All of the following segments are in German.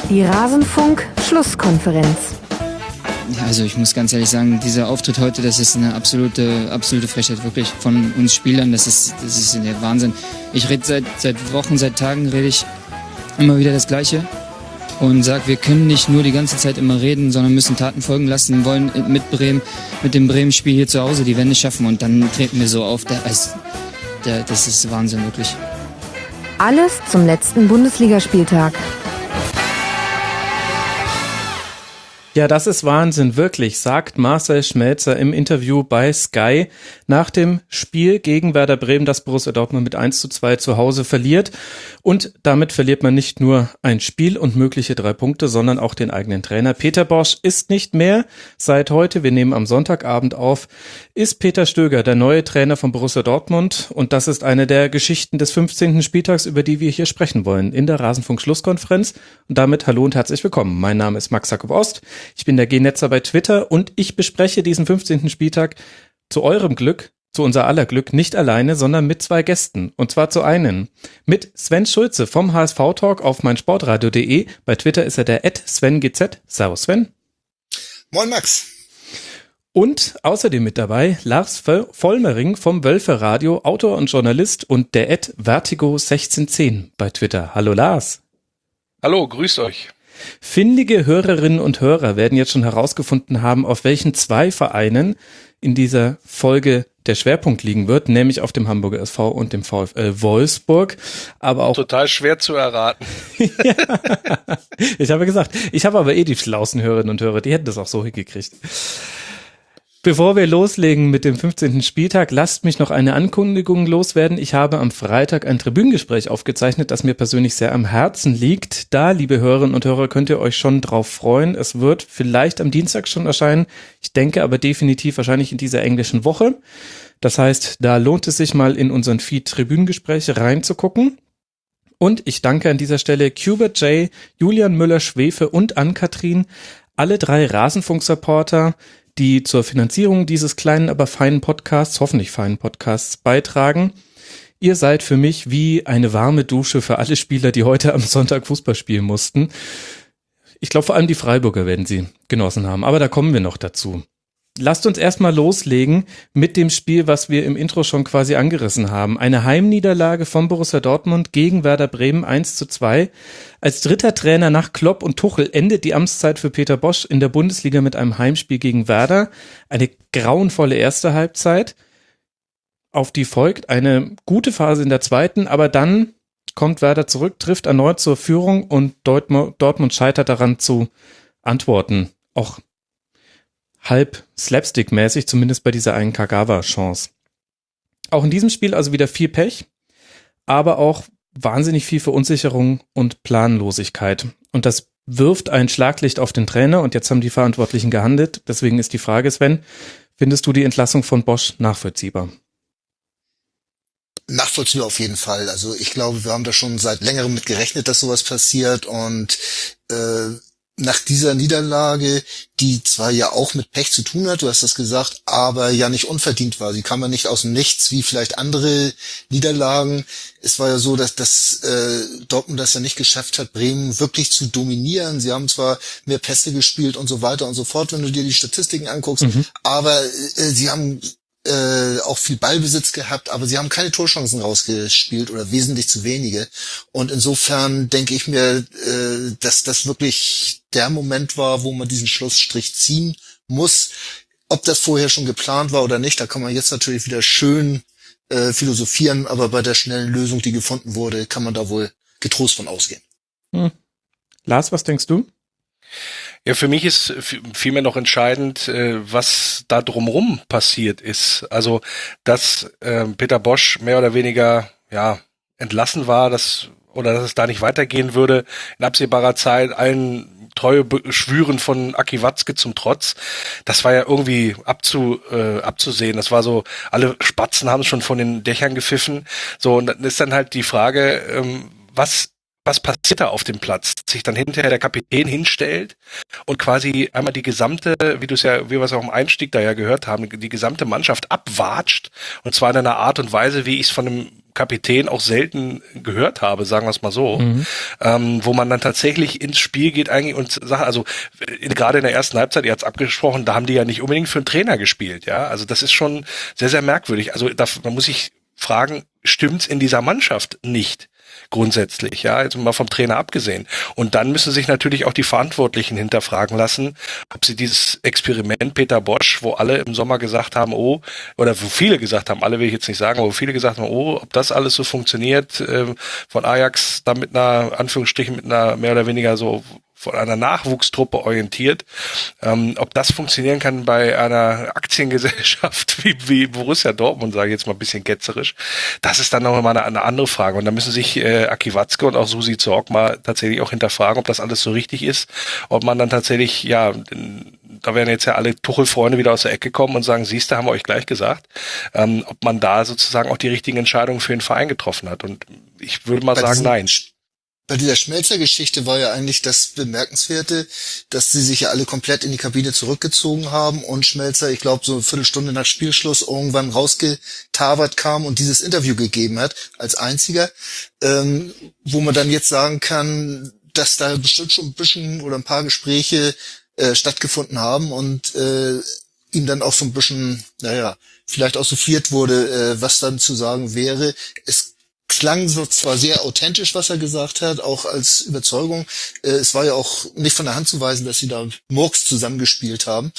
Die Rasenfunk-Schlusskonferenz. Ja, also ich muss ganz ehrlich sagen, dieser Auftritt heute, das ist eine absolute Frechheit, wirklich von uns Spielern, das ist der Wahnsinn. Ich rede seit Wochen, seit Tagen rede ich immer wieder das Gleiche und sage, wir können nicht nur die ganze Zeit immer reden, sondern müssen Taten folgen lassen, wollen mit dem Bremen-Spiel hier zu Hause die Wende schaffen und dann treten wir so auf, das ist Wahnsinn, wirklich. Alles zum letzten Bundesligaspieltag. Ja, das ist Wahnsinn, wirklich, sagt Marcel Schmelzer im Interview bei Sky nach dem Spiel gegen Werder Bremen, das Borussia Dortmund mit 1:2 zu Hause verliert. Und damit verliert man nicht nur ein Spiel und mögliche 3 Punkte, sondern auch den eigenen Trainer. Peter Bosz ist nicht mehr. Seit heute, wir nehmen am Sonntagabend auf, ist Peter Stöger der neue Trainer von Borussia Dortmund. Und das ist eine der Geschichten des 15. Spieltags, über die wir hier sprechen wollen in der Rasenfunk-Schlusskonferenz. Und damit hallo und herzlich willkommen. Mein Name ist Max Jakob Ost. Ich bin der G-Netzer bei Twitter und ich bespreche diesen 15. Spieltag zu eurem Glück, zu unser aller Glück, nicht alleine, sondern mit 2 Gästen. Und zwar zu einen mit Sven Schulze vom HSV-Talk auf meinsportradio.de. Bei Twitter ist er der @SvenGZ. Servus Sven. Moin Max. Und außerdem mit dabei Lars Vollmering vom Wölfe Radio, Autor und Journalist und der @Vertigo1610 bei Twitter. Hallo Lars. Hallo, grüßt euch. Findige Hörerinnen und Hörer werden jetzt schon herausgefunden haben, auf welchen 2 Vereinen in dieser Folge der Schwerpunkt liegen wird, nämlich auf dem Hamburger SV und dem VfL Wolfsburg. Aber auch total schwer zu erraten. Ja. Ich habe gesagt, ich habe aber die schlausten Hörerinnen und Hörer, die hätten das auch so hingekriegt. Bevor wir loslegen mit dem 15. Spieltag, lasst mich noch eine Ankündigung loswerden. Ich habe am Freitag ein Tribünengespräch aufgezeichnet, das mir persönlich sehr am Herzen liegt. Da, liebe Hörerinnen und Hörer, könnt ihr euch schon drauf freuen. Es wird vielleicht am Dienstag schon erscheinen. Ich denke aber definitiv wahrscheinlich in dieser englischen Woche. Das heißt, da lohnt es sich mal in unseren Feed Tribünengespräche reinzugucken. Und ich danke an dieser Stelle Hubert J., Julian Müller-Schwefe und Ann-Kathrin, alle 3 Rasenfunk-Supporter, die zur Finanzierung dieses kleinen, aber feinen Podcasts, hoffentlich feinen Podcasts, beitragen. Ihr seid für mich wie eine warme Dusche für alle Spieler, die heute am Sonntag Fußball spielen mussten. Ich glaube, vor allem die Freiburger werden sie genossen haben, aber da kommen wir noch dazu. Lasst uns erstmal loslegen mit dem Spiel, was wir im Intro schon quasi angerissen haben. Eine Heimniederlage von Borussia Dortmund gegen Werder Bremen 1:2. Als dritter Trainer nach Klopp und Tuchel endet die Amtszeit für Peter Bosz in der Bundesliga mit einem Heimspiel gegen Werder. Eine grauenvolle erste Halbzeit. Auf die folgt eine gute Phase in der zweiten, aber dann kommt Werder zurück, trifft erneut zur Führung und Dortmund scheitert daran zu antworten. Auch halb slapstick-mäßig, zumindest bei dieser einen Kagawa-Chance. Auch in diesem Spiel also wieder viel Pech, aber auch wahnsinnig viel Verunsicherung und Planlosigkeit. Und das wirft ein Schlaglicht auf den Trainer und jetzt haben die Verantwortlichen gehandelt. Deswegen ist die Frage, Sven, findest du die Entlassung von Bosz nachvollziehbar? Nachvollziehbar auf jeden Fall. Also ich glaube, wir haben da schon seit längerem mit gerechnet, dass sowas passiert und nach dieser Niederlage, die zwar ja auch mit Pech zu tun hat, du hast das gesagt, aber ja nicht unverdient war. Sie kam ja nicht aus dem Nichts, wie vielleicht andere Niederlagen. Es war ja so, dass Dortmund das ja nicht geschafft hat, Bremen wirklich zu dominieren. Sie haben zwar mehr Pässe gespielt und so weiter und so fort, wenn du dir die Statistiken anguckst, aber sie haben auch viel Ballbesitz gehabt, aber sie haben keine Torchancen rausgespielt oder wesentlich zu wenige. Und insofern denke ich mir, dass das wirklich der Moment war, wo man diesen Schlussstrich ziehen muss. Ob das vorher schon geplant war oder nicht, da kann man jetzt natürlich wieder schön philosophieren, aber bei der schnellen Lösung, die gefunden wurde, kann man da wohl getrost von ausgehen. Lars, was denkst du? Ja, für mich ist vielmehr noch entscheidend, was da drumherum passiert ist. Also, dass Peter Bosz mehr oder weniger entlassen war, dass es da nicht weitergehen würde in absehbarer Zeit, allen Treueschwüren von Aki Watzke zum Trotz. Das war ja irgendwie abzusehen. Das war so, alle Spatzen haben schon von den Dächern gepfiffen. So, und dann ist dann halt die Frage, was passiert da auf dem Platz? Sich dann hinterher der Kapitän hinstellt und quasi einmal die gesamte, wie wir es auch im Einstieg da ja gehört haben, die gesamte Mannschaft abwatscht, und zwar in einer Art und Weise, wie ich es von einem Kapitän auch selten gehört habe, sagen wir es mal so, wo man dann tatsächlich ins Spiel geht eigentlich und sagt, also gerade in der ersten Halbzeit, ihr hat's abgesprochen, da haben die ja nicht unbedingt für einen Trainer gespielt, ja, also das ist schon sehr, sehr merkwürdig, also man muss sich fragen, stimmt's in dieser Mannschaft nicht? Grundsätzlich, ja, jetzt mal vom Trainer abgesehen. Und dann müssen sich natürlich auch die Verantwortlichen hinterfragen lassen, ob sie dieses Experiment Peter Bosch, wo alle im Sommer gesagt haben, oh, oder wo viele gesagt haben, alle will ich jetzt nicht sagen, aber wo viele gesagt haben, oh, ob das alles so funktioniert, von Ajax da mit einer, Anführungsstrichen, mit einer mehr oder weniger so von einer Nachwuchstruppe orientiert. Ob das funktionieren kann bei einer Aktiengesellschaft wie Borussia Dortmund, sage ich jetzt mal ein bisschen ketzerisch, das ist dann noch mal eine andere Frage. Und da müssen sich Aki Watzke und auch Susi Zorc mal tatsächlich auch hinterfragen, ob das alles so richtig ist, ob man dann tatsächlich, ja, da werden jetzt ja alle Tuchel-Freunde wieder aus der Ecke kommen und sagen, siehste, haben wir euch gleich gesagt, ob man da sozusagen auch die richtigen Entscheidungen für den Verein getroffen hat. Und ich würde mal sagen, nein. Bei dieser Schmelzer-Geschichte war ja eigentlich das Bemerkenswerte, dass sie sich ja alle komplett in die Kabine zurückgezogen haben und Schmelzer, ich glaube, so eine Viertelstunde nach Spielschluss irgendwann rausgetawert kam und dieses Interview gegeben hat, als einziger, wo man dann jetzt sagen kann, dass da bestimmt schon ein bisschen oder ein paar Gespräche stattgefunden haben und ihm dann auch so ein bisschen, naja, vielleicht auch souffliert wurde, was dann zu sagen wäre. Es klang so zwar sehr authentisch, was er gesagt hat, auch als Überzeugung. Es war ja auch nicht von der Hand zu weisen, dass sie da Murks zusammengespielt haben.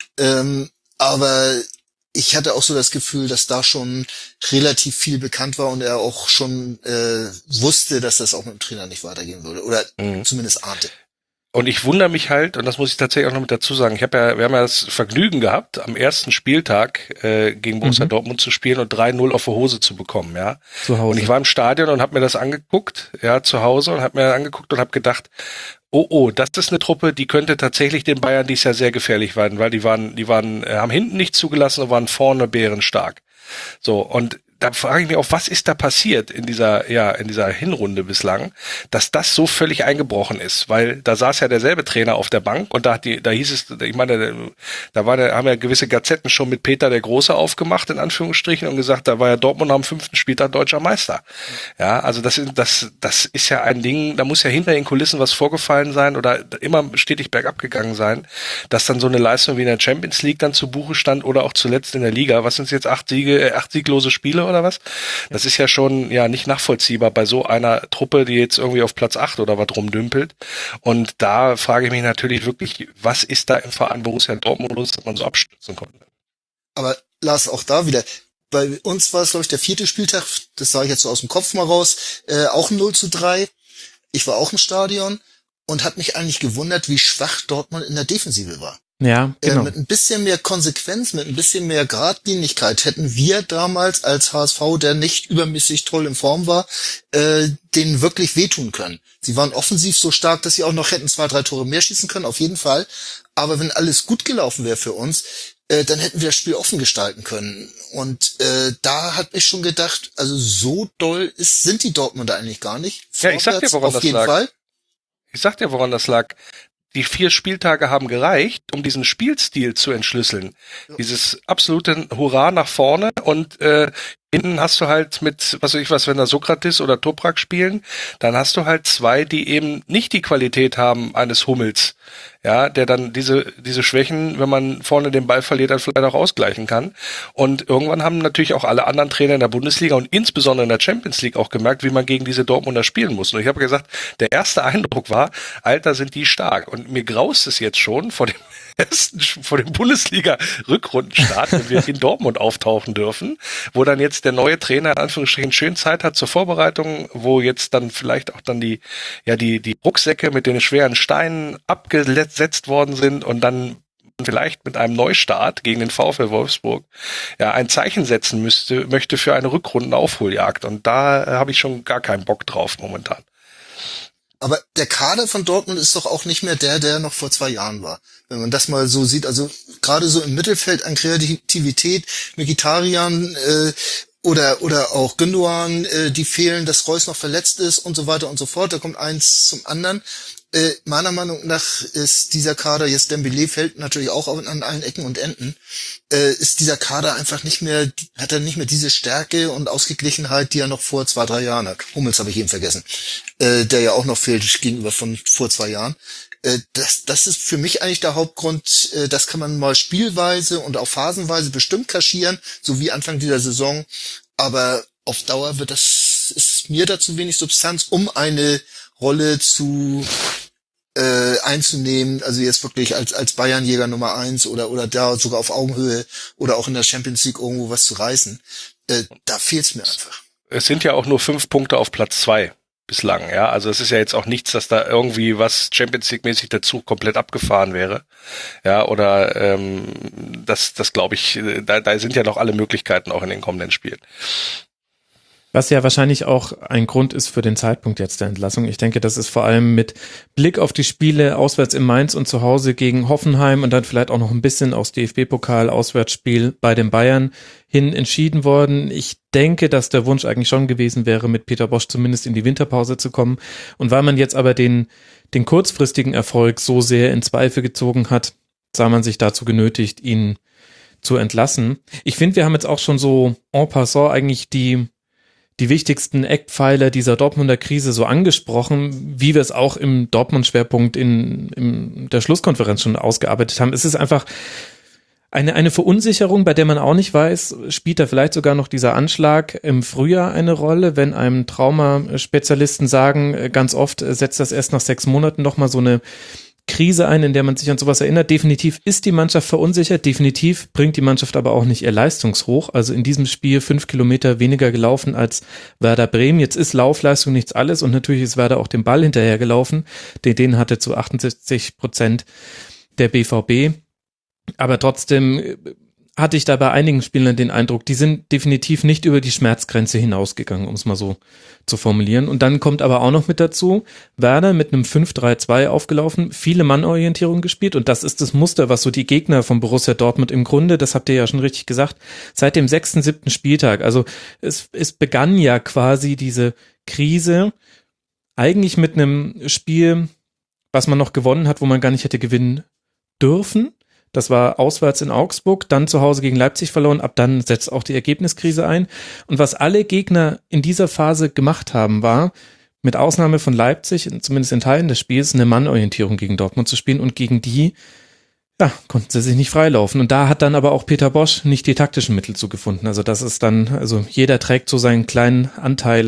Aber ich hatte auch so das Gefühl, dass da schon relativ viel bekannt war und er auch schon wusste, dass das auch mit dem Trainer nicht weitergehen würde. Oder zumindest ahnte. Und ich wundere mich halt, und das muss ich tatsächlich auch noch mit dazu sagen, wir haben ja das Vergnügen gehabt, am ersten Spieltag gegen Borussia Dortmund zu spielen und 3-0 auf die Hose zu bekommen, ja. Zu Hause. Und ich war im Stadion und habe mir das angeguckt, ja, zu Hause, und habe mir angeguckt und habe gedacht, oh, das ist eine Truppe, die könnte tatsächlich den Bayern dies Jahr sehr gefährlich werden, weil die haben hinten nicht zugelassen und waren vorne bärenstark. So, und da frage ich mich auch, was ist da passiert in dieser Hinrunde bislang, dass das so völlig eingebrochen ist, weil da saß ja derselbe Trainer auf der Bank und da hieß es, ich meine, haben ja gewisse Gazetten schon mit Peter der Große aufgemacht, in Anführungsstrichen, und gesagt, da war ja Dortmund am 5. Spieltag deutscher Meister. Ja, also das ist ja ein Ding, da muss ja hinter den Kulissen was vorgefallen sein oder immer stetig bergab gegangen sein, dass dann so eine Leistung wie in der Champions League dann zu Buche stand oder auch zuletzt in der Liga. Was sind jetzt 8 sieglose Spiele oder was? Das ist ja schon nicht nachvollziehbar bei so einer Truppe, die jetzt irgendwie auf Platz 8 oder was rumdümpelt. Und da frage ich mich natürlich wirklich, was ist da im Verein Borussia Dortmund los, dass man so abstürzen konnte? Aber Lars, auch da wieder, bei uns war es, glaube ich, der 4. Spieltag, das sage ich jetzt so aus dem Kopf mal raus, auch ein 0-3. Ich war auch im Stadion und habe mich eigentlich gewundert, wie schwach Dortmund in der Defensive war. Ja, genau. Mit ein bisschen mehr Konsequenz, mit ein bisschen mehr Geradlinigkeit hätten wir damals als HSV, der nicht übermäßig toll in Form war, denen wirklich wehtun können. Sie waren offensiv so stark, dass sie auch noch hätten 2, 3 Tore mehr schießen können, auf jeden Fall. Aber wenn alles gut gelaufen wäre für uns, dann hätten wir das Spiel offen gestalten können. Und da hat ich schon gedacht, also so doll sind die Dortmunder eigentlich gar nicht. Ja, ich sag dir, woran das lag. Fall. Ich sag dir, woran das lag. Die 4 Spieltage haben gereicht, um diesen Spielstil zu entschlüsseln. Ja. Dieses absolute Hurra nach vorne und hinten hast du halt mit, wenn da Sokrates oder Toprak spielen, dann hast du halt 2, die eben nicht die Qualität haben eines Hummels, ja, der dann diese Schwächen, wenn man vorne den Ball verliert, dann vielleicht auch ausgleichen kann. Und irgendwann haben natürlich auch alle anderen Trainer in der Bundesliga und insbesondere in der Champions League auch gemerkt, wie man gegen diese Dortmunder spielen muss. Und ich habe gesagt, der erste Eindruck war, Alter, sind die stark. Und mir graust es jetzt schon vor dem Bundesliga-Rückrundenstart, wenn wir in Dortmund auftauchen dürfen, wo dann jetzt der neue Trainer in Anführungsstrichen schön Zeit hat zur Vorbereitung, wo jetzt dann vielleicht auch dann die Rucksäcke mit den schweren Steinen abgesetzt worden sind und dann vielleicht mit einem Neustart gegen den VfL Wolfsburg ein Zeichen setzen möchte für eine Rückrundenaufholjagd. Und da habe ich schon gar keinen Bock drauf momentan. Aber der Kader von Dortmund ist doch auch nicht mehr der noch vor 2 Jahren war. Wenn man das mal so sieht, also gerade so im Mittelfeld an Kreativität, Mkhitaryan oder auch Gündoğan, die fehlen, dass Reus noch verletzt ist und so weiter und so fort. Da kommt eins zum anderen. Meiner Meinung nach ist dieser Kader, jetzt Dembélé fällt natürlich auch an allen Ecken und Enden, ist dieser Kader einfach hat er nicht mehr diese Stärke und Ausgeglichenheit, die er noch vor 2-3 Jahren hat. Hummels habe ich eben vergessen, der ja auch noch fehlt gegenüber von vor 2 Jahren. Das ist für mich eigentlich der Hauptgrund. Das kann man mal spielweise und auch phasenweise bestimmt kaschieren, so wie Anfang dieser Saison. Aber auf Dauer ist mir da zu wenig Substanz, um eine Rolle einzunehmen, also jetzt wirklich als Bayernjäger Nummer 1 oder da sogar auf Augenhöhe oder auch in der Champions League irgendwo was zu reißen. Da fehlt's mir einfach. Es sind ja auch nur 5 Punkte auf Platz 2 bislang, ja. Also es ist ja jetzt auch nichts, dass da irgendwie was Champions League-mäßig dazu komplett abgefahren wäre. Ja, oder das glaube ich, da sind ja noch alle Möglichkeiten auch in den kommenden Spielen. Was ja wahrscheinlich auch ein Grund ist für den Zeitpunkt jetzt der Entlassung. Ich denke, das ist vor allem mit Blick auf die Spiele auswärts in Mainz und zu Hause gegen Hoffenheim und dann vielleicht auch noch ein bisschen aufs DFB-Pokal Auswärtsspiel bei den Bayern hin entschieden worden. Ich denke, dass der Wunsch eigentlich schon gewesen wäre, mit Peter Bosz zumindest in die Winterpause zu kommen. Und weil man jetzt aber den kurzfristigen Erfolg so sehr in Zweifel gezogen hat, sah man sich dazu genötigt, ihn zu entlassen. Ich finde, wir haben jetzt auch schon so en passant eigentlich die wichtigsten Eckpfeiler dieser Dortmunder Krise so angesprochen, wie wir es auch im Dortmund-Schwerpunkt in der Schlusskonferenz schon ausgearbeitet haben. Es ist einfach eine Verunsicherung, bei der man auch nicht weiß, spielt da vielleicht sogar noch dieser Anschlag im Frühjahr eine Rolle, wenn einem Traumaspezialisten sagen, ganz oft setzt das erst nach 6 Monaten nochmal so eine Krise ein, in der man sich an sowas erinnert. Definitiv ist die Mannschaft verunsichert, definitiv bringt die Mannschaft aber auch nicht ihr Leistungshoch. Also in diesem Spiel 5 Kilometer weniger gelaufen als Werder Bremen. Jetzt ist Laufleistung nichts alles und natürlich ist Werder auch den Ball hinterhergelaufen. Den hatte zu 68% der BVB. Aber trotzdem hatte ich da bei einigen Spielern den Eindruck, die sind definitiv nicht über die Schmerzgrenze hinausgegangen, um es mal so zu formulieren. Und dann kommt aber auch noch mit dazu, Werder mit einem 5-3-2 aufgelaufen, viele Mannorientierung gespielt und das ist das Muster, was so die Gegner von Borussia Dortmund im Grunde, das habt ihr ja schon richtig gesagt, seit dem 6., 7. Spieltag, also es begann ja quasi diese Krise eigentlich mit einem Spiel, was man noch gewonnen hat, wo man gar nicht hätte gewinnen dürfen. Das war auswärts in Augsburg, dann zu Hause gegen Leipzig verloren, ab dann setzt auch die Ergebniskrise ein. Und was alle Gegner in dieser Phase gemacht haben, war, mit Ausnahme von Leipzig, zumindest in Teilen des Spiels, eine Mannorientierung gegen Dortmund zu spielen und gegen die, ja, konnten sie sich nicht freilaufen. Und da hat dann aber auch Peter Bosz nicht die taktischen Mittel zugefunden. Also das ist dann, also jeder trägt so seinen kleinen Anteil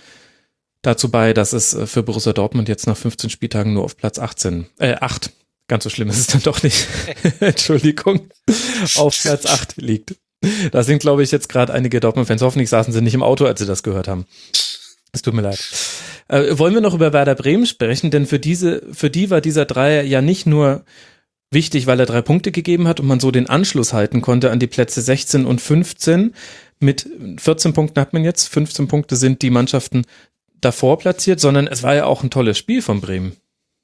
dazu bei, dass es für Borussia Dortmund jetzt nach 15 Spieltagen nur auf Platz 8. Ganz so schlimm ist es dann doch nicht. Entschuldigung. Auf Platz 8 liegt. Da sind, glaube ich, jetzt gerade einige Dortmund-Fans. Hoffentlich saßen sie nicht im Auto, als sie das gehört haben. Es tut mir leid. Wollen wir noch über Werder Bremen sprechen? Denn für die war dieser Dreier ja nicht nur wichtig, weil er 3 Punkte gegeben hat und man so den Anschluss halten konnte an die Plätze 16 und 15. Mit 14 Punkten hat man jetzt. 15 Punkte sind die Mannschaften davor platziert, sondern es war ja auch ein tolles Spiel von Bremen.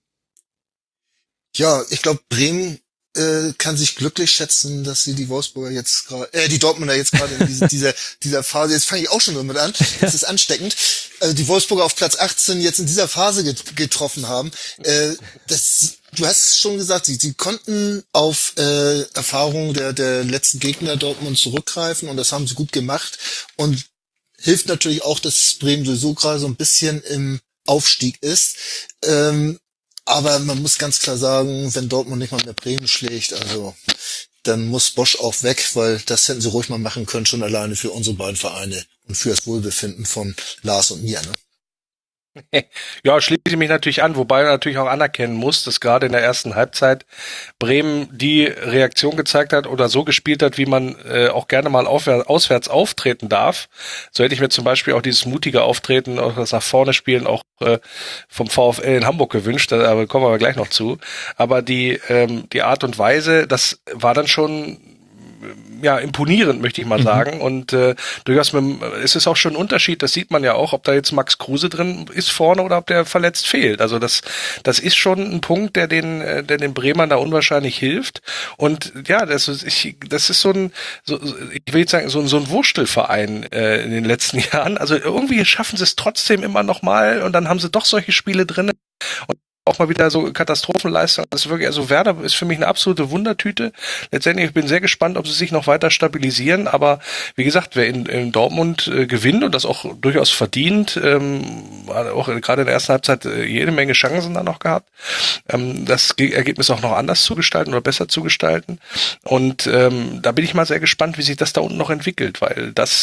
Ja, ich glaube, Bremen kann sich glücklich schätzen, dass sie die Wolfsburger jetzt gerade, die Dortmunder jetzt gerade in dieser Phase, jetzt fange ich auch schon damit an, das ist ansteckend, die Wolfsburger auf Platz 18 jetzt in dieser Phase getroffen haben. Du hast schon gesagt, sie konnten auf Erfahrungen der letzten Gegner Dortmund zurückgreifen und das haben sie gut gemacht und hilft natürlich auch, dass Bremen sowieso gerade so ein bisschen im Aufstieg ist. Aber man muss ganz klar sagen, wenn Dortmund nicht mal mehr Bremen schlägt, also dann muss Bosz auch weg, weil das hätten sie ruhig mal machen können, schon alleine für unsere beiden Vereine und für das Wohlbefinden von Lars und mir, ne? Ja, schließe ich mich natürlich an, wobei man natürlich auch anerkennen muss, dass gerade in der ersten Halbzeit Bremen die Reaktion gezeigt hat oder so gespielt hat, wie man auch gerne mal auswärts auftreten darf. So hätte ich mir zum Beispiel auch dieses mutige Auftreten, auch das nach vorne spielen, auch vom VfL in Hamburg gewünscht, da kommen wir gleich noch zu. Aber die Art und Weise, das war dann schon imponierend, möchte ich mal sagen. Und durchaus es ist auch schon ein Unterschied, das sieht man ja auch, ob da jetzt Max Kruse drin ist vorne oder ob der verletzt fehlt. Also das ist schon ein Punkt, der den Bremern da unwahrscheinlich hilft. Und ja, das ist so ein, ich will jetzt sagen, so ein Wurstelverein in den letzten Jahren. Also irgendwie schaffen sie es trotzdem immer noch mal und dann haben sie doch solche Spiele drin. Und auch mal wieder so Katastrophenleistung. Das ist wirklich, also Werder ist für mich eine absolute Wundertüte. Letztendlich, ich bin sehr gespannt, ob sie sich noch weiter stabilisieren. Aber wie gesagt, wer in Dortmund gewinnt und das auch durchaus verdient, hat auch gerade in der ersten Halbzeit jede Menge Chancen dann noch gehabt, das Ergebnis auch noch anders zu gestalten oder besser zu gestalten. Und da bin ich mal sehr gespannt, wie sich das da unten noch entwickelt, weil das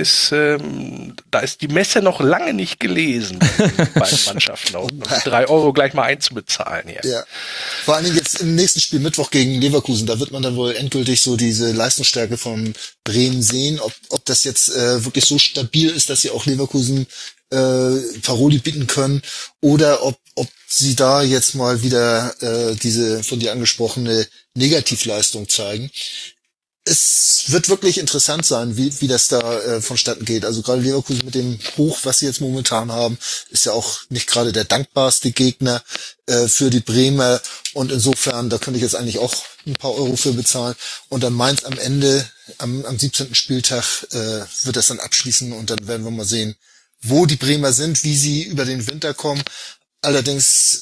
da ist die Messe noch lange nicht gelesen bei beiden Mannschaften. Und 3 Euro gleich mal einzubezahlen hier. Ja. Vor allen Dingen jetzt im nächsten Spiel Mittwoch gegen Leverkusen, da wird man dann wohl endgültig so diese Leistungsstärke von Bremen sehen, ob das jetzt wirklich so stabil ist, dass sie auch Leverkusen Paroli bieten können oder ob sie da jetzt mal wieder diese von dir angesprochene Negativleistung zeigen. Es wird wirklich interessant sein, wie das da vonstatten geht. Also gerade Leverkusen mit dem Hoch, was sie jetzt momentan haben, ist ja auch nicht gerade der dankbarste Gegner für die Bremer. Und insofern, da könnte ich jetzt eigentlich auch ein paar Euro für bezahlen. Und dann Mainz am Ende, am 17. Spieltag, wird das dann abschließen. Und dann werden wir mal sehen, wo die Bremer sind, wie sie über den Winter kommen. Allerdings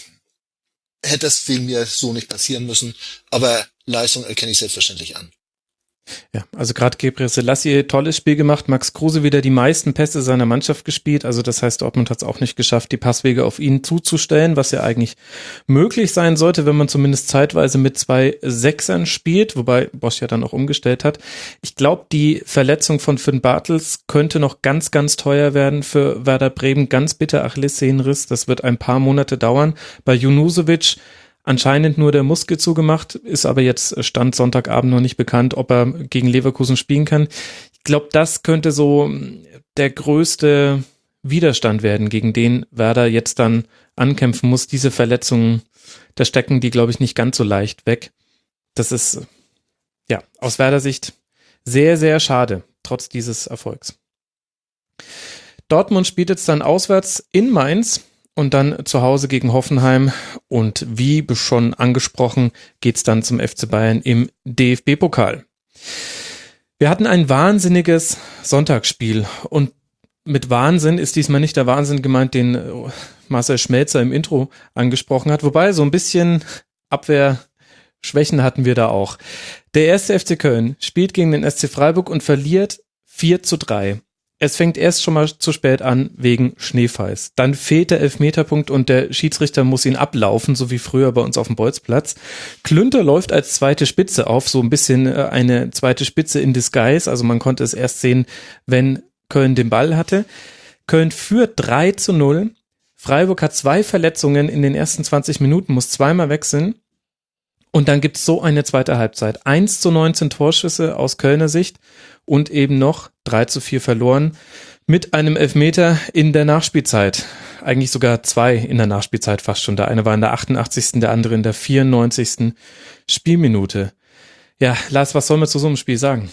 hätte das wegen mir so nicht passieren müssen. Aber Leistung erkenne ich selbstverständlich an. Ja, also gerade Gebre Selassie, tolles Spiel gemacht. Max Kruse wieder die meisten Pässe seiner Mannschaft gespielt. Also das heißt, Dortmund hat es auch nicht geschafft, die Passwege auf ihn zuzustellen, was ja eigentlich möglich sein sollte, wenn man zumindest zeitweise mit 2 Sechsern spielt, wobei Bosch ja dann auch umgestellt hat. Ich glaube, die Verletzung von Finn Bartels könnte noch ganz, ganz teuer werden für Werder Bremen. Ganz bitter Achillessehnenriss. Das wird ein paar Monate dauern. Bei Junusovic anscheinend nur der Muskel zugemacht, ist aber jetzt Stand Sonntagabend noch nicht bekannt, ob er gegen Leverkusen spielen kann. Ich glaube, das könnte so der größte Widerstand werden, gegen den Werder jetzt dann ankämpfen muss. Diese Verletzungen, da stecken die, glaube ich, nicht ganz so leicht weg. Das ist, ja, aus Werder Sicht sehr, sehr schade, trotz dieses Erfolgs. Dortmund spielt jetzt dann auswärts in Mainz und dann zu Hause gegen Hoffenheim. Und wie schon angesprochen, geht's dann zum FC Bayern im DFB-Pokal. Wir hatten ein wahnsinniges Sonntagsspiel. Und mit Wahnsinn ist diesmal nicht der Wahnsinn gemeint, den Marcel Schmelzer im Intro angesprochen hat. Wobei, so ein bisschen Abwehrschwächen hatten wir da auch. Der erste FC Köln spielt gegen den SC Freiburg und verliert 4:3. Es fängt erst schon mal zu spät an wegen Schneefalls. Dann fehlt der Elfmeterpunkt und der Schiedsrichter muss ihn ablaufen, so wie früher bei uns auf dem Bolzplatz. Klünter läuft als zweite Spitze auf, so ein bisschen eine zweite Spitze in disguise. Also man konnte es erst sehen, wenn Köln den Ball hatte. Köln führt 3:0. Freiburg hat 2 Verletzungen in den ersten 20 Minuten, muss zweimal wechseln. Und dann gibt's so eine zweite Halbzeit. 1:19 Torschüsse aus Kölner Sicht und eben noch 3:4 verloren mit einem Elfmeter in der Nachspielzeit. Eigentlich sogar 2 in der Nachspielzeit fast schon. Der eine war in der 88., der andere in der 94. Spielminute. Ja, Lars, was soll man zu so einem Spiel sagen?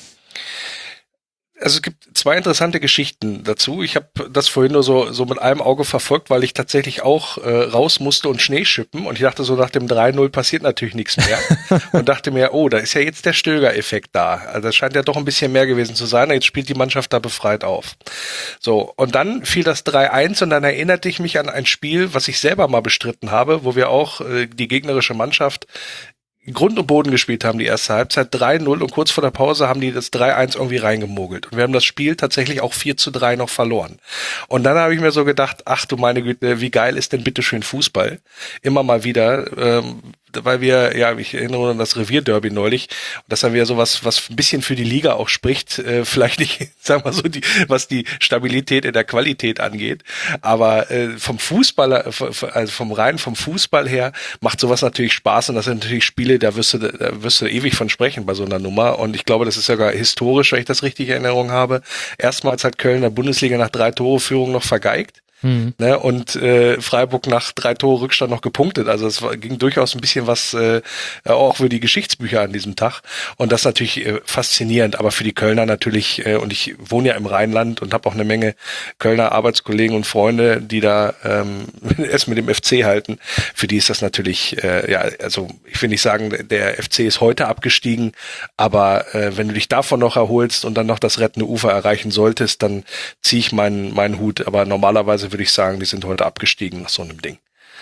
Also es gibt 2 interessante Geschichten dazu. Ich habe das vorhin nur so mit einem Auge verfolgt, weil ich tatsächlich auch raus musste und Schnee schippen. Und ich dachte so, nach dem 3:0 passiert natürlich nichts mehr. Und dachte mir, oh, da ist ja jetzt der Stöger-Effekt da. Also das scheint ja doch ein bisschen mehr gewesen zu sein. Jetzt spielt die Mannschaft da befreit auf. So, und dann fiel das 3:1 und dann erinnerte ich mich an ein Spiel, was ich selber mal bestritten habe, wo wir auch die gegnerische Mannschaft Grund und Boden gespielt haben, die erste Halbzeit 3:0 und kurz vor der Pause haben die das 3:1 irgendwie reingemogelt. Und wir haben das Spiel tatsächlich auch 4:3 noch verloren. Und dann habe ich mir so gedacht, ach du meine Güte, wie geil ist denn bitteschön Fußball? Immer mal wieder, weil wir, ja, ich erinnere an das Revierderby neulich, und das haben wir sowas, was ein bisschen für die Liga auch spricht, vielleicht nicht, sagen wir so, was die Stabilität in der Qualität angeht, aber vom Fußballer, also vom Fußball her, macht sowas natürlich Spaß, und das sind natürlich Spiele, da wirst du ewig von sprechen bei so einer Nummer, und ich glaube, das ist sogar historisch, wenn ich das richtig in Erinnerung habe. Erstmals hat Köln in der Bundesliga nach 3 Tore Führung noch vergeigt. Ne? Und Freiburg nach 3 Tore Rückstand noch gepunktet. Also es ging durchaus ein bisschen was auch für die Geschichtsbücher an diesem Tag. Und das natürlich faszinierend. Aber für die Kölner natürlich, und ich wohne ja im Rheinland und habe auch eine Menge Kölner Arbeitskollegen und Freunde, die da es mit dem FC halten. Für die ist das natürlich, also ich will nicht sagen, der FC ist heute abgestiegen, aber wenn du dich davon noch erholst und dann noch das rettende Ufer erreichen solltest, dann ziehe ich meinen Hut. Aber normalerweise würde ich sagen, die sind heute abgestiegen nach so einem Ding.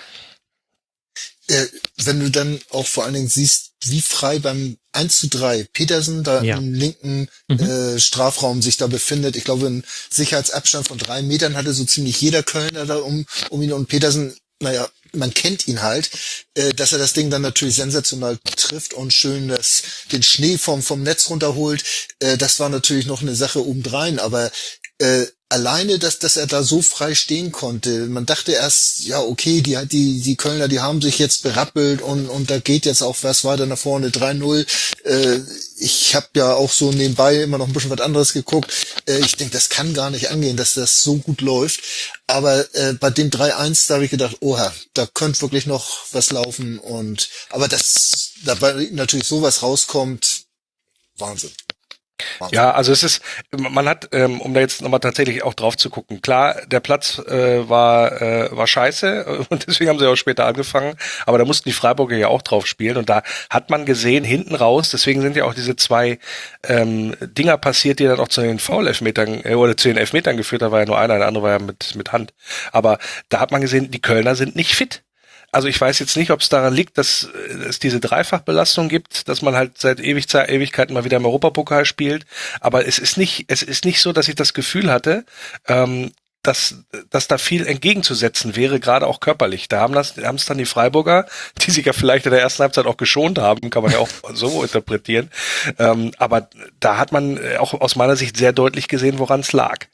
Wenn du dann auch vor allen Dingen siehst, wie frei beim 1:3 Petersen da im linken Strafraum sich da befindet. Ich glaube, einen Sicherheitsabstand von 3 Metern hatte so ziemlich jeder Kölner da um ihn, und Petersen, naja, man kennt ihn halt, dass er das Ding dann natürlich sensationell trifft und schön den Schnee vom Netz runterholt. Das war natürlich noch eine Sache obendrein, aber alleine, dass er da so frei stehen konnte. Man dachte erst, ja, okay, die Kölner, die haben sich jetzt berappelt und da geht jetzt auch was weiter nach vorne, 3-0. Ich habe ja auch so nebenbei immer noch ein bisschen was anderes geguckt. Ich denke, das kann gar nicht angehen, dass das so gut läuft. Aber bei dem 3-1, da habe ich gedacht, oha, da könnte wirklich noch was laufen. Aber dass dabei natürlich sowas rauskommt, Wahnsinn. Ja, also man hat, um da jetzt nochmal tatsächlich auch drauf zu gucken, klar, der Platz war scheiße und deswegen haben sie auch später angefangen, aber da mussten die Freiburger ja auch drauf spielen und da hat man gesehen, hinten raus, deswegen sind ja auch diese 2 Dinger passiert, die dann auch zu den Foul-Elfmetern oder zu den Elfmetern geführt, da war ja nur einer, der andere war ja mit Hand, aber da hat man gesehen, die Kölner sind nicht fit. Also ich weiß jetzt nicht, ob es daran liegt, dass es diese Dreifachbelastung gibt, dass man halt seit Ewigkeiten mal wieder im Europapokal spielt. Aber es ist nicht so, dass ich das Gefühl hatte, dass da viel entgegenzusetzen wäre, gerade auch körperlich. Da haben es dann die Freiburger, die sich ja vielleicht in der ersten Halbzeit auch geschont haben, kann man ja auch so interpretieren. Aber da hat man auch aus meiner Sicht sehr deutlich gesehen, woran es lag.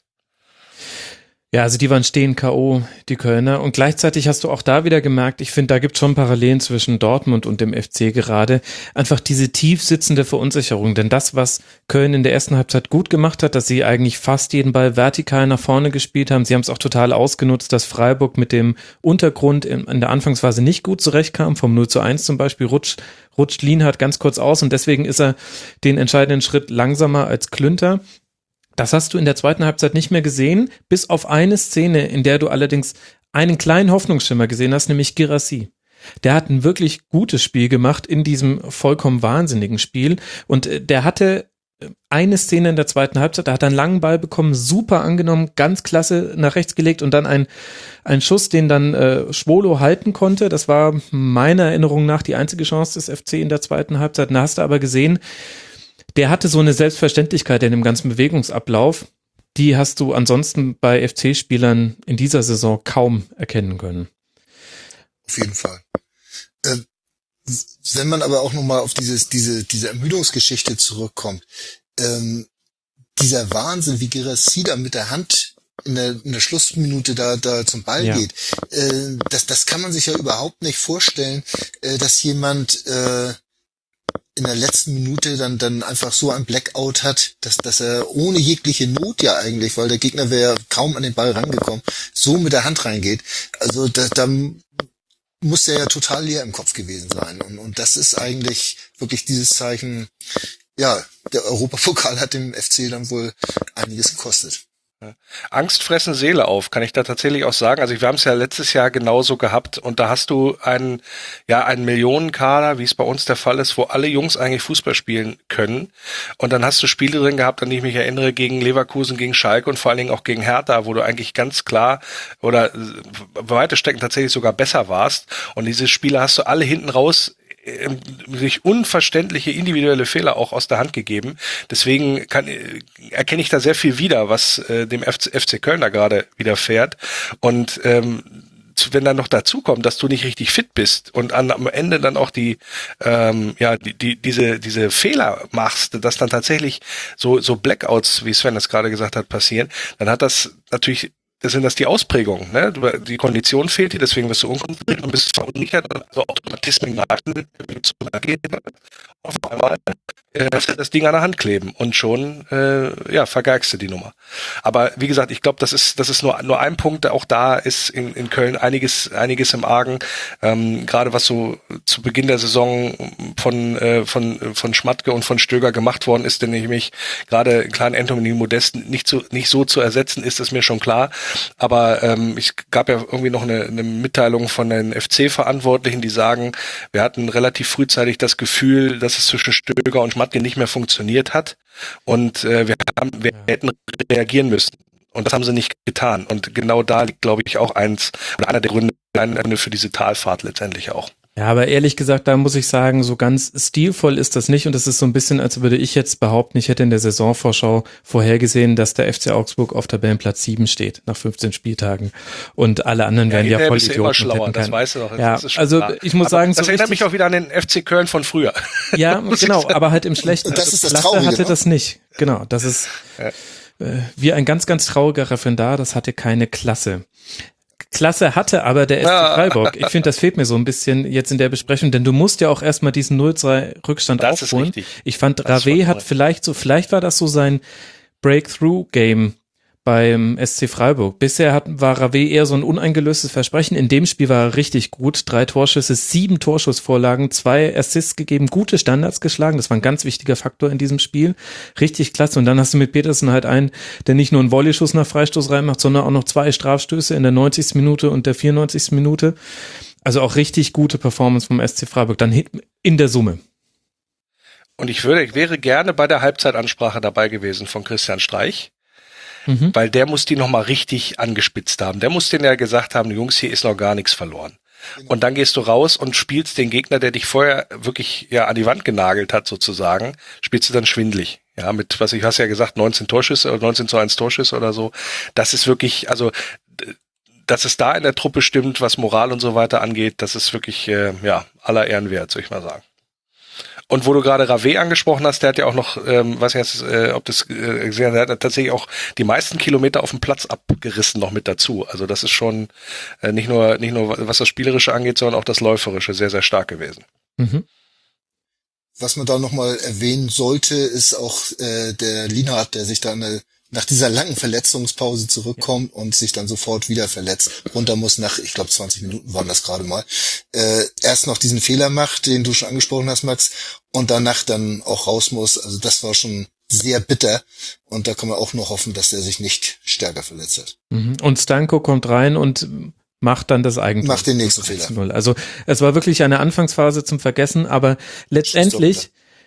Ja, also die waren stehen K.O., die Kölner. Und gleichzeitig hast du auch da wieder gemerkt, ich finde, da gibt es schon Parallelen zwischen Dortmund und dem FC gerade. Einfach diese tief sitzende Verunsicherung. Denn das, was Köln in der ersten Halbzeit gut gemacht hat, dass sie eigentlich fast jeden Ball vertikal nach vorne gespielt haben. Sie haben es auch total ausgenutzt, dass Freiburg mit dem Untergrund in der Anfangsphase nicht gut zurechtkam. Vom 0:1 zum Beispiel rutscht Lienhardt ganz kurz aus und deswegen ist er den entscheidenden Schritt langsamer als Klünter. Das hast du in der zweiten Halbzeit nicht mehr gesehen, bis auf eine Szene, in der du allerdings einen kleinen Hoffnungsschimmer gesehen hast, nämlich Guirassy. Der hat ein wirklich gutes Spiel gemacht in diesem vollkommen wahnsinnigen Spiel und der hatte eine Szene in der zweiten Halbzeit, da hat er einen langen Ball bekommen, super angenommen, ganz klasse nach rechts gelegt und dann ein Schuss, den dann Schwolo halten konnte. Das war meiner Erinnerung nach die einzige Chance des FC in der zweiten Halbzeit. Da hast du aber gesehen, der hatte so eine Selbstverständlichkeit in dem ganzen Bewegungsablauf, die hast du ansonsten bei FC-Spielern in dieser Saison kaum erkennen können. Auf jeden Fall. Wenn man aber auch nochmal auf diese Ermüdungsgeschichte zurückkommt, dieser Wahnsinn, wie Guirassy da mit der Hand in der Schlussminute da zum Ball geht, das kann man sich ja überhaupt nicht vorstellen, dass jemand in der letzten Minute dann einfach so ein Blackout hat, dass er ohne jegliche Not ja eigentlich, weil der Gegner wäre kaum an den Ball rangekommen, so mit der Hand reingeht. Also da muss der ja total leer im Kopf gewesen sein. Und das ist eigentlich wirklich dieses Zeichen, ja, der Europapokal hat dem FC dann wohl einiges gekostet. Angst fressen Seele auf, kann ich da tatsächlich auch sagen. Also wir haben es ja letztes Jahr genauso gehabt und da hast du einen Millionenkader, wie es bei uns der Fall ist, wo alle Jungs eigentlich Fußball spielen können und dann hast du Spiele drin gehabt, an die ich mich erinnere, gegen Leverkusen, gegen Schalke und vor allen Dingen auch gegen Hertha, wo du eigentlich ganz klar oder weite Strecken tatsächlich sogar besser warst und diese Spiele hast du alle hinten raus sich unverständliche individuelle Fehler auch aus der Hand gegeben. Deswegen erkenne ich da sehr viel wieder, was dem FC Köln da gerade widerfährt. Und wenn dann noch dazu kommt, dass du nicht richtig fit bist und am Ende dann auch diese Fehler machst, dass dann tatsächlich so Blackouts, wie Sven das gerade gesagt hat, passieren, dann hat das natürlich sind das die Ausprägungen, ne? Die Kondition fehlt dir, deswegen wirst du unkonzentriert und bist verunsichert, also Automatismen greifen, auf einmal das Ding an der Hand kleben und schon vergeigst du die Nummer. Aber wie gesagt, ich glaube, das ist nur ein Punkt. Auch da ist in Köln einiges im Argen. Gerade was so zu Beginn der Saison von Schmatke und von Stöger gemacht worden ist, denn nämlich gerade kleinen Anthony Modest nicht so zu ersetzen, ist es mir schon klar. Aber es gab ja irgendwie noch eine Mitteilung von den FC-Verantwortlichen, die sagen, wir hatten relativ frühzeitig das Gefühl, dass es zwischen Stöger und Schmatke nicht mehr funktioniert hat und wir hätten reagieren müssen. Und das haben sie nicht getan. Und genau da liegt, glaube ich, auch einer der Gründe für diese Talfahrt letztendlich auch. Ja, aber ehrlich gesagt, da muss ich sagen, so ganz stilvoll ist das nicht und es ist so ein bisschen, als würde ich jetzt behaupten, ich hätte in der Saisonvorschau vorhergesehen, dass der FC Augsburg auf Tabellenplatz 7 steht, nach 15 Spieltagen und alle anderen wären ja voll Idioten. Immer schlauer, das weißt du doch. Ja, also klar. Ich muss sagen, das erinnert mich auch wieder an den FC Köln von früher. Ja, genau, aber halt im Schlechten. Und das ist das Klasse Traurige, hatte ne? das nicht. Genau, das ist wie ein ganz, ganz trauriger Referendar, das hatte keine Klasse. Klasse hatte aber der SC Freiburg. Ich finde, das fehlt mir so ein bisschen jetzt in der Besprechung, denn du musst ja auch erstmal diesen 0-2 Rückstand das aufholen. Ist richtig. Ich fand, Rave hat vielleicht war das so sein Breakthrough-Game beim SC Freiburg. Bisher war Rave eher so ein uneingelöstes Versprechen. In dem Spiel war er richtig gut. 3 Torschüsse, 7 Torschussvorlagen, 2 Assists gegeben, gute Standards geschlagen. Das war ein ganz wichtiger Faktor in diesem Spiel. Richtig klasse. Und dann hast du mit Petersen halt einen, der nicht nur einen Volleyschuss nach Freistoß reinmacht, sondern auch noch 2 Strafstöße in der 90. Minute und der 94. Minute. Also auch richtig gute Performance vom SC Freiburg. Dann in der Summe. Und ich wäre gerne bei der Halbzeitansprache dabei gewesen von Christian Streich. Weil der muss die nochmal richtig angespitzt haben. Der muss denen ja gesagt haben, Jungs, hier ist noch gar nichts verloren. Genau. Und dann gehst du raus und spielst den Gegner, der dich vorher wirklich an die Wand genagelt hat sozusagen, spielst du dann schwindelig. Ja, mit, hast ja gesagt, 19 Torschüsse oder 19:1 Torschüsse oder so. Das ist wirklich, also, dass es da in der Truppe stimmt, was Moral und so weiter angeht, das ist wirklich, aller Ehren wert, soll ich mal sagen. Und wo du gerade Rave angesprochen hast, der hat ja auch noch, weiß nicht jetzt, ob das gesehen hat, der hat tatsächlich auch die meisten Kilometer auf dem Platz abgerissen noch mit dazu. Also das ist schon nicht nur was das Spielerische angeht, sondern auch das Läuferische sehr, sehr stark gewesen. Mhm. Was man da nochmal erwähnen sollte, ist auch der Lienhardt, der sich dann nach dieser langen Verletzungspause zurückkommt und sich dann sofort wieder verletzt. Runter muss nach, ich glaube 20 Minuten waren das gerade mal. Erst noch diesen Fehler macht, den du schon angesprochen hast, Max, und danach dann auch raus muss. Also das war schon sehr bitter und da kann man auch nur hoffen, dass er sich nicht stärker verletzt hat. Und Stanko kommt rein und macht dann das Eigentor. Macht den nächsten Fehler. Also es war wirklich eine Anfangsphase zum Vergessen, aber letztendlich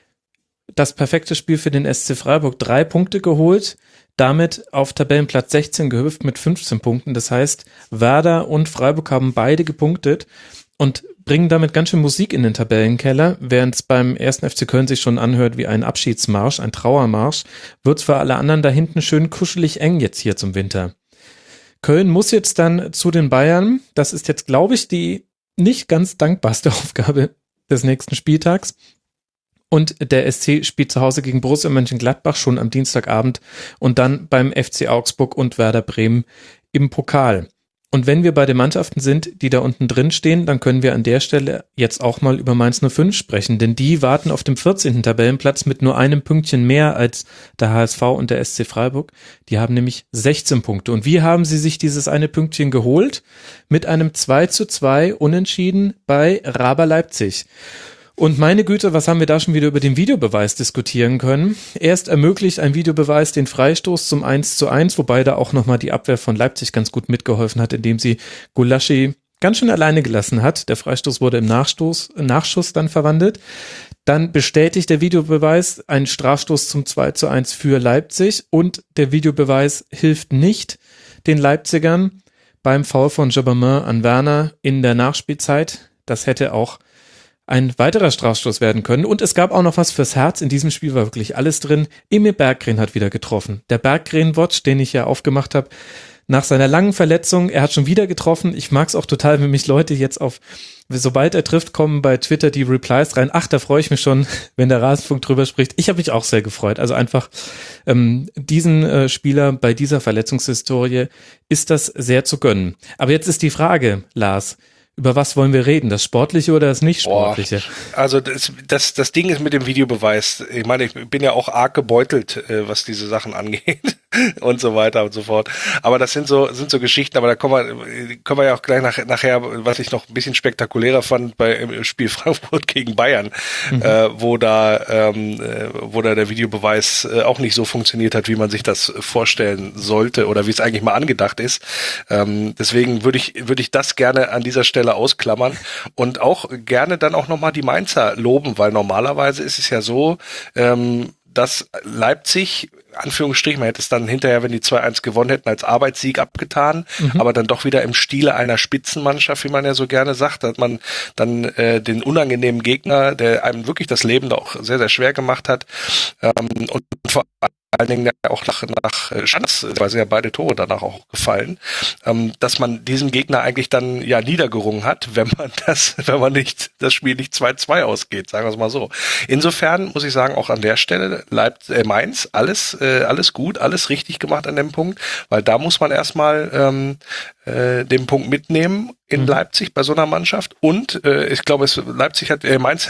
das perfekte Spiel für den SC Freiburg. 3 Punkte geholt, damit auf Tabellenplatz 16 gehüpft mit 15 Punkten. Das heißt, Werder und Freiburg haben beide gepunktet und bringen damit ganz schön Musik in den Tabellenkeller. Während es beim 1. FC Köln sich schon anhört wie ein Abschiedsmarsch, ein Trauermarsch, wird es für alle anderen da hinten schön kuschelig eng jetzt hier zum Winter. Köln muss jetzt dann zu den Bayern. Das ist jetzt, glaube ich, die nicht ganz dankbarste Aufgabe des nächsten Spieltags. Und der SC spielt zu Hause gegen Borussia Mönchengladbach schon am Dienstagabend und dann beim FC Augsburg und Werder Bremen im Pokal. Und wenn wir bei den Mannschaften sind, die da unten drin stehen, dann können wir an der Stelle jetzt auch mal über Mainz 05 sprechen, denn die warten auf dem 14. Tabellenplatz mit nur einem Pünktchen mehr als der HSV und der SC Freiburg. Die haben nämlich 16 Punkte. Und wie haben sie sich dieses eine Pünktchen geholt? Mit einem 2:2 Unentschieden bei RB Leipzig. Und meine Güte, was haben wir da schon wieder über den Videobeweis diskutieren können? Erst ermöglicht ein Videobeweis den Freistoß zum 1:1, wobei da auch nochmal die Abwehr von Leipzig ganz gut mitgeholfen hat, indem sie Gulaschi ganz schön alleine gelassen hat. Der Freistoß wurde im Nachschuss dann verwandelt. Dann bestätigt der Videobeweis einen Strafstoß zum 2:1 für Leipzig und der Videobeweis hilft nicht den Leipzigern beim Foul von Jobamin an Werner in der Nachspielzeit. Das hätte auch ein weiterer Strafstoß werden können. Und es gab auch noch was fürs Herz. In diesem Spiel war wirklich alles drin. Emil Berggren hat wieder getroffen. Der Berggren-Watch, den ich ja aufgemacht habe, nach seiner langen Verletzung, er hat schon wieder getroffen. Ich mag es auch total, wenn mich Leute jetzt sobald er trifft, kommen bei Twitter die Replies rein. Ach, da freue ich mich schon, wenn der Rasenfunk drüber spricht. Ich habe mich auch sehr gefreut. Also einfach diesen Spieler bei dieser Verletzungshistorie ist das sehr zu gönnen. Aber jetzt ist die Frage, Lars, Über was wollen wir reden? Das Sportliche oder das Nicht-Sportliche? Also das Ding ist mit dem Videobeweis. Ich meine, ich bin ja auch arg gebeutelt, was diese Sachen angeht und so weiter und so fort. Aber das sind so Geschichten, aber da kommen wir ja auch gleich nachher, was ich noch ein bisschen spektakulärer fand im Spiel Frankfurt gegen Bayern, wo da der Videobeweis auch nicht so funktioniert hat, wie man sich das vorstellen sollte oder wie es eigentlich mal angedacht ist. Deswegen würde ich das gerne an dieser Stelle ausklammern und auch gerne dann auch nochmal die Mainzer loben, weil normalerweise ist es ja so, dass Leipzig, Anführungsstrichen, man hätte es dann hinterher, wenn die 2-1 gewonnen hätten, als Arbeitssieg abgetan, aber dann doch wieder im Stile einer Spitzenmannschaft, wie man ja so gerne sagt, dass man dann den unangenehmen Gegner, der einem wirklich das Leben da auch sehr, sehr schwer gemacht hat, und vor allen Dingen auch nach Schanz, weil sie ja beide Tore danach auch gefallen, dass man diesen Gegner eigentlich dann ja niedergerungen hat, wenn man nicht das Spiel nicht 2-2 ausgeht, sagen wir es mal so. Insofern muss ich sagen, auch an der Stelle Mainz alles gut, alles richtig gemacht an dem Punkt, weil da muss man erstmal den Punkt mitnehmen in Leipzig bei so einer Mannschaft und ich glaube, Mainz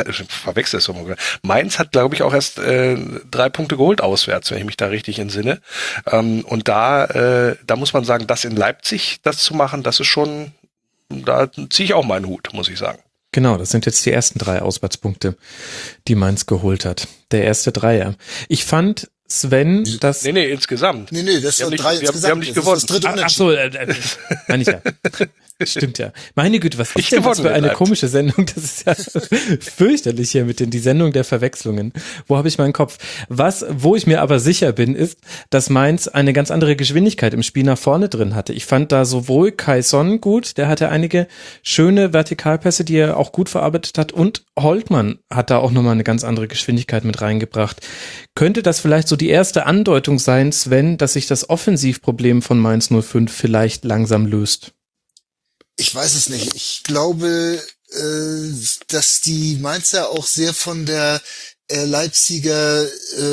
hat, glaube ich, auch erst 3 Punkte geholt auswärts, wenn ich mich da richtig entsinne. Und da muss man sagen, das in Leipzig, das zu machen, das ist schon, da ziehe ich auch meinen Hut, muss ich sagen. Genau, das sind jetzt die ersten 3 Auswärtspunkte, die Mainz geholt hat. Der erste Dreier. Ich fand, Sven, das... Nee, insgesamt. Nee, das sind 3 insgesamt. Wir haben nicht gewonnen. Das dritte Unentschieden. Meine ich ja. Stimmt ja. Meine Güte, was ist denn das für eine komische Sendung? Das ist ja fürchterlich hier mit die Sendung der Verwechslungen. Wo habe ich meinen Kopf? Wo ich mir aber sicher bin, ist, dass Mainz eine ganz andere Geschwindigkeit im Spiel nach vorne drin hatte. Ich fand da sowohl Kai Son gut, der hatte einige schöne Vertikalpässe, die er auch gut verarbeitet hat, und Holtmann hat da auch nochmal eine ganz andere Geschwindigkeit mit reingebracht. Könnte das vielleicht so die erste Andeutung sein, Sven, dass sich das Offensivproblem von Mainz 05 vielleicht langsam löst? Ich weiß es nicht. Ich glaube, dass die Mainzer auch sehr von der Leipziger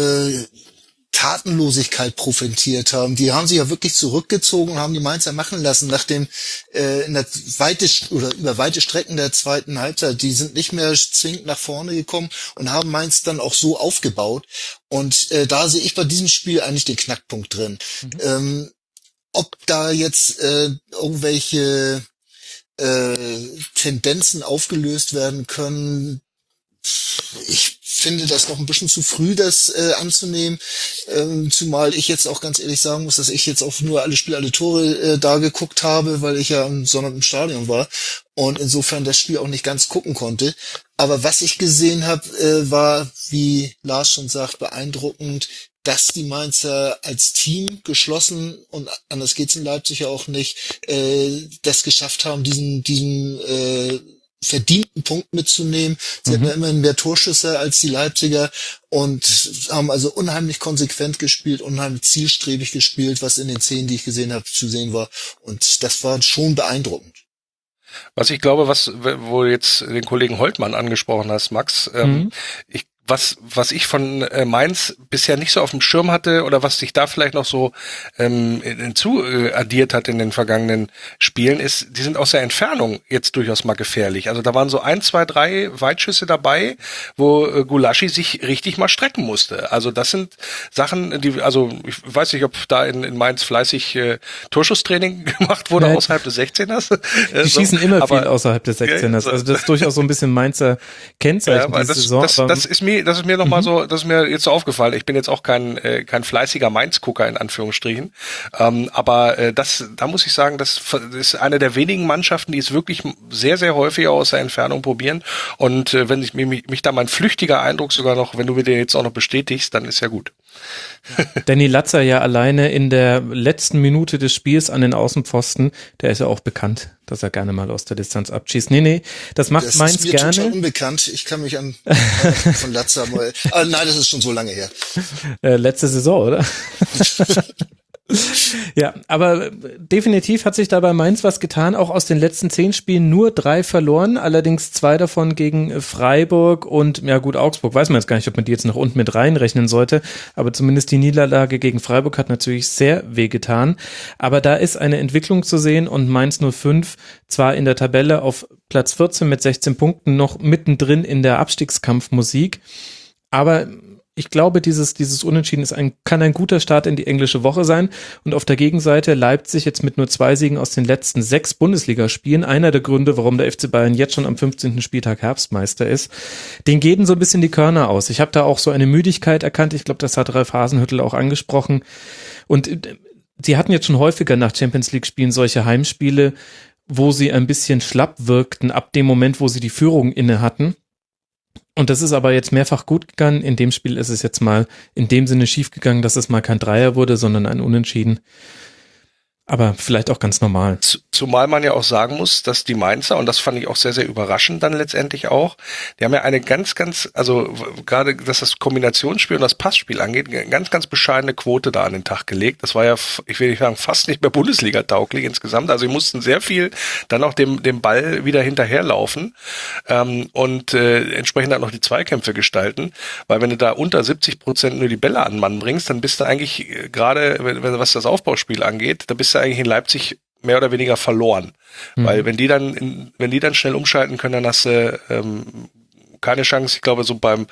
Tatenlosigkeit profitiert haben. Die haben sich ja wirklich zurückgezogen und haben die Mainzer machen lassen, nachdem in der über weite Strecken der zweiten Halbzeit, die sind nicht mehr zwingend nach vorne gekommen und haben Mainz dann auch so aufgebaut. Und da sehe ich bei diesem Spiel eigentlich den Knackpunkt drin. Ob da jetzt irgendwelche Tendenzen aufgelöst werden können. Ich finde das noch ein bisschen zu früh, das anzunehmen, zumal ich jetzt auch ganz ehrlich sagen muss, dass ich jetzt auch nur alle Spiele, alle Tore da geguckt habe, weil ich ja am Sonntag im Stadion war und insofern das Spiel auch nicht ganz gucken konnte. Aber was ich gesehen habe, war, wie Lars schon sagt, beeindruckend, dass die Mainzer als Team geschlossen, und anders geht's in Leipzig ja auch nicht, das geschafft haben, diesen verdienten Punkt mitzunehmen. Sie hatten ja immerhin mehr Torschüsse als die Leipziger und haben also unheimlich konsequent gespielt, unheimlich zielstrebig gespielt, was in den Szenen, die ich gesehen habe, zu sehen war. Und das war schon beeindruckend. Was ich glaube, wo du jetzt den Kollegen Holtmann angesprochen hast, Max, was ich von Mainz bisher nicht so auf dem Schirm hatte oder was sich da vielleicht noch so addiert hat in den vergangenen Spielen, ist, die sind aus der Entfernung jetzt durchaus mal gefährlich. Also da waren so 1, 2, 3 Weitschüsse dabei, wo Gulaschi sich richtig mal strecken musste. Also das sind Sachen, ich weiß nicht, ob da in Mainz fleißig Torschusstraining gemacht wurde außerhalb des 16ers. Die schießen immer viel außerhalb des 16ers. Also das ist durchaus so ein bisschen Mainzer Kennzeichen diese Saison. Das ist mir noch mal so, das ist mir jetzt so aufgefallen. Ich bin jetzt auch kein fleißiger Mainz-Gucker in Anführungsstrichen, aber da muss ich sagen, das ist eine der wenigen Mannschaften, die es wirklich sehr, sehr häufig aus der Entfernung probieren. Und wenn ich mich da mein flüchtiger Eindruck sogar noch, wenn du mir den jetzt auch noch bestätigst, dann ist ja gut. Danny Latzer ja alleine in der letzten Minute des Spiels an den Außenpfosten, der ist ja auch bekannt, dass er gerne mal aus der Distanz abschießt. Nee, das macht Mainz gerne. Das ist mir total unbekannt. Ich kann mich an von Latzer mal... nein, das ist schon so lange her. Letzte Saison, oder? Ja, aber definitiv hat sich da bei Mainz was getan. Auch aus den letzten 10 Spielen nur 3 verloren, allerdings 2 davon gegen Freiburg und, ja gut, Augsburg. Weiß man jetzt gar nicht, ob man die jetzt noch unten mit reinrechnen sollte, aber zumindest die Niederlage gegen Freiburg hat natürlich sehr wehgetan. Aber da ist eine Entwicklung zu sehen und Mainz 05 zwar in der Tabelle auf Platz 14 mit 16 Punkten noch mittendrin in der Abstiegskampfmusik, aber ich glaube, dieses Unentschieden kann ein guter Start in die englische Woche sein. Und auf der Gegenseite Leipzig jetzt mit nur 2 Siegen aus den letzten 6 Bundesligaspielen. Einer der Gründe, warum der FC Bayern jetzt schon am 15. Spieltag Herbstmeister ist. Den gehen so ein bisschen die Körner aus. Ich habe da auch so eine Müdigkeit erkannt. Ich glaube, das hat Ralf Hasenhüttl auch angesprochen. Und sie hatten jetzt schon häufiger nach Champions League Spielen solche Heimspiele, wo sie ein bisschen schlapp wirkten, ab dem Moment, wo sie die Führung inne hatten. Und das ist aber jetzt mehrfach gut gegangen. In dem Spiel ist es jetzt mal in dem Sinne schief gegangen, dass es mal kein Dreier wurde, sondern ein Unentschieden. Aber vielleicht auch ganz normal. Zumal man ja auch sagen muss, dass die Mainzer, und das fand ich auch sehr, sehr überraschend dann letztendlich auch, die haben ja eine also gerade, dass das Kombinationsspiel und das Passspiel angeht, eine ganz bescheidene Quote da an den Tag gelegt. Das war ja, ich will nicht sagen, fast nicht mehr Bundesliga-tauglich insgesamt. Also die mussten sehr viel dann auch dem Ball wieder hinterherlaufen und entsprechend dann noch die Zweikämpfe gestalten. Weil wenn du da unter 70% nur die Bälle an den Mann bringst, dann bist du eigentlich gerade, was das Aufbauspiel angeht, da bist du eigentlich in Leipzig mehr oder weniger verloren. Weil wenn die dann schnell umschalten können, dann hast du keine Chance. Ich glaube, so beim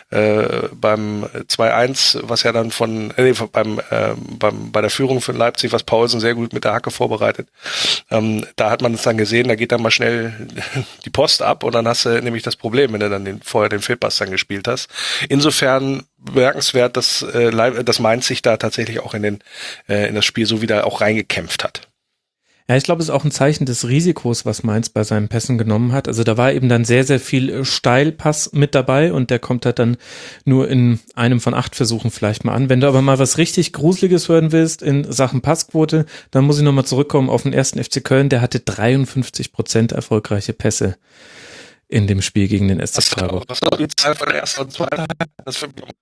2-1, was ja dann bei der Führung von Leipzig, was Paulsen sehr gut mit der Hacke vorbereitet, da hat man es dann gesehen, da geht dann mal schnell die Post ab und dann hast du nämlich das Problem, wenn du dann vorher den Fehlpass dann gespielt hast. Insofern bemerkenswert, dass Mainz sich da tatsächlich auch in das Spiel so wieder auch reingekämpft hat. Ja, ich glaube, es ist auch ein Zeichen des Risikos, was Mainz bei seinen Pässen genommen hat. Also da war eben dann sehr, sehr viel Steilpass mit dabei und der kommt halt dann nur in einem von 8 Versuchen vielleicht mal an. Wenn du aber mal was richtig Gruseliges hören willst in Sachen Passquote, dann muss ich nochmal zurückkommen auf den 1. FC Köln. Der hatte 53% erfolgreiche Pässe in dem Spiel gegen den SC Freiburg. Was war die Zahl von der ersten und zweiten? Das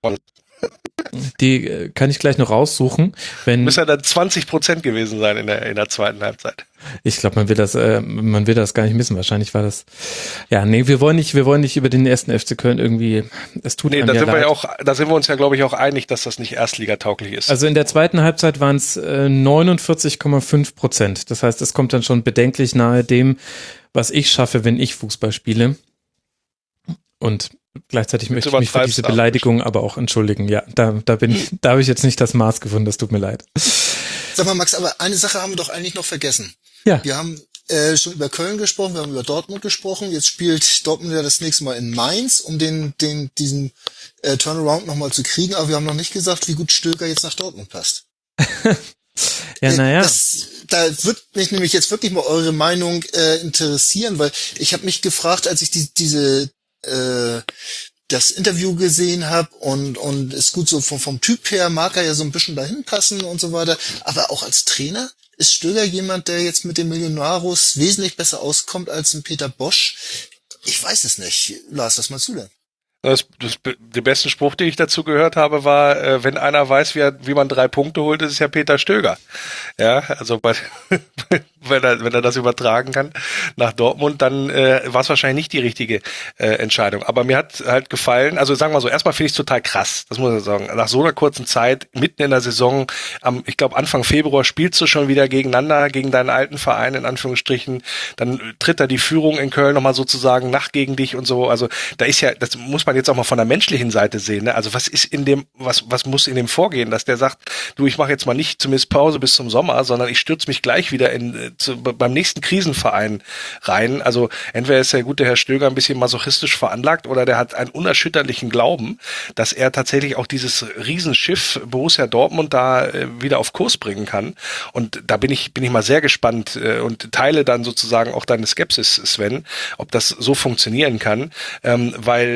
Die kann ich gleich noch raussuchen. Müsste ja dann 20% gewesen sein in der zweiten Halbzeit. Ich glaube, man will das gar nicht missen. Wahrscheinlich war das, ja, nee, wir wollen nicht über den 1. FC Köln irgendwie, es tut einem ja leid. Da sind wir uns ja, glaube ich, auch einig, dass das nicht erstligatauglich ist. Also in der zweiten Halbzeit waren es 49,5%. Das heißt, es kommt dann schon bedenklich nahe dem, was ich schaffe, wenn ich Fußball spiele. Und gleichzeitig möchte ich mich für diese Beleidigung aber auch entschuldigen. Ja, da habe ich jetzt nicht das Maß gefunden, das tut mir leid. Sag mal, Max, aber eine Sache haben wir doch eigentlich noch vergessen. Ja. Wir haben schon über Köln gesprochen, wir haben über Dortmund gesprochen. Jetzt spielt Dortmund ja das nächste Mal in Mainz, um diesen Turnaround nochmal zu kriegen. Aber wir haben noch nicht gesagt, wie gut Stöger jetzt nach Dortmund passt. Ja, naja. Da wird mich nämlich jetzt wirklich mal eure Meinung interessieren, weil ich habe mich gefragt, als ich das Interview gesehen habe und ist gut so vom Typ her, mag er ja so ein bisschen dahin passen und so weiter, aber auch als Trainer ist Stöger jemand, der jetzt mit dem Millonarus wesentlich besser auskommt als ein Peter Bosch. Ich weiß es nicht. Lars, was meinst du denn? Der beste Spruch, den ich dazu gehört habe, war, wenn einer weiß, wie man 3 Punkte holt, ist es ja Peter Stöger. Ja, also wenn er das übertragen kann nach Dortmund, dann war es wahrscheinlich nicht die richtige Entscheidung. Aber mir hat halt gefallen, also sagen wir so, erstmal finde ich es total krass, das muss ich sagen. Nach so einer kurzen Zeit, mitten in der Saison, ich glaube Anfang Februar spielst du schon wieder gegeneinander, gegen deinen alten Verein in Anführungsstrichen, dann tritt da die Führung in Köln nochmal sozusagen nach gegen dich und so. Also da ist ja, das muss man jetzt auch mal von der menschlichen Seite sehen, ne? Also was ist was muss in dem vorgehen, dass der sagt, du, ich mache jetzt mal nicht zumindest Pause bis zum Sommer, sondern ich stürze mich gleich wieder beim nächsten Krisenverein rein. Also entweder ist der gute Herr Stöger ein bisschen masochistisch veranlagt oder der hat einen unerschütterlichen Glauben, dass er tatsächlich auch dieses Riesenschiff Borussia Dortmund da wieder auf Kurs bringen kann. Und da bin ich mal sehr gespannt und teile dann sozusagen auch deine Skepsis, Sven, ob das so funktionieren kann, weil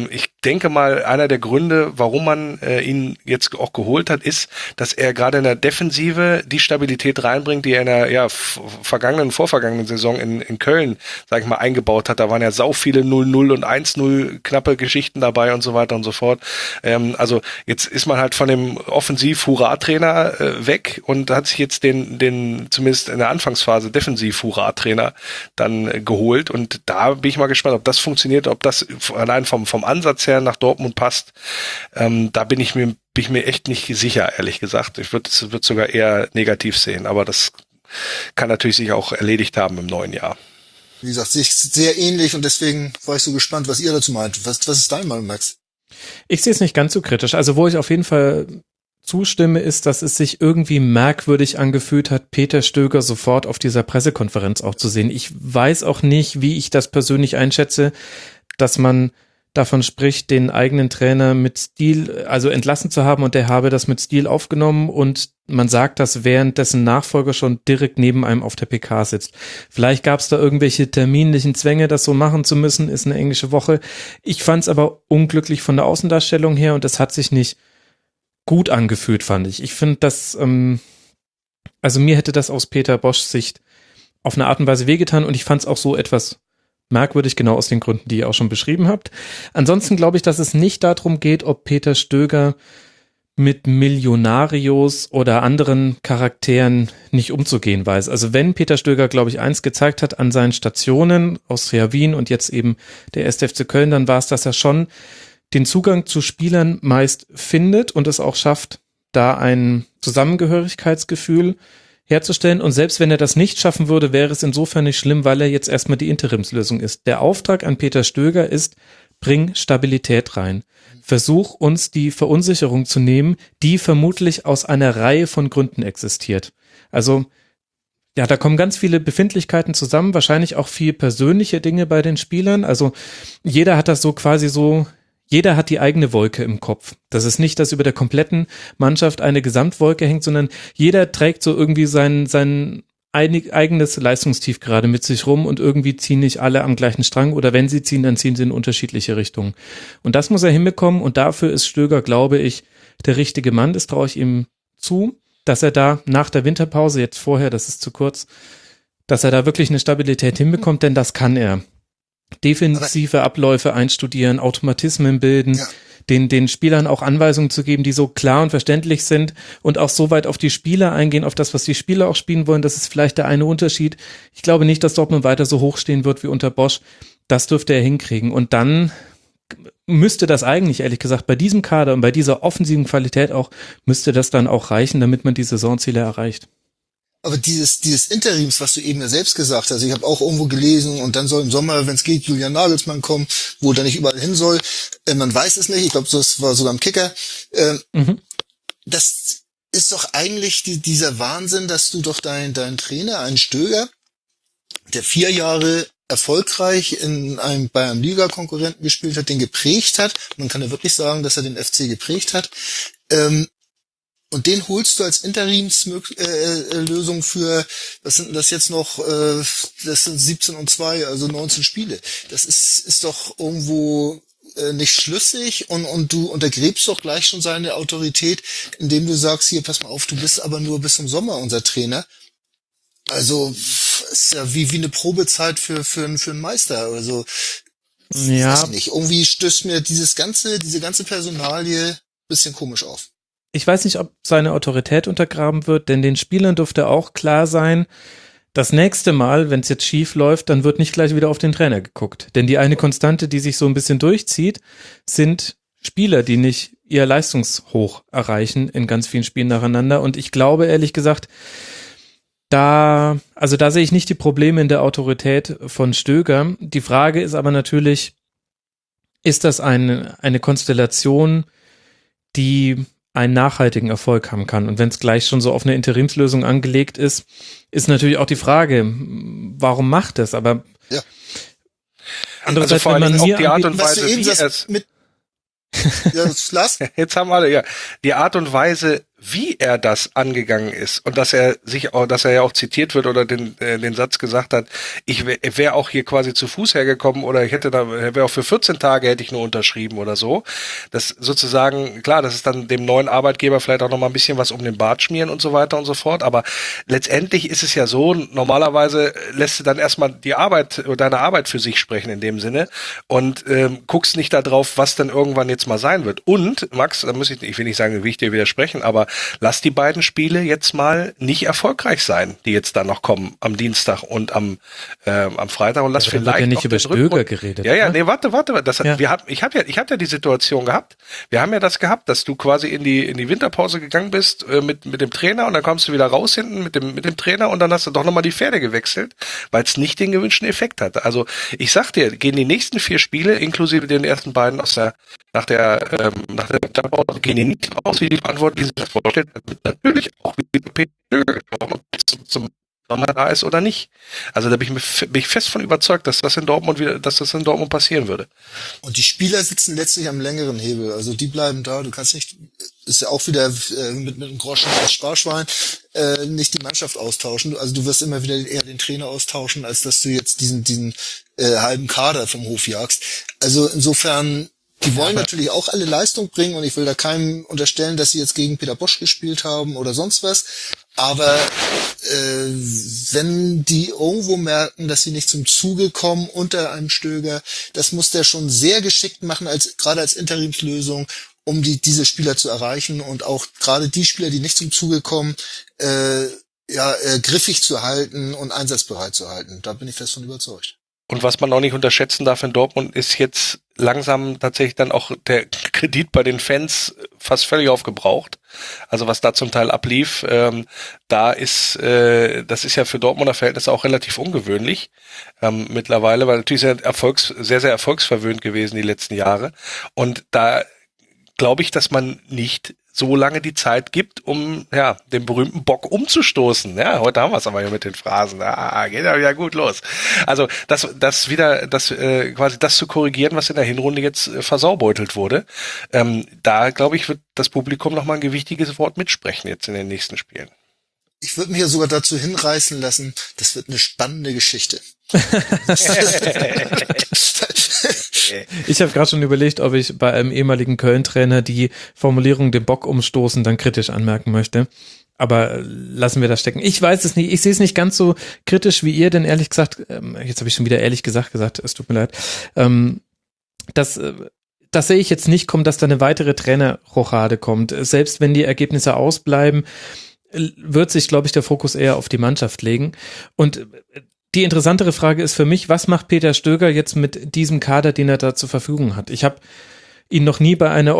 ich denke mal, einer der Gründe, warum man ihn jetzt auch geholt hat, ist, dass er gerade in der Defensive die Stabilität reinbringt, die er in der vorvergangenen Saison in Köln, sag ich mal, eingebaut hat. Da waren ja sau viele 0-0 und 1-0 knappe Geschichten dabei und so weiter und so fort. Also jetzt ist man halt von dem Offensiv-Hurra-Trainer weg und hat sich jetzt den zumindest in der Anfangsphase Defensiv-Hurra-Trainer dann geholt. Und da bin ich mal gespannt, ob das funktioniert, ob das allein vom Ansatz her nach Dortmund passt. Da bin ich mir echt nicht sicher, ehrlich gesagt. Ich würde sogar eher negativ sehen, aber das kann natürlich sich auch erledigt haben im neuen Jahr. Wie gesagt, sehe ich sehr ähnlich und deswegen war ich so gespannt, was ihr dazu meint. Was ist dein Meinung, Max? Ich sehe es nicht ganz so kritisch. Also wo ich auf jeden Fall zustimme, ist, dass es sich irgendwie merkwürdig angefühlt hat, Peter Stöger sofort auf dieser Pressekonferenz auch zu sehen. Ich weiß auch nicht, wie ich das persönlich einschätze, dass man davon spricht, den eigenen Trainer mit Stil, also entlassen zu haben und der habe das mit Stil aufgenommen und man sagt das, während dessen Nachfolger schon direkt neben einem auf der PK sitzt. Vielleicht gab es da irgendwelche terminlichen Zwänge, das so machen zu müssen, ist eine englische Woche. Ich fand es aber unglücklich von der Außendarstellung her und es hat sich nicht gut angefühlt, fand ich. Ich finde, dass, also mir hätte das aus Peter Boschs Sicht auf eine Art und Weise wehgetan und ich fand es auch so etwas merkwürdig, genau aus den Gründen, die ihr auch schon beschrieben habt. Ansonsten glaube ich, dass es nicht darum geht, ob Peter Stöger mit Millionarios oder anderen Charakteren nicht umzugehen weiß. Also wenn Peter Stöger, glaube ich, eins gezeigt hat an seinen Stationen, Austria Wien und jetzt eben der 1. FC Köln, dann war es, dass er schon den Zugang zu Spielern meist findet und es auch schafft, da ein Zusammengehörigkeitsgefühl herzustellen. Und selbst wenn er das nicht schaffen würde, wäre es insofern nicht schlimm, weil er jetzt erstmal die Interimslösung ist. Der Auftrag an Peter Stöger ist, bring Stabilität rein. Versuch uns die Verunsicherung zu nehmen, die vermutlich aus einer Reihe von Gründen existiert. Also, ja, da kommen ganz viele Befindlichkeiten zusammen, wahrscheinlich auch viel persönliche Dinge bei den Spielern. Also, jeder hat das so quasi so, jeder hat die eigene Wolke im Kopf. Das ist nicht, dass über der kompletten Mannschaft eine Gesamtwolke hängt, sondern jeder trägt so irgendwie sein eigenes Leistungstief gerade mit sich rum und irgendwie ziehen nicht alle am gleichen Strang oder wenn sie ziehen, dann ziehen sie in unterschiedliche Richtungen. Und das muss er hinbekommen und dafür ist Stöger, glaube ich, der richtige Mann. Das traue ich ihm zu, dass er da nach der Winterpause, jetzt vorher, das ist zu kurz, dass er da wirklich eine Stabilität hinbekommt, denn das kann er. Defensive Abläufe einstudieren, Automatismen bilden, Ja. den Spielern auch Anweisungen zu geben, die so klar und verständlich sind und auch so weit auf die Spieler eingehen, auf das, was die Spieler auch spielen wollen. Das ist vielleicht der eine Unterschied. Ich glaube nicht, dass Dortmund weiter so hoch stehen wird wie unter Bosch. Das dürfte er hinkriegen. Und dann müsste das eigentlich, ehrlich gesagt, bei diesem Kader und bei dieser offensiven Qualität auch, müsste das dann auch reichen, damit man die Saisonziele erreicht. Aber dieses Interims, was du eben ja selbst gesagt hast, ich habe auch irgendwo gelesen und dann soll im Sommer, wenn es geht, Julian Nagelsmann kommen, wo er nicht überall hin soll. Man weiß es nicht, ich glaube, das war sogar im Kicker. Das ist doch eigentlich dieser Wahnsinn, dass du doch deinen Trainer, einen Stöger, der 4 Jahre erfolgreich bei einem Liga-Konkurrenten gespielt hat, den geprägt hat. Man kann ja wirklich sagen, dass er den FC geprägt hat. Und den holst du als Interimslösung für, was sind denn das jetzt noch, das sind 17 und 2, also 19 Spiele. Das ist doch irgendwo nicht schlüssig und du untergräbst doch gleich schon seine Autorität, indem du sagst, hier, pass mal auf, du bist aber nur bis zum Sommer unser Trainer. Also, ist ja wie eine Probezeit für einen Meister, also, Ja. weiß ich nicht. Irgendwie stößt mir diese ganze Personalie bisschen komisch auf. Ich weiß nicht, ob seine Autorität untergraben wird, denn den Spielern dürfte auch klar sein, das nächste Mal, wenn es jetzt schief läuft, dann wird nicht gleich wieder auf den Trainer geguckt. Denn die eine Konstante, die sich so ein bisschen durchzieht, sind Spieler, die nicht ihr Leistungshoch erreichen in ganz vielen Spielen nacheinander. Und ich glaube, ehrlich gesagt, da sehe ich nicht die Probleme in der Autorität von Stöger. Die Frage ist aber natürlich, ist das eine Konstellation, die einen nachhaltigen Erfolg haben kann. Und wenn es gleich schon so auf eine Interimslösung angelegt ist, ist natürlich auch die Frage, warum macht es? Aber ja. Also vor allem auch die Art und was Weise, du eben wie sagst, es mit ja, Lars? jetzt haben alle, ja, die Art und Weise, wie er das angegangen ist und dass er ja auch zitiert wird oder den Satz gesagt hat, ich wäre auch hier quasi zu Fuß hergekommen oder wäre auch für 14 Tage hätte ich nur unterschrieben oder so. Das sozusagen, klar, das ist dann dem neuen Arbeitgeber vielleicht auch nochmal ein bisschen was um den Bart schmieren und so weiter und so fort, aber letztendlich ist es ja so, normalerweise lässt du dann erstmal deine Arbeit für sich sprechen in dem Sinne und guckst nicht da drauf, was dann irgendwann jetzt mal sein wird. Und, Max, ich will nicht sagen, will ich dir widersprechen, aber lass die beiden Spiele jetzt mal nicht erfolgreich sein, die jetzt da noch kommen, am Dienstag und am Freitag und lass vielleicht ja nicht über Stöger geredet. Ja, nee, warte. Ich habe ja die Situation gehabt. Wir haben ja das gehabt, dass du quasi in die Winterpause gegangen bist mit dem Trainer und dann kommst du wieder raus hinten mit dem Trainer und dann hast du doch nochmal die Pferde gewechselt, weil es nicht den gewünschten Effekt hatte. Also ich sag dir, gehen die nächsten 4 Spiele, inklusive den ersten beiden nach der Winterpause, gehen die nicht aus, wie die Verantwortlichen sich das vorstellen. Natürlich auch wie Peter zum Sommer da ist oder nicht. Also da bin ich fest von überzeugt, dass das in Dortmund passieren würde. Und die Spieler sitzen letztlich am längeren Hebel. Also die bleiben da. Du kannst nicht, ist ja auch wieder mit einem Groschen als Sparschwein, nicht die Mannschaft austauschen. Also du wirst immer wieder eher den Trainer austauschen, als dass du jetzt diesen halben Kader vom Hof jagst. Also insofern, die wollen natürlich auch alle Leistung bringen und ich will da keinem unterstellen, dass sie jetzt gegen Peter Bosch gespielt haben oder sonst was. Aber wenn die irgendwo merken, dass sie nicht zum Zuge kommen unter einem Stöger, das muss der schon sehr geschickt machen, gerade als Interimslösung, um diese Spieler zu erreichen und auch gerade die Spieler, die nicht zum Zuge kommen, griffig zu halten und einsatzbereit zu halten. Da bin ich fest von überzeugt. Und was man auch nicht unterschätzen darf in Dortmund, ist jetzt langsam tatsächlich dann auch der Kredit bei den Fans fast völlig aufgebraucht. Also was da zum Teil ablief, das ist ja für Dortmunder Verhältnisse auch relativ ungewöhnlich mittlerweile, weil natürlich sehr, sehr erfolgsverwöhnt gewesen die letzten Jahre. Und da glaube ich, dass man nicht so lange die Zeit gibt, um den berühmten Bock umzustoßen. Ja, heute haben wir es aber hier mit den Phrasen. Geht ja wieder gut los. Also quasi das zu korrigieren, was in der Hinrunde jetzt versaubeutelt wurde. Da glaube ich, wird das Publikum noch mal ein gewichtiges Wort mitsprechen jetzt in den nächsten Spielen. Ich würde mich ja sogar dazu hinreißen lassen, das wird eine spannende Geschichte. Ich habe gerade schon überlegt, ob ich bei einem ehemaligen Köln-Trainer die Formulierung den Bock umstoßen dann kritisch anmerken möchte. Aber lassen wir das stecken. Ich weiß es nicht. Ich sehe es nicht ganz so kritisch wie ihr, denn ehrlich gesagt, jetzt habe ich schon wieder ehrlich gesagt, es tut mir leid, das sehe ich jetzt nicht kommen, dass da eine weitere Trainerrochade kommt. Selbst wenn die Ergebnisse ausbleiben, wird sich, glaube ich, der Fokus eher auf die Mannschaft legen. Und die interessantere Frage ist für mich, was macht Peter Stöger jetzt mit diesem Kader, den er da zur Verfügung hat? Ich habe ihn noch nie bei einer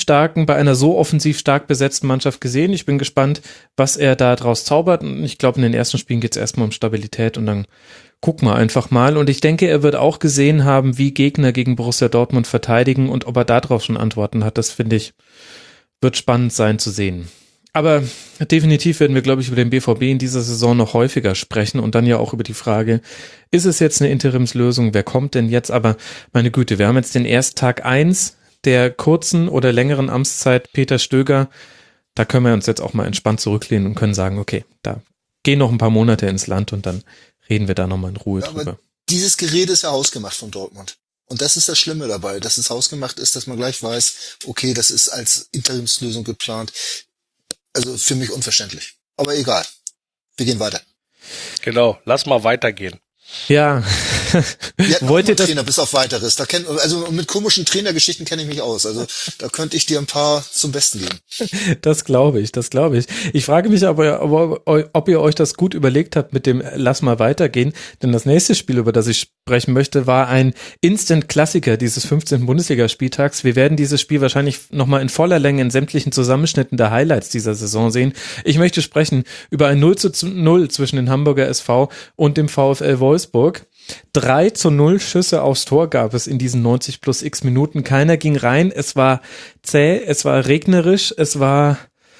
so offensiv stark besetzten Mannschaft gesehen. Ich bin gespannt, was er da draus zaubert. Und ich glaube, in den ersten Spielen geht es erstmal um Stabilität und dann gucken wir einfach mal. Und ich denke, er wird auch gesehen haben, wie Gegner gegen Borussia Dortmund verteidigen und ob er darauf schon Antworten hat. Das finde ich, wird spannend sein zu sehen. Aber definitiv werden wir, glaube ich, über den BVB in dieser Saison noch häufiger sprechen und dann ja auch über die Frage, ist es jetzt eine Interimslösung, wer kommt denn jetzt? Aber meine Güte, wir haben jetzt den ersten Tag 1 der kurzen oder längeren Amtszeit Peter Stöger. Da können wir uns jetzt auch mal entspannt zurücklehnen und können sagen, okay, da gehen noch ein paar Monate ins Land und dann reden wir da nochmal in Ruhe drüber. Aber dieses Gerede ist ja hausgemacht von Dortmund. Und das ist das Schlimme dabei, dass es hausgemacht ist, dass man gleich weiß, okay, das ist als Interimslösung geplant. Also für mich unverständlich. Aber egal. Wir gehen weiter. Genau, lass mal weitergehen. Ja. Wollt ihr das? Trainer bis auf weiteres. Also mit komischen Trainergeschichten kenne ich mich aus. Also da könnte ich dir ein paar zum Besten geben. Das glaube ich. Ich frage mich aber, ob ihr euch das gut überlegt habt mit dem Lass mal weitergehen. Denn das nächste Spiel, über das ich sprechen möchte, war ein Instant-Klassiker dieses 15. Bundesligaspieltags. Wir werden dieses Spiel wahrscheinlich nochmal in voller Länge in sämtlichen Zusammenschnitten der Highlights dieser Saison sehen. Ich möchte sprechen über ein 0:0 zwischen den Hamburger SV und dem VfL Wolfsburg. 3:0 Schüsse aufs Tor gab es in diesen 90 plus x Minuten. Keiner ging rein. Es war zäh, es war regnerisch, es war,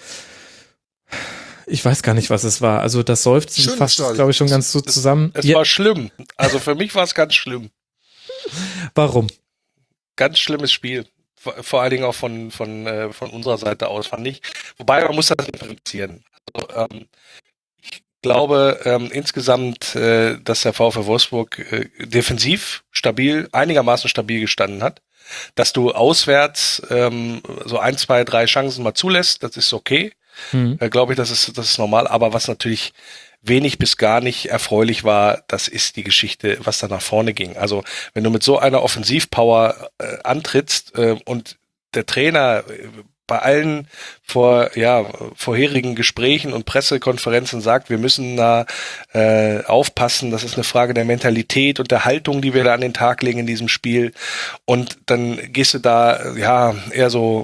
ich weiß gar nicht, was es war. Also das Seufzen fasst, glaube ich, schon ganz so zusammen. Es war schlimm. Also für mich war es ganz schlimm. Warum? Ganz schlimmes Spiel. vor allen Dingen auch von unserer Seite aus, fand ich. Wobei, man muss das differenzieren. Also, ich glaube insgesamt, dass der VfL Wolfsburg defensiv einigermaßen stabil gestanden hat. Dass du auswärts so 1, 2, 3 Chancen mal zulässt, das ist okay. Glaube ich, das ist normal. Aber was natürlich wenig bis gar nicht erfreulich war, das ist die Geschichte, was da nach vorne ging. Also wenn du mit so einer Offensivpower antrittst und der Trainer bei allen vorherigen Gesprächen und Pressekonferenzen sagt, wir müssen da aufpassen, das ist eine Frage der Mentalität und der Haltung, die wir da an den Tag legen in diesem Spiel. Und dann gehst du da eher so,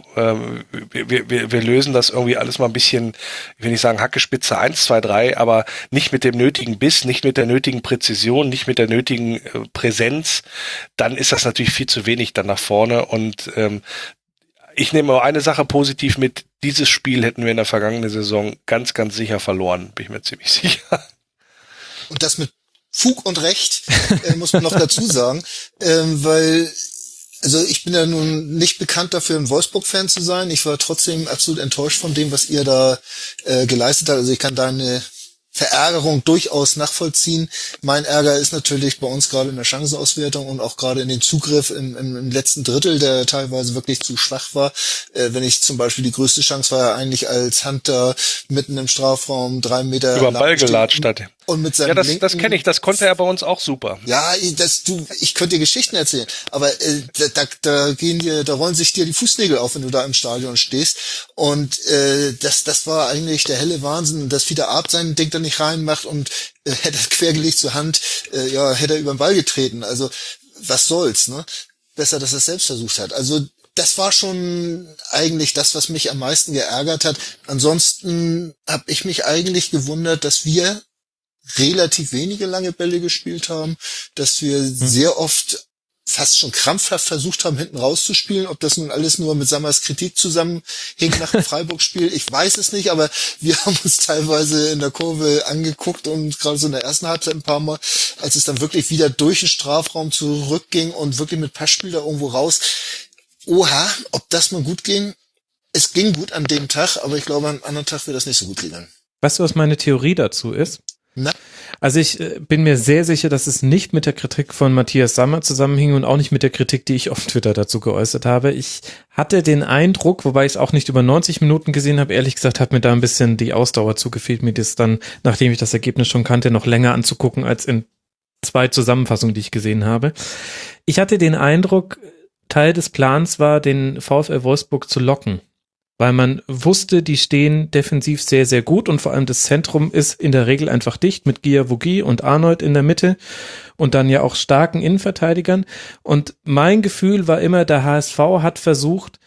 wir lösen das irgendwie alles mal ein bisschen, ich will nicht sagen Hackespitze 1, 2, 3, aber nicht mit dem nötigen Biss, nicht mit der nötigen Präzision, nicht mit der nötigen Präsenz. Dann ist das natürlich viel zu wenig dann nach vorne und ich nehme auch eine Sache positiv mit. Dieses Spiel hätten wir in der vergangenen Saison ganz, ganz sicher verloren. Bin ich mir ziemlich sicher. Und das mit Fug und Recht, muss man noch dazu sagen. Weil, also ich bin ja nun nicht bekannt dafür, ein Wolfsburg-Fan zu sein. Ich war trotzdem absolut enttäuscht von dem, was ihr da geleistet habt. Also ich kann deine Verärgerung durchaus nachvollziehen. Mein Ärger ist natürlich bei uns gerade in der Chancenauswertung und auch gerade in den Zugriff im letzten Drittel, der teilweise wirklich zu schwach war. Wenn ich zum Beispiel die größte Chance war ja eigentlich, als Hunter mitten im Strafraum 3 Meter über den Ball gelatscht hat. Und mit seinem das kenne ich, das konnte er bei uns auch super. Ja, ich könnte dir Geschichten erzählen, aber da rollen sich dir die Fußnägel auf, wenn du da im Stadion stehst. Und das war eigentlich der helle Wahnsinn, dass Fiete Arp sein Ding da nicht reinmacht und hätte er quergelegt zur Hand, hätte er über den Ball getreten. Also was soll's, ne? Besser, dass er es selbst versucht hat. Also das war schon eigentlich das, was mich am meisten geärgert hat. Ansonsten habe ich mich eigentlich gewundert, dass wir relativ wenige lange Bälle gespielt haben, dass wir sehr oft fast schon krampfhaft versucht haben, hinten rauszuspielen. Ob das nun alles nur mit Sammers Kritik zusammenhing nach dem Freiburg-Spiel, ich weiß es nicht, aber wir haben uns teilweise in der Kurve angeguckt und gerade so in der ersten Halbzeit ein paar Mal, als es dann wirklich wieder durch den Strafraum zurückging und wirklich mit Passspiel da irgendwo raus. Oha, ob das mal gut ging? Es ging gut an dem Tag, aber ich glaube, am anderen Tag wird das nicht so gut gegangen. Weißt du, was meine Theorie dazu ist? Na? Also ich bin mir sehr sicher, dass es nicht mit der Kritik von Matthias Sammer zusammenhing und auch nicht mit der Kritik, die ich auf Twitter dazu geäußert habe. Ich hatte den Eindruck, wobei ich es auch nicht über 90 Minuten gesehen habe, ehrlich gesagt hat mir da ein bisschen die Ausdauer zugefehlt, mir das dann, nachdem ich das Ergebnis schon kannte, noch länger anzugucken als in 2 Zusammenfassungen, die ich gesehen habe. Ich hatte den Eindruck, Teil des Plans war, den VfL Wolfsburg zu locken. Weil man wusste, die stehen defensiv sehr, sehr gut und vor allem das Zentrum ist in der Regel einfach dicht mit Guiavogi und Arnold in der Mitte und dann ja auch starken Innenverteidigern. Und mein Gefühl war immer, der HSV hat versucht,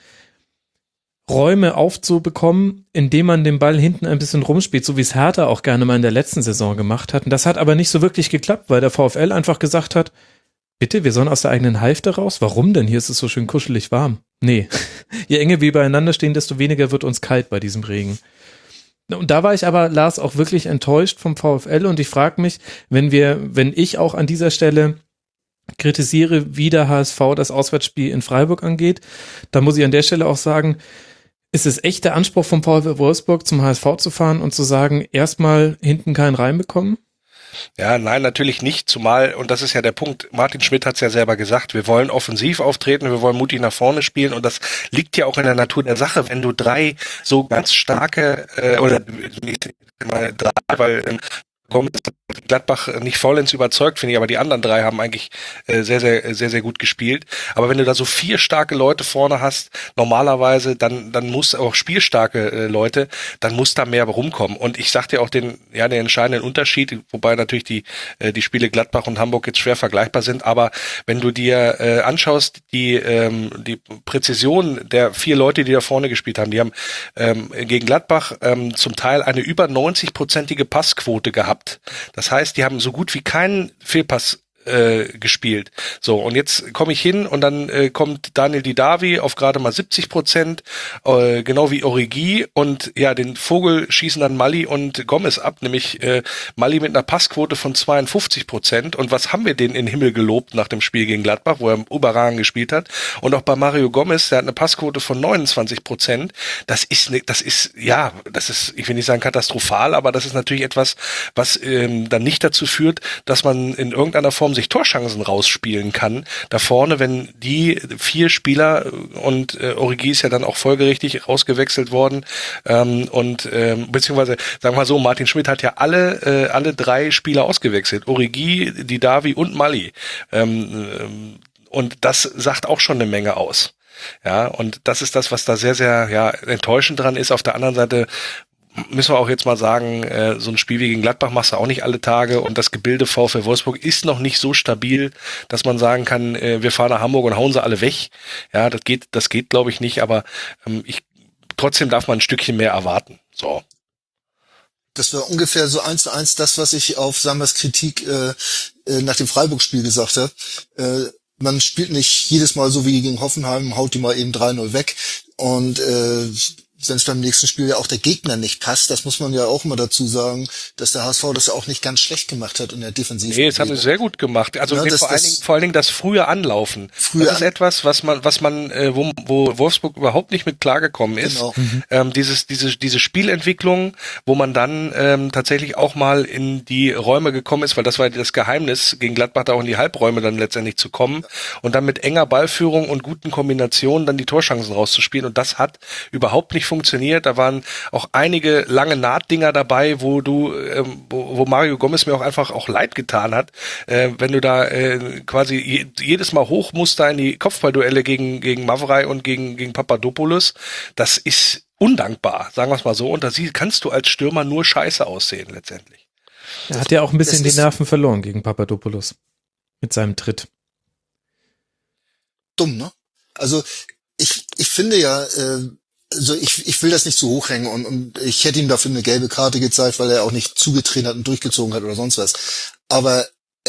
Räume aufzubekommen, indem man den Ball hinten ein bisschen rumspielt, so wie es Hertha auch gerne mal in der letzten Saison gemacht hat. Und das hat aber nicht so wirklich geklappt, weil der VfL einfach gesagt hat, bitte, wir sollen aus der eigenen Hälfte raus? Warum denn? Hier ist es so schön kuschelig warm. Nee, je enger wir beieinander stehen, desto weniger wird uns kalt bei diesem Regen. Und da war ich aber, Lars, auch wirklich enttäuscht vom VfL und ich frage mich, wenn ich auch an dieser Stelle kritisiere, wie der HSV das Auswärtsspiel in Freiburg angeht, dann muss ich an der Stelle auch sagen, ist es echt der Anspruch vom VfL Wolfsburg zum HSV zu fahren und zu sagen, erstmal hinten keinen reinbekommen? Ja, nein, natürlich nicht, zumal, und das ist ja der Punkt, Martin Schmidt hat es ja selber gesagt, wir wollen offensiv auftreten, wir wollen mutig nach vorne spielen und das liegt ja auch in der Natur der Sache, wenn du 3 so ganz starke, oder nicht mal 3, weil Gladbach nicht vollends überzeugt, finde ich, aber die anderen 3 haben eigentlich sehr, sehr, sehr, sehr gut gespielt. Aber wenn du da so 4 starke Leute vorne hast, normalerweise, dann muss auch spielstarke Leute, dann muss da mehr rumkommen. Und ich sag dir auch den entscheidenden Unterschied, wobei natürlich die Spiele Gladbach und Hamburg jetzt schwer vergleichbar sind, aber wenn du dir anschaust, die Präzision der 4 Leute, die da vorne gespielt haben, die haben gegen Gladbach zum Teil eine über 90-prozentige Passquote gehabt. Das heißt, die haben so gut wie keinen Fehlpass gespielt. So, und jetzt komme ich hin und dann kommt Daniel Didavi auf gerade mal 70%, genau wie Origi, und ja, den Vogel schießen dann Mali und Gomez ab, nämlich Mali mit einer Passquote von 52%. Und was haben wir den in den Himmel gelobt nach dem Spiel gegen Gladbach, wo er überragend gespielt hat? Und auch bei Mario Gomez, der hat eine Passquote von 29%. Das ist, ich will nicht sagen katastrophal, aber das ist natürlich etwas, was dann nicht dazu führt, dass man in irgendeiner Form sich Torchancen rausspielen kann. Da vorne, wenn die 4 Spieler, und Origi ist ja dann auch folgerichtig rausgewechselt worden, beziehungsweise, sagen wir mal so, Martin Schmidt hat ja alle 3 Spieler ausgewechselt. Origi, Didavi und Mali. Und das sagt auch schon eine Menge aus. Ja, und das ist das, was da sehr, sehr enttäuschend dran ist. Auf der anderen Seite müssen wir auch jetzt mal sagen, so ein Spiel wie gegen Gladbach machst du auch nicht alle Tage, und das Gebilde VfL Wolfsburg ist noch nicht so stabil, dass man sagen kann, wir fahren nach Hamburg und hauen sie alle weg. Ja, das geht glaube ich nicht, aber trotzdem darf man ein Stückchen mehr erwarten. So. Das war ungefähr so 1:1 das, was ich auf Sammers Kritik nach dem Freiburg-Spiel gesagt habe. Man spielt nicht jedes Mal so wie gegen Hoffenheim, haut die mal eben 3-0 weg, und wenn es beim nächsten Spiel ja auch der Gegner nicht passt, das muss man ja auch immer dazu sagen, dass der HSV das ja auch nicht ganz schlecht gemacht hat in der Defensive. Nee, das haben sie sehr gut gemacht. Also ja, vor allen Dingen das frühe Anlaufen. Das ist etwas, was man, wo Wolfsburg überhaupt nicht mit klargekommen ist. Genau. Diese Spielentwicklung, wo man dann tatsächlich auch mal in die Räume gekommen ist, weil das war das Geheimnis, gegen Gladbach da auch in die Halbräume dann letztendlich zu kommen und dann mit enger Ballführung und guten Kombinationen dann die Torchancen rauszuspielen, und das hat überhaupt nicht funktioniert. Da waren auch einige lange Nahtdinger dabei, wo Mario Gomez mir auch einfach auch leid getan hat, wenn du da quasi jedes Mal hoch musst da in die Kopfballduelle gegen Mavrei und gegen Papadopoulos. Das ist undankbar, sagen wir es mal so. Und da kannst du als Stürmer nur scheiße aussehen letztendlich. Er hat ja auch ein bisschen die Nerven verloren gegen Papadopoulos mit seinem Tritt. Dumm, ne? Also ich finde ja, also ich will das nicht zu hoch hängen, und ich hätte ihm dafür eine gelbe Karte gezeigt, weil er auch nicht zugetreten hat und durchgezogen hat oder sonst was. Aber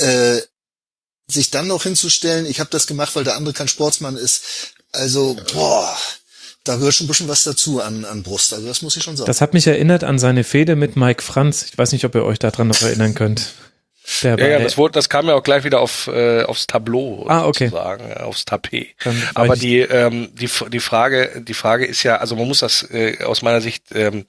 sich dann noch hinzustellen, ich habe das gemacht, weil der andere kein Sportsmann ist, also da gehört schon ein bisschen was dazu an Brust, also das muss ich schon sagen. Das hat mich erinnert an seine Fehde mit Mike Franz. Ich weiß nicht, ob ihr euch daran noch erinnern könnt. Das kam ja auch gleich wieder aufs Tableau, sozusagen, aufs Tapet. Aber die Frage ist ja, also man muss das aus meiner Sicht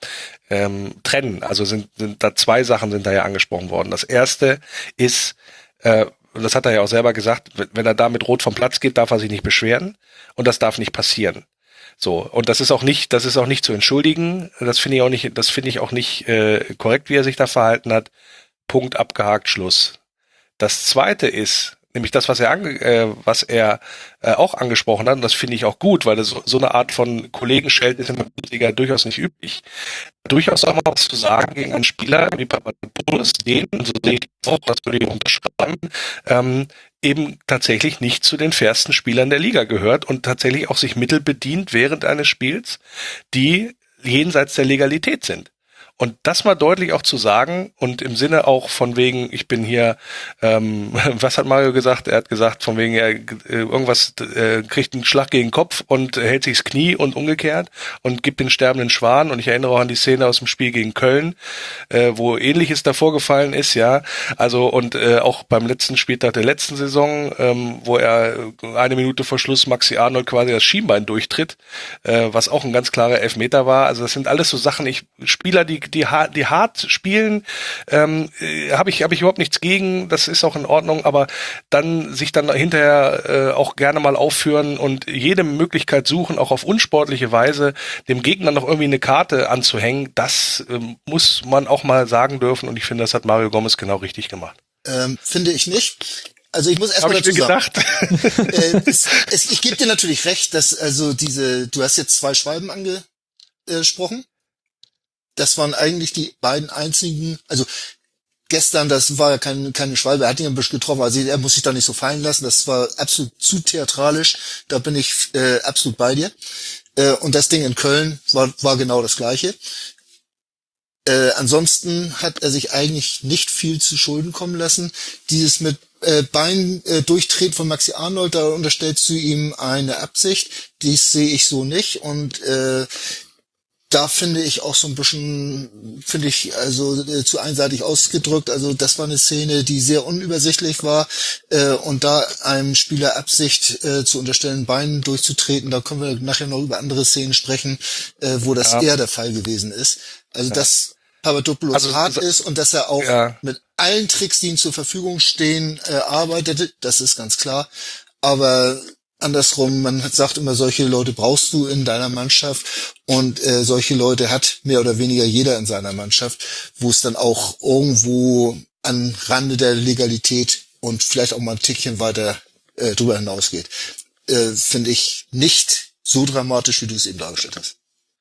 trennen. Also sind da 2 Sachen sind da ja angesprochen worden. Das erste ist, und das hat er ja auch selber gesagt, wenn er da mit Rot vom Platz geht, darf er sich nicht beschweren, und das darf nicht passieren. So, und das ist auch nicht zu entschuldigen. Das finde ich auch nicht korrekt, wie er sich da verhalten hat. Punkt, abgehakt, Schluss. Das Zweite ist, nämlich das, was er auch angesprochen hat, und das finde ich auch gut, weil das so eine Art von Kollegenscheld ist in der Bundesliga durchaus nicht üblich. Durchaus auch mal was zu sagen gegen einen Spieler wie Papadopoulos, den, so sehe ich auch, das würde ich unterschreiben, eben tatsächlich nicht zu den fairsten Spielern der Liga gehört und tatsächlich auch sich Mittel bedient während eines Spiels, die jenseits der Legalität sind. Und das mal deutlich auch zu sagen, und im Sinne auch von wegen, ich bin hier, was hat Mario gesagt? Er hat gesagt, von wegen, er kriegt einen Schlag gegen den Kopf und hält sich das Knie und umgekehrt und gibt den sterbenden Schwan. Und ich erinnere auch an die Szene aus dem Spiel gegen Köln, wo Ähnliches da vorgefallen ist, ja. Also, und auch beim letzten Spieltag der letzten Saison, wo er 1 Minute vor Schluss Maxi Arnold quasi das Schienbein durchtritt, was auch ein ganz klarer Elfmeter war. Also das sind alles so Sachen, Spieler, die hart spielen, habe ich überhaupt nichts gegen, das ist auch in Ordnung, aber dann sich dann hinterher auch gerne mal aufführen und jede Möglichkeit suchen, auch auf unsportliche Weise dem Gegner noch irgendwie eine Karte anzuhängen, das muss man auch mal sagen dürfen, und ich finde, das hat Mario Gomez genau richtig gemacht. Finde ich nicht. Also ich muss erstmal dazu sagen, ich gebe dir natürlich recht, dass also du hast jetzt 2 Schwalben angesprochen. Das waren eigentlich die beiden einzigen, also gestern, das war ja keine Schwalbe, er hat ihn ein bisschen getroffen, also er muss sich da nicht so fallen lassen, das war absolut zu theatralisch, da bin ich absolut bei dir. Und das Ding in Köln war genau das Gleiche. Ansonsten hat er sich eigentlich nicht viel zu Schulden kommen lassen. Dieses mit Bein durchtreten von Maxi Arnold, da unterstellst du ihm eine Absicht. Dies sehe ich so nicht und da finde ich auch so ein bisschen, zu einseitig ausgedrückt. Also das war eine Szene, die sehr unübersichtlich war und da einem Spieler Absicht zu unterstellen, Beinen durchzutreten, da können wir nachher noch über andere Szenen sprechen, wo das eher der Fall gewesen ist. Also dass Papadopoulos hart ist und dass er auch mit allen Tricks, die ihm zur Verfügung stehen, arbeitet, das ist ganz klar. Aber andersrum, man sagt immer, solche Leute brauchst du in deiner Mannschaft und solche Leute hat mehr oder weniger jeder in seiner Mannschaft, wo es dann auch irgendwo an Rande der Legalität und vielleicht auch mal ein Tickchen weiter drüber hinausgeht. Finde ich nicht so dramatisch, wie du es eben dargestellt hast.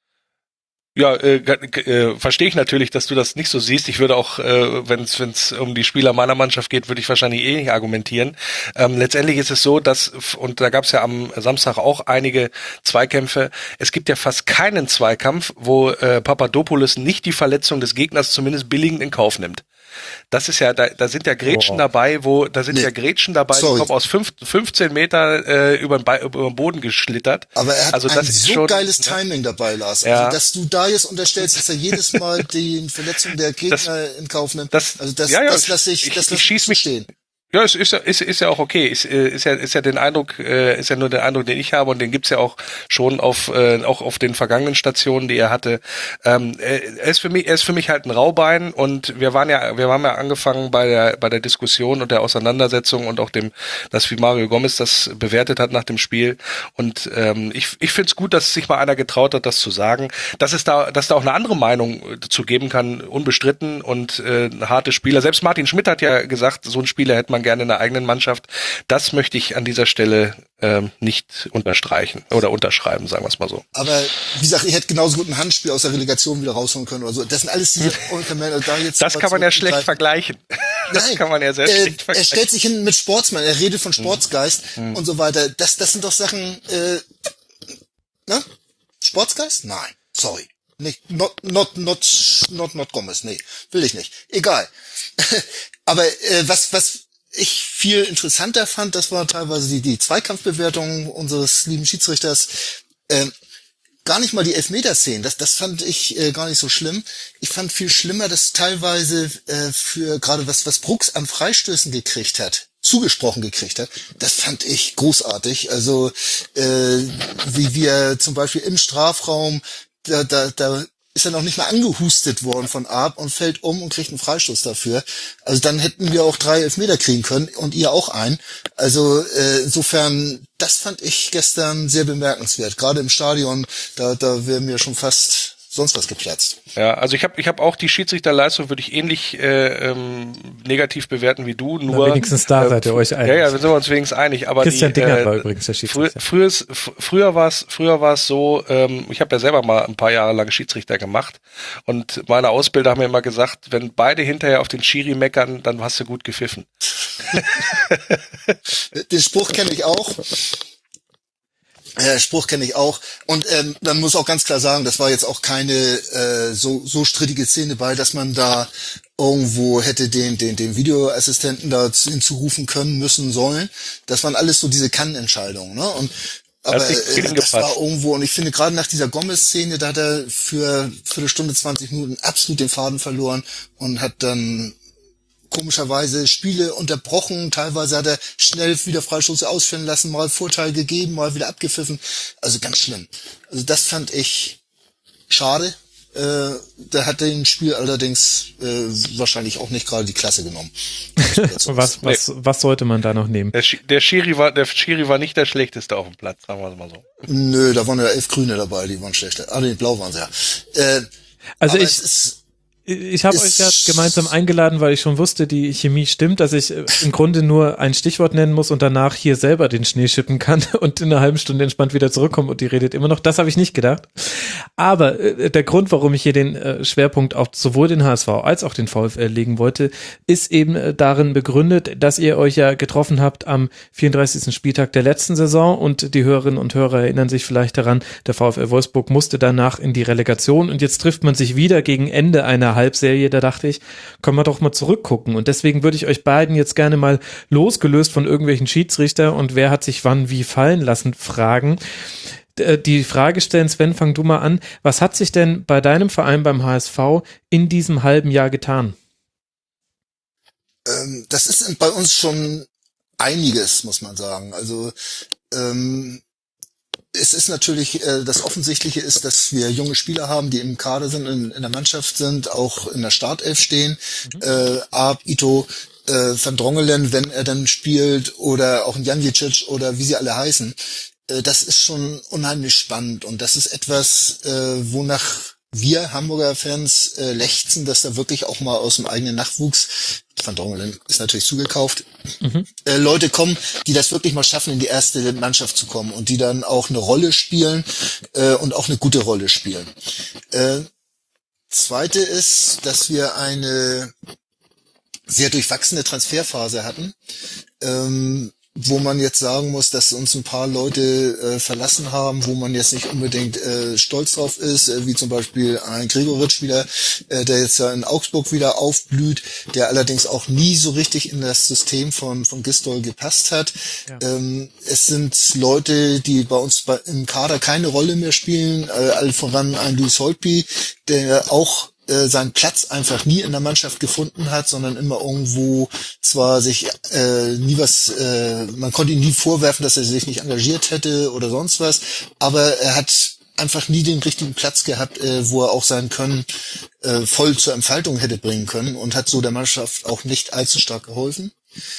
Ja, verstehe ich natürlich, dass du das nicht so siehst. Ich würde auch, wenn es um die Spieler meiner Mannschaft geht, würde ich wahrscheinlich nicht argumentieren. Letztendlich ist es so, dass, und da gab es ja am Samstag auch einige Zweikämpfe, es gibt ja fast keinen Zweikampf, wo Papadopoulos nicht die Verletzung des Gegners zumindest billigend in Kauf nimmt. Das ist ja, da sind ja Grätschen dabei, die kommen aus 15 Meter über den Boden geschlittert. Aber er hat also ein so geiles Timing dabei, Lars. Ja. Also, dass du da jetzt unterstellst, dass er jedes Mal die Verletzung der Gegner in Kauf nimmt. Das lasse ich stehen. Ja, es ist ja auch okay. Ist ja den Eindruck, ist ja nur der Eindruck, den ich habe und den gibt's ja auch schon auch auf den vergangenen Stationen, die er hatte. Er ist für mich halt ein Raubein und wir haben ja angefangen bei der Diskussion und der Auseinandersetzung und auch dass wie Mario Gomez das bewertet hat nach dem Spiel und ich find's gut, dass sich mal einer getraut hat, das zu sagen, dass da auch eine andere Meinung zu geben kann, unbestritten und harte Spieler. Selbst Martin Schmidt hat ja gesagt, so ein Spieler hätte man gerne in der eigenen Mannschaft. Das möchte ich an dieser Stelle nicht unterstreichen oder unterschreiben, sagen wir es mal so. Aber wie gesagt, ich hätte genauso gut ein Handspiel aus der Relegation wieder rausholen können oder so. Das sind alles diese Das kann man ja schlecht vergleichen. Das Nein, kann man ja sehr schlecht vergleichen. Er stellt sich hin mit Sportsmann, er redet von Sportsgeist und so weiter. Das sind doch Sachen, ne? Sportsgeist? Nein, sorry. Nicht, not Gomez, nee, will ich nicht. Egal. Aber was ich viel interessanter fand, das war teilweise die Zweikampfbewertung unseres lieben Schiedsrichters. Gar nicht mal die Elfmeterszenen, das fand ich gar nicht so schlimm. Ich fand viel schlimmer, dass teilweise für gerade was Brooks an Freistößen zugesprochen gekriegt hat, das fand ich großartig. Also wie wir zum Beispiel im Strafraum, da ist er noch nicht mal angehustet worden von Arp und fällt um und kriegt einen Freistoß dafür. Also dann hätten wir auch 3 Elfmeter kriegen können und ihr auch einen. Also insofern, das fand ich gestern sehr bemerkenswert. Gerade im Stadion, da wäre mir schon fast sonst was geplatzt. Ja, also ich hab auch die Schiedsrichterleistung würde ich ähnlich negativ bewerten wie du. Nur wenigstens da seid ihr euch einig. Ja, wir sind uns wenigstens einig. Aber Christian Dingert war übrigens der Schiedsrichter. Früher war es so, ich habe ja selber mal ein paar Jahre lang Schiedsrichter gemacht und meine Ausbilder haben mir immer gesagt, wenn beide hinterher auf den Schiri meckern, dann hast du gut gepfiffen. Den Spruch kenne ich auch. Spruch kenne ich auch. Und man muss auch ganz klar sagen, das war jetzt auch keine so strittige Szene bei, dass man da irgendwo hätte den Videoassistenten da hinzurufen können, müssen, sollen. Das waren alles so diese Kann-Entscheidungen, ne? Aber das war irgendwo, und ich finde gerade nach dieser Gomez-Szene, da hat er für Viertelstunde, 20 Minuten absolut den Faden verloren und hat dann komischerweise Spiele unterbrochen, teilweise hat er schnell wieder Freistoße ausführen lassen, mal Vorteil gegeben, mal wieder abgepfiffen. Also ganz schlimm. Also das fand ich schade. Da hat den Spiel allerdings wahrscheinlich auch nicht gerade die Klasse genommen. Was sollte man da noch nehmen? Der Schiri war nicht der schlechteste auf dem Platz, sagen wir es mal so. Nö, da waren ja 11 Grüne dabei, die waren schlechter. Ah, nee, blau waren sie ja. Also ich habe euch ja gemeinsam eingeladen, weil ich schon wusste, die Chemie stimmt, dass ich im Grunde nur ein Stichwort nennen muss und danach hier selber den Schnee schippen kann und in einer halben Stunde entspannt wieder zurückkommen und die redet immer noch. Das habe ich nicht gedacht. Aber der Grund, warum ich hier den Schwerpunkt auf sowohl den HSV als auch den VfL legen wollte, ist eben darin begründet, dass ihr euch ja getroffen habt am 34. Spieltag der letzten Saison und die Hörerinnen und Hörer erinnern sich vielleicht daran, der VfL Wolfsburg musste danach in die Relegation und jetzt trifft man sich wieder gegen Ende einer einer Halbserie, da dachte ich, können wir doch mal zurückgucken. Und deswegen würde ich euch beiden jetzt gerne mal losgelöst von irgendwelchen Schiedsrichter und wer hat sich wann wie fallen lassen, fragen. Die Frage stellen, Sven, fang du mal an. Was hat sich denn bei deinem Verein beim HSV in diesem halben Jahr getan? Das ist bei uns schon einiges, muss man sagen. Also es ist natürlich, das Offensichtliche ist, dass wir junge Spieler haben, die im Kader sind, in der Mannschaft sind, auch in der Startelf stehen. Arp, Ito, Van Drongelen, wenn er dann spielt, oder auch ein Janjicic oder wie sie alle heißen. Das ist schon unheimlich spannend und das ist etwas, wonach wir Hamburger Fans lechzen, dass da wirklich auch mal aus dem eigenen Nachwuchs, Van Drongelen ist natürlich zugekauft, Leute kommen, die das wirklich mal schaffen, in die erste Mannschaft zu kommen und die dann auch eine Rolle spielen und auch eine gute Rolle spielen. Zweite ist, dass wir eine sehr durchwachsene Transferphase hatten, wo man jetzt sagen muss, dass uns ein paar Leute verlassen haben, wo man jetzt nicht unbedingt stolz drauf ist, wie zum Beispiel ein Gregoritsch wieder, der jetzt ja in Augsburg wieder aufblüht, der allerdings auch nie so richtig in das System von Gistol gepasst hat. Ja. Es sind Leute, die bei uns im Kader keine Rolle mehr spielen, allen voran ein Luis Holtby, der auch seinen Platz einfach nie in der Mannschaft gefunden hat, sondern immer irgendwo zwar sich nie was, man konnte ihm nie vorwerfen, dass er sich nicht engagiert hätte oder sonst was, aber er hat einfach nie den richtigen Platz gehabt, wo er auch sein Können voll zur Entfaltung hätte bringen können und hat so der Mannschaft auch nicht allzu stark geholfen.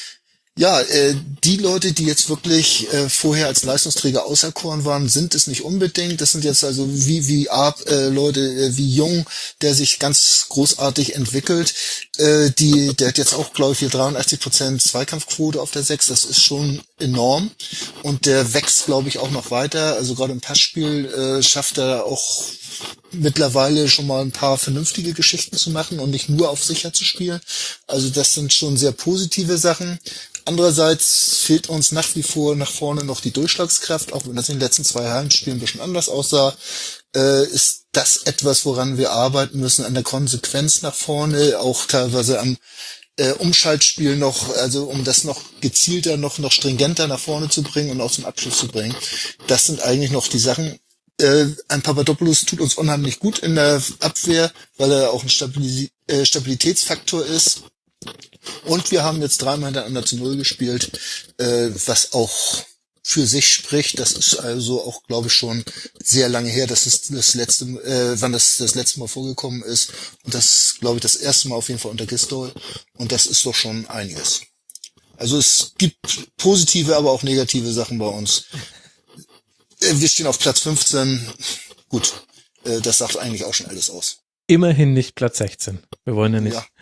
Ja, die Leute, die jetzt wirklich vorher als Leistungsträger auserkoren waren, sind es nicht unbedingt. Das sind jetzt also wie Arp, Leute wie Jung, der sich ganz großartig entwickelt. Der hat jetzt auch, glaube ich, hier 83% Zweikampfquote auf der 6. Das ist schon enorm. Und der wächst, glaube ich, auch noch weiter. Also gerade im Passspiel schafft er auch mittlerweile schon mal ein paar vernünftige Geschichten zu machen und nicht nur auf sicher zu spielen. Also das sind schon sehr positive Sachen. Andererseits fehlt uns nach wie vor nach vorne noch die Durchschlagskraft, auch wenn das in den letzten 2 Heimspielen ein bisschen anders aussah, ist das etwas, woran wir arbeiten müssen, an der Konsequenz nach vorne, auch teilweise am Umschaltspiel noch, also um das noch gezielter, noch stringenter nach vorne zu bringen und auch zum Abschluss zu bringen. Das sind eigentlich noch die Sachen. Ein Papadopoulos tut uns unheimlich gut in der Abwehr, weil er auch ein Stabilitätsfaktor ist. Und wir haben jetzt 3-mal hintereinander zu 0 gespielt, was auch für sich spricht. Das ist also auch, glaube ich, schon sehr lange her, dass es wann das letzte Mal vorgekommen ist. Und das, glaube ich, das erste Mal auf jeden Fall unter Gistol. Und das ist doch schon einiges. Also es gibt positive, aber auch negative Sachen bei uns. Wir stehen auf Platz 15. Gut, das sagt eigentlich auch schon alles aus. Immerhin nicht Platz 16. Wir wollen ja nicht. Ja.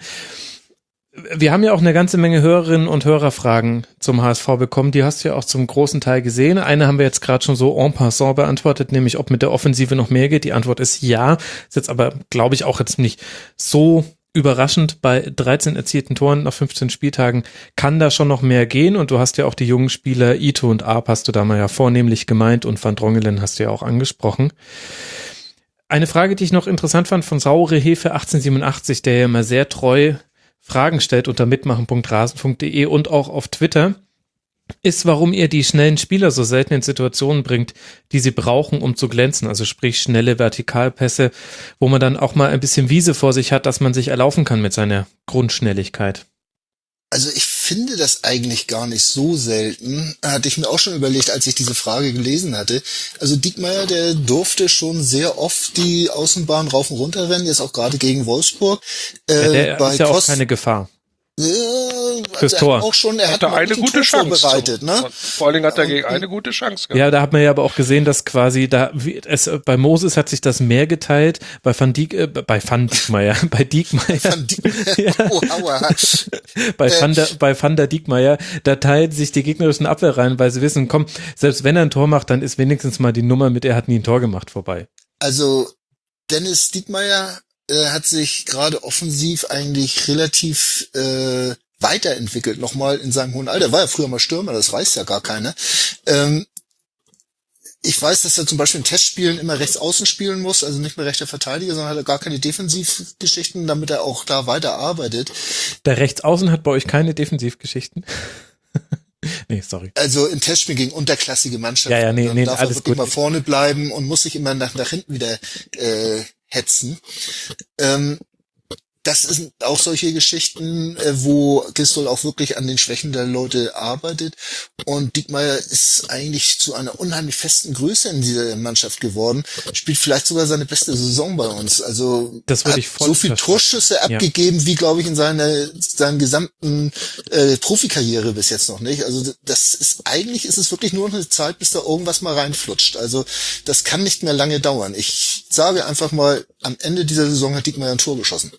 Wir haben ja auch eine ganze Menge Hörerinnen und Hörerfragen zum HSV bekommen. Die hast du ja auch zum großen Teil gesehen. Eine haben wir jetzt gerade schon so en passant beantwortet, nämlich ob mit der Offensive noch mehr geht. Die Antwort ist ja. Ist jetzt aber, glaube ich, auch jetzt nicht so überraschend. Bei 13 erzielten Toren nach 15 Spieltagen kann da schon noch mehr gehen. Und du hast ja auch die jungen Spieler, Ito und Arp hast du da mal ja vornehmlich gemeint und Van Drongelen hast du ja auch angesprochen. Eine Frage, die ich noch interessant fand von Saure Hefe 1887, der ja immer sehr treu Fragen stellt unter mitmachen.rasen.de und auch auf Twitter, ist, warum ihr die schnellen Spieler so selten in Situationen bringt, die sie brauchen, um zu glänzen. Also sprich schnelle Vertikalpässe, wo man dann auch mal ein bisschen Wiese vor sich hat, dass man sich erlaufen kann mit seiner Grundschnelligkeit. Also ich finde das eigentlich gar nicht so selten. Hatte ich mir auch schon überlegt, als ich diese Frage gelesen hatte. Also Diekmeyer, der durfte schon sehr oft die Außenbahn rauf und runter rennen, jetzt auch gerade gegen Wolfsburg. Der ist ja auch keine Gefahr. Fürs Tor. Auch schon, er hat eine gute Chance vorbereitet, ne? Vor allen Dingen hat er gegen eine gute Chance gehabt. Ja, da hat man ja aber auch gesehen, dass quasi bei Moses hat sich das mehr geteilt, bei Van Diekmeyer, ja. Oh, aua. Bei Van der Diekmeyer, da teilt sich die gegnerischen Abwehrreihen, weil sie wissen, komm, selbst wenn er ein Tor macht, dann ist wenigstens mal die Nummer mit, er hat nie ein Tor gemacht, vorbei. Also Dennis Diekmeyer hat sich gerade offensiv eigentlich relativ weiterentwickelt, nochmal in seinem hohen Alter. War ja früher mal Stürmer, das weiß ja gar keiner. Ich weiß, dass er zum Beispiel in Testspielen immer rechts außen spielen muss, also nicht mehr rechter Verteidiger, sondern hat er gar keine Defensivgeschichten, damit er auch da weiter arbeitet. Der Rechtsaußen hat bei euch keine Defensivgeschichten? Nee, sorry. Also in Testspielen gegen unterklassige Mannschaften. Ja, nee, dann darf er alles wirklich gut. mal vorne bleiben und muss sich immer nach hinten wieder hetzen. Das sind auch solche Geschichten, wo Gistol auch wirklich an den Schwächen der Leute arbeitet. Und Diekmeyer ist eigentlich zu einer unheimlich festen Größe in dieser Mannschaft geworden. Spielt vielleicht sogar seine beste Saison bei uns. Also Das würde hat ich voll so viel unterstreichen. Torschüsse abgegeben, wie, glaube ich, in seiner gesamten Profikarriere bis jetzt noch nicht. Also eigentlich ist es wirklich nur noch eine Zeit, bis da irgendwas mal reinflutscht. Also das kann nicht mehr lange dauern. Ich sage einfach mal, am Ende dieser Saison hat Diekmeyer ein Tor geschossen.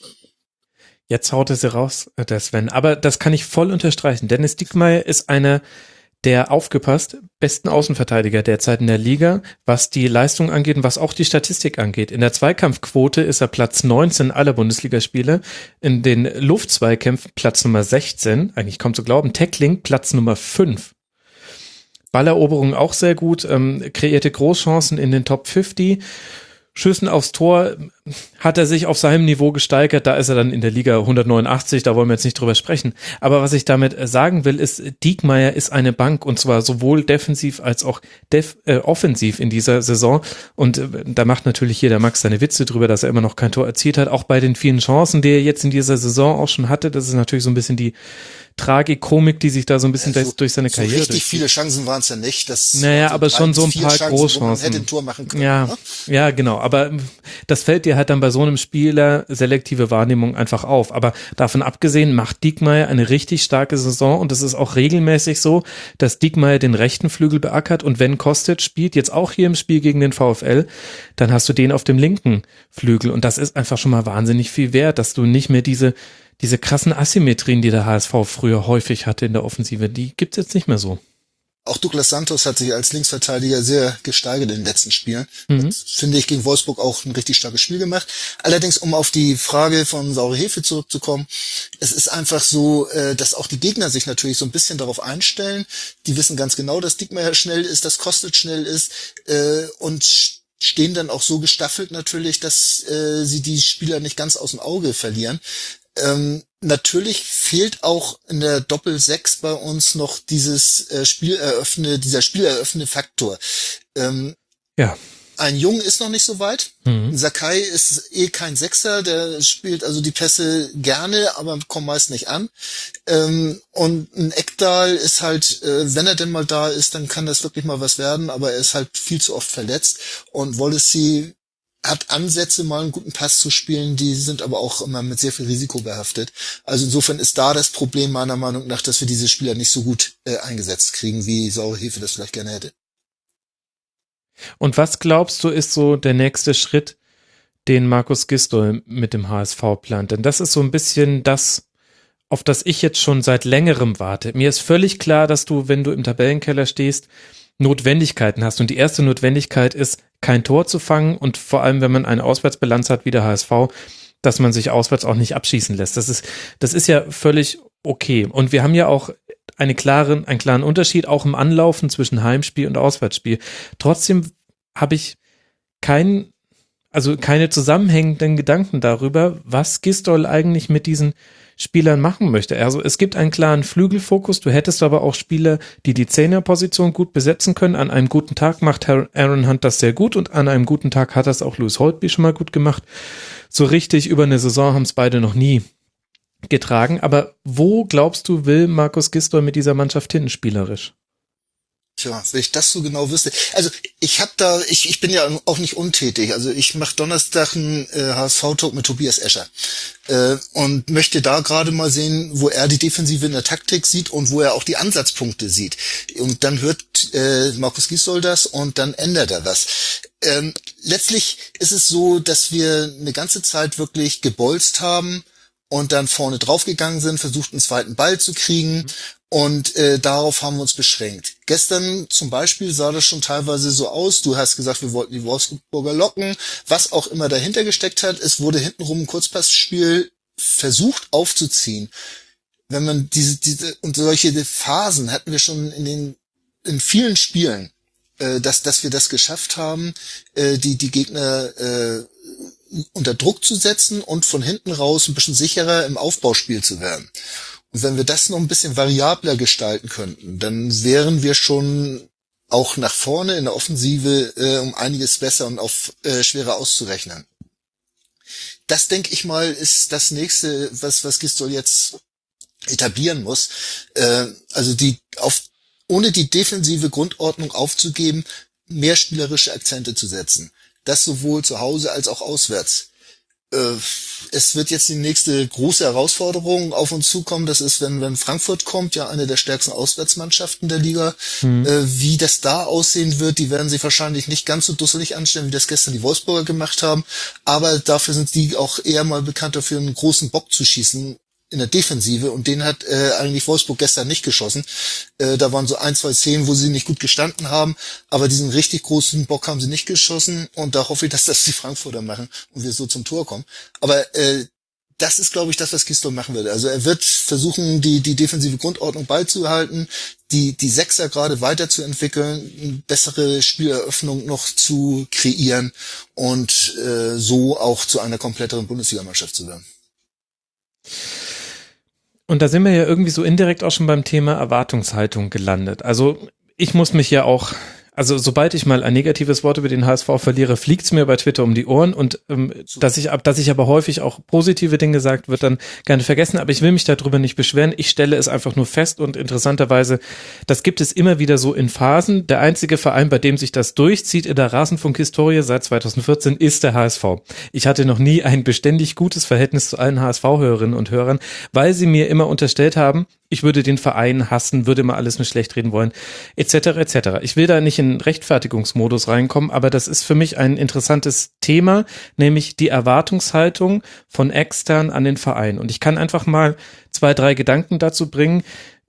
Jetzt haut er sie raus, der Sven. Aber das kann ich voll unterstreichen. Dennis Diekmeyer ist einer der aufgepasst besten Außenverteidiger derzeit in der Liga, was die Leistung angeht und was auch die Statistik angeht. In der Zweikampfquote ist er Platz 19 aller Bundesligaspiele. In den Luftzweikämpfen Platz Nummer 16. Eigentlich kaum zu glauben. Tackling Platz Nummer 5. Balleroberung auch sehr gut. Kreierte Großchancen in den Top 50. Schüssen aufs Tor hat er sich auf seinem Niveau gesteigert, da ist er dann in der Liga 189, da wollen wir jetzt nicht drüber sprechen. Aber was ich damit sagen will, ist, Diekmeyer ist eine Bank und zwar sowohl defensiv als auch offensiv in dieser Saison und da macht natürlich hier der Max seine Witze drüber, dass er immer noch kein Tor erzielt hat, auch bei den vielen Chancen, die er jetzt in dieser Saison auch schon hatte, das ist natürlich so ein bisschen die Tragikomik, die sich da so ein bisschen durch seine Karriere so richtig viele Chancen waren es ja nicht. Naja, aber schon so ein paar Großchancen. Wo man hätte ein Tor machen können. Ja, ne? ja, genau. Aber das fällt dir halt dann bei so einem Spieler selektive Wahrnehmung einfach auf. Aber davon abgesehen macht Diekmeyer eine richtig starke Saison und es ist auch regelmäßig so, dass Diekmeyer den rechten Flügel beackert und wenn Kostic spielt, jetzt auch hier im Spiel gegen den VfL, dann hast du den auf dem linken Flügel und das ist einfach schon mal wahnsinnig viel wert, dass du nicht mehr diese krassen Asymmetrien, die der HSV früher häufig hatte in der Offensive, die gibt's jetzt nicht mehr so. Auch Douglas Santos hat sich als Linksverteidiger sehr gesteigert in den letzten Spielen. Hat, finde ich, gegen Wolfsburg auch ein richtig starkes Spiel gemacht. Allerdings, um auf die Frage von Saure Hefe zurückzukommen, es ist einfach so, dass auch die Gegner sich natürlich so ein bisschen darauf einstellen. Die wissen ganz genau, dass Diekmeyer schnell ist, dass Kostic schnell ist und stehen dann auch so gestaffelt natürlich, dass sie die Spieler nicht ganz aus dem Auge verlieren. Natürlich fehlt auch in der Doppel-6 bei uns noch dieser spieleröffnende Faktor. Ja. Ein Jung ist noch nicht so weit. Sakai ist kein Sechser, der spielt also die Pässe gerne, aber kommt meist nicht an. Und ein Ekdal ist halt, wenn er denn mal da ist, dann kann das wirklich mal was werden, aber er ist halt viel zu oft verletzt. Und Wallacey hat Ansätze, mal einen guten Pass zu spielen, die sind aber auch immer mit sehr viel Risiko behaftet. Also insofern ist da das Problem meiner Meinung nach, dass wir diese Spieler nicht so gut eingesetzt kriegen, wie Saure Hefe das vielleicht gerne hätte. Und was glaubst du, ist so der nächste Schritt, den Markus Gistol mit dem HSV plant? Denn das ist so ein bisschen das, auf das ich jetzt schon seit längerem warte. Mir ist völlig klar, dass du, wenn du im Tabellenkeller stehst, Notwendigkeiten hast. Und die erste Notwendigkeit ist, kein Tor zu fangen und vor allem, wenn man eine Auswärtsbilanz hat wie der HSV, dass man sich auswärts auch nicht abschießen lässt. Das ist ja völlig okay. Und wir haben ja auch einen klaren Unterschied auch im Anlaufen zwischen Heimspiel und Auswärtsspiel. Trotzdem habe ich keine zusammenhängenden Gedanken darüber, was Gistol eigentlich mit diesen Spielern machen möchte. Also es gibt einen klaren Flügelfokus, du hättest aber auch Spieler, die die Zehnerposition gut besetzen können. An einem guten Tag macht Aaron Hunt das sehr gut und an einem guten Tag hat das auch Louis Holtby schon mal gut gemacht. So richtig über eine Saison haben es beide noch nie getragen. Aber wo, glaubst du, will Markus Gistol mit dieser Mannschaft hin, spielerisch? Tja, wenn ich das so genau wüsste. Also ich bin ja auch nicht untätig. Also ich mache Donnerstag einen HSV-Talk mit Tobias Escher und möchte da gerade mal sehen, wo er die Defensive in der Taktik sieht und wo er auch die Ansatzpunkte sieht. Und dann hört Markus Gisdol das und dann ändert er was. Letztlich ist es so, dass wir eine ganze Zeit wirklich gebolzt haben und dann vorne draufgegangen sind, versucht einen zweiten Ball zu kriegen. Und darauf haben wir uns beschränkt. Gestern zum Beispiel sah das schon teilweise so aus. Du hast gesagt, wir wollten die Wolfsburger locken. Was auch immer dahinter gesteckt hat, es wurde hintenrum ein Kurzpassspiel versucht aufzuziehen. Wenn man diese und solche Phasen hatten wir schon in vielen Spielen. dass wir das geschafft haben, die Gegner unter Druck zu setzen und von hinten raus ein bisschen sicherer im Aufbauspiel zu werden. Und wenn wir das noch ein bisschen variabler gestalten könnten, dann wären wir schon auch nach vorne in der Offensive um einiges besser und auf schwerer auszurechnen. Das, denke ich mal, ist das nächste, was Gistol jetzt etablieren muss. Also ohne die defensive Grundordnung aufzugeben, mehr spielerische Akzente zu setzen. Das sowohl zu Hause als auch auswärts. Es wird jetzt die nächste große Herausforderung auf uns zukommen. Das ist, wenn Frankfurt kommt, ja eine der stärksten Auswärtsmannschaften der Liga. Wie das da aussehen wird, die werden sich wahrscheinlich nicht ganz so dusselig anstellen, wie das gestern die Wolfsburger gemacht haben. Aber dafür sind die auch eher mal bekannt dafür, einen großen Bock zu schießen in der Defensive, und den hat eigentlich Wolfsburg gestern nicht geschossen. Da waren so 1-2 Szenen, wo sie nicht gut gestanden haben, aber diesen richtig großen Bock haben sie nicht geschossen, und da hoffe ich, dass das die Frankfurter machen und wir so zum Tor kommen. Aber das ist, glaube ich, das, was Gistol machen wird. Also er wird versuchen, die defensive Grundordnung beizubehalten, die Sechser gerade weiterzuentwickeln, eine bessere Spieleröffnung noch zu kreieren und so auch zu einer kompletteren Bundesligamannschaft zu werden. Und da sind wir ja irgendwie so indirekt auch schon beim Thema Erwartungshaltung gelandet. Also ich muss mich ja auch, also sobald ich mal ein negatives Wort über den HSV verliere, fliegt's mir bei Twitter um die Ohren, und dass ich aber häufig auch positive Dinge sagt, wird dann gerne vergessen, aber ich will mich darüber nicht beschweren. Ich stelle es einfach nur fest, und interessanterweise, das gibt es immer wieder so in Phasen. Der einzige Verein, bei dem sich das durchzieht in der Rasenfunk-Historie seit 2014, ist der HSV. Ich hatte noch nie ein beständig gutes Verhältnis zu allen HSV-Hörerinnen und Hörern, weil sie mir immer unterstellt haben, ich würde den Verein hassen, würde mal alles nur schlecht reden wollen, etc. etc. Ich will da nicht in Rechtfertigungsmodus reinkommen, aber das ist für mich ein interessantes Thema, nämlich die Erwartungshaltung von extern an den Verein. Und ich kann einfach mal 2, 3 Gedanken dazu bringen,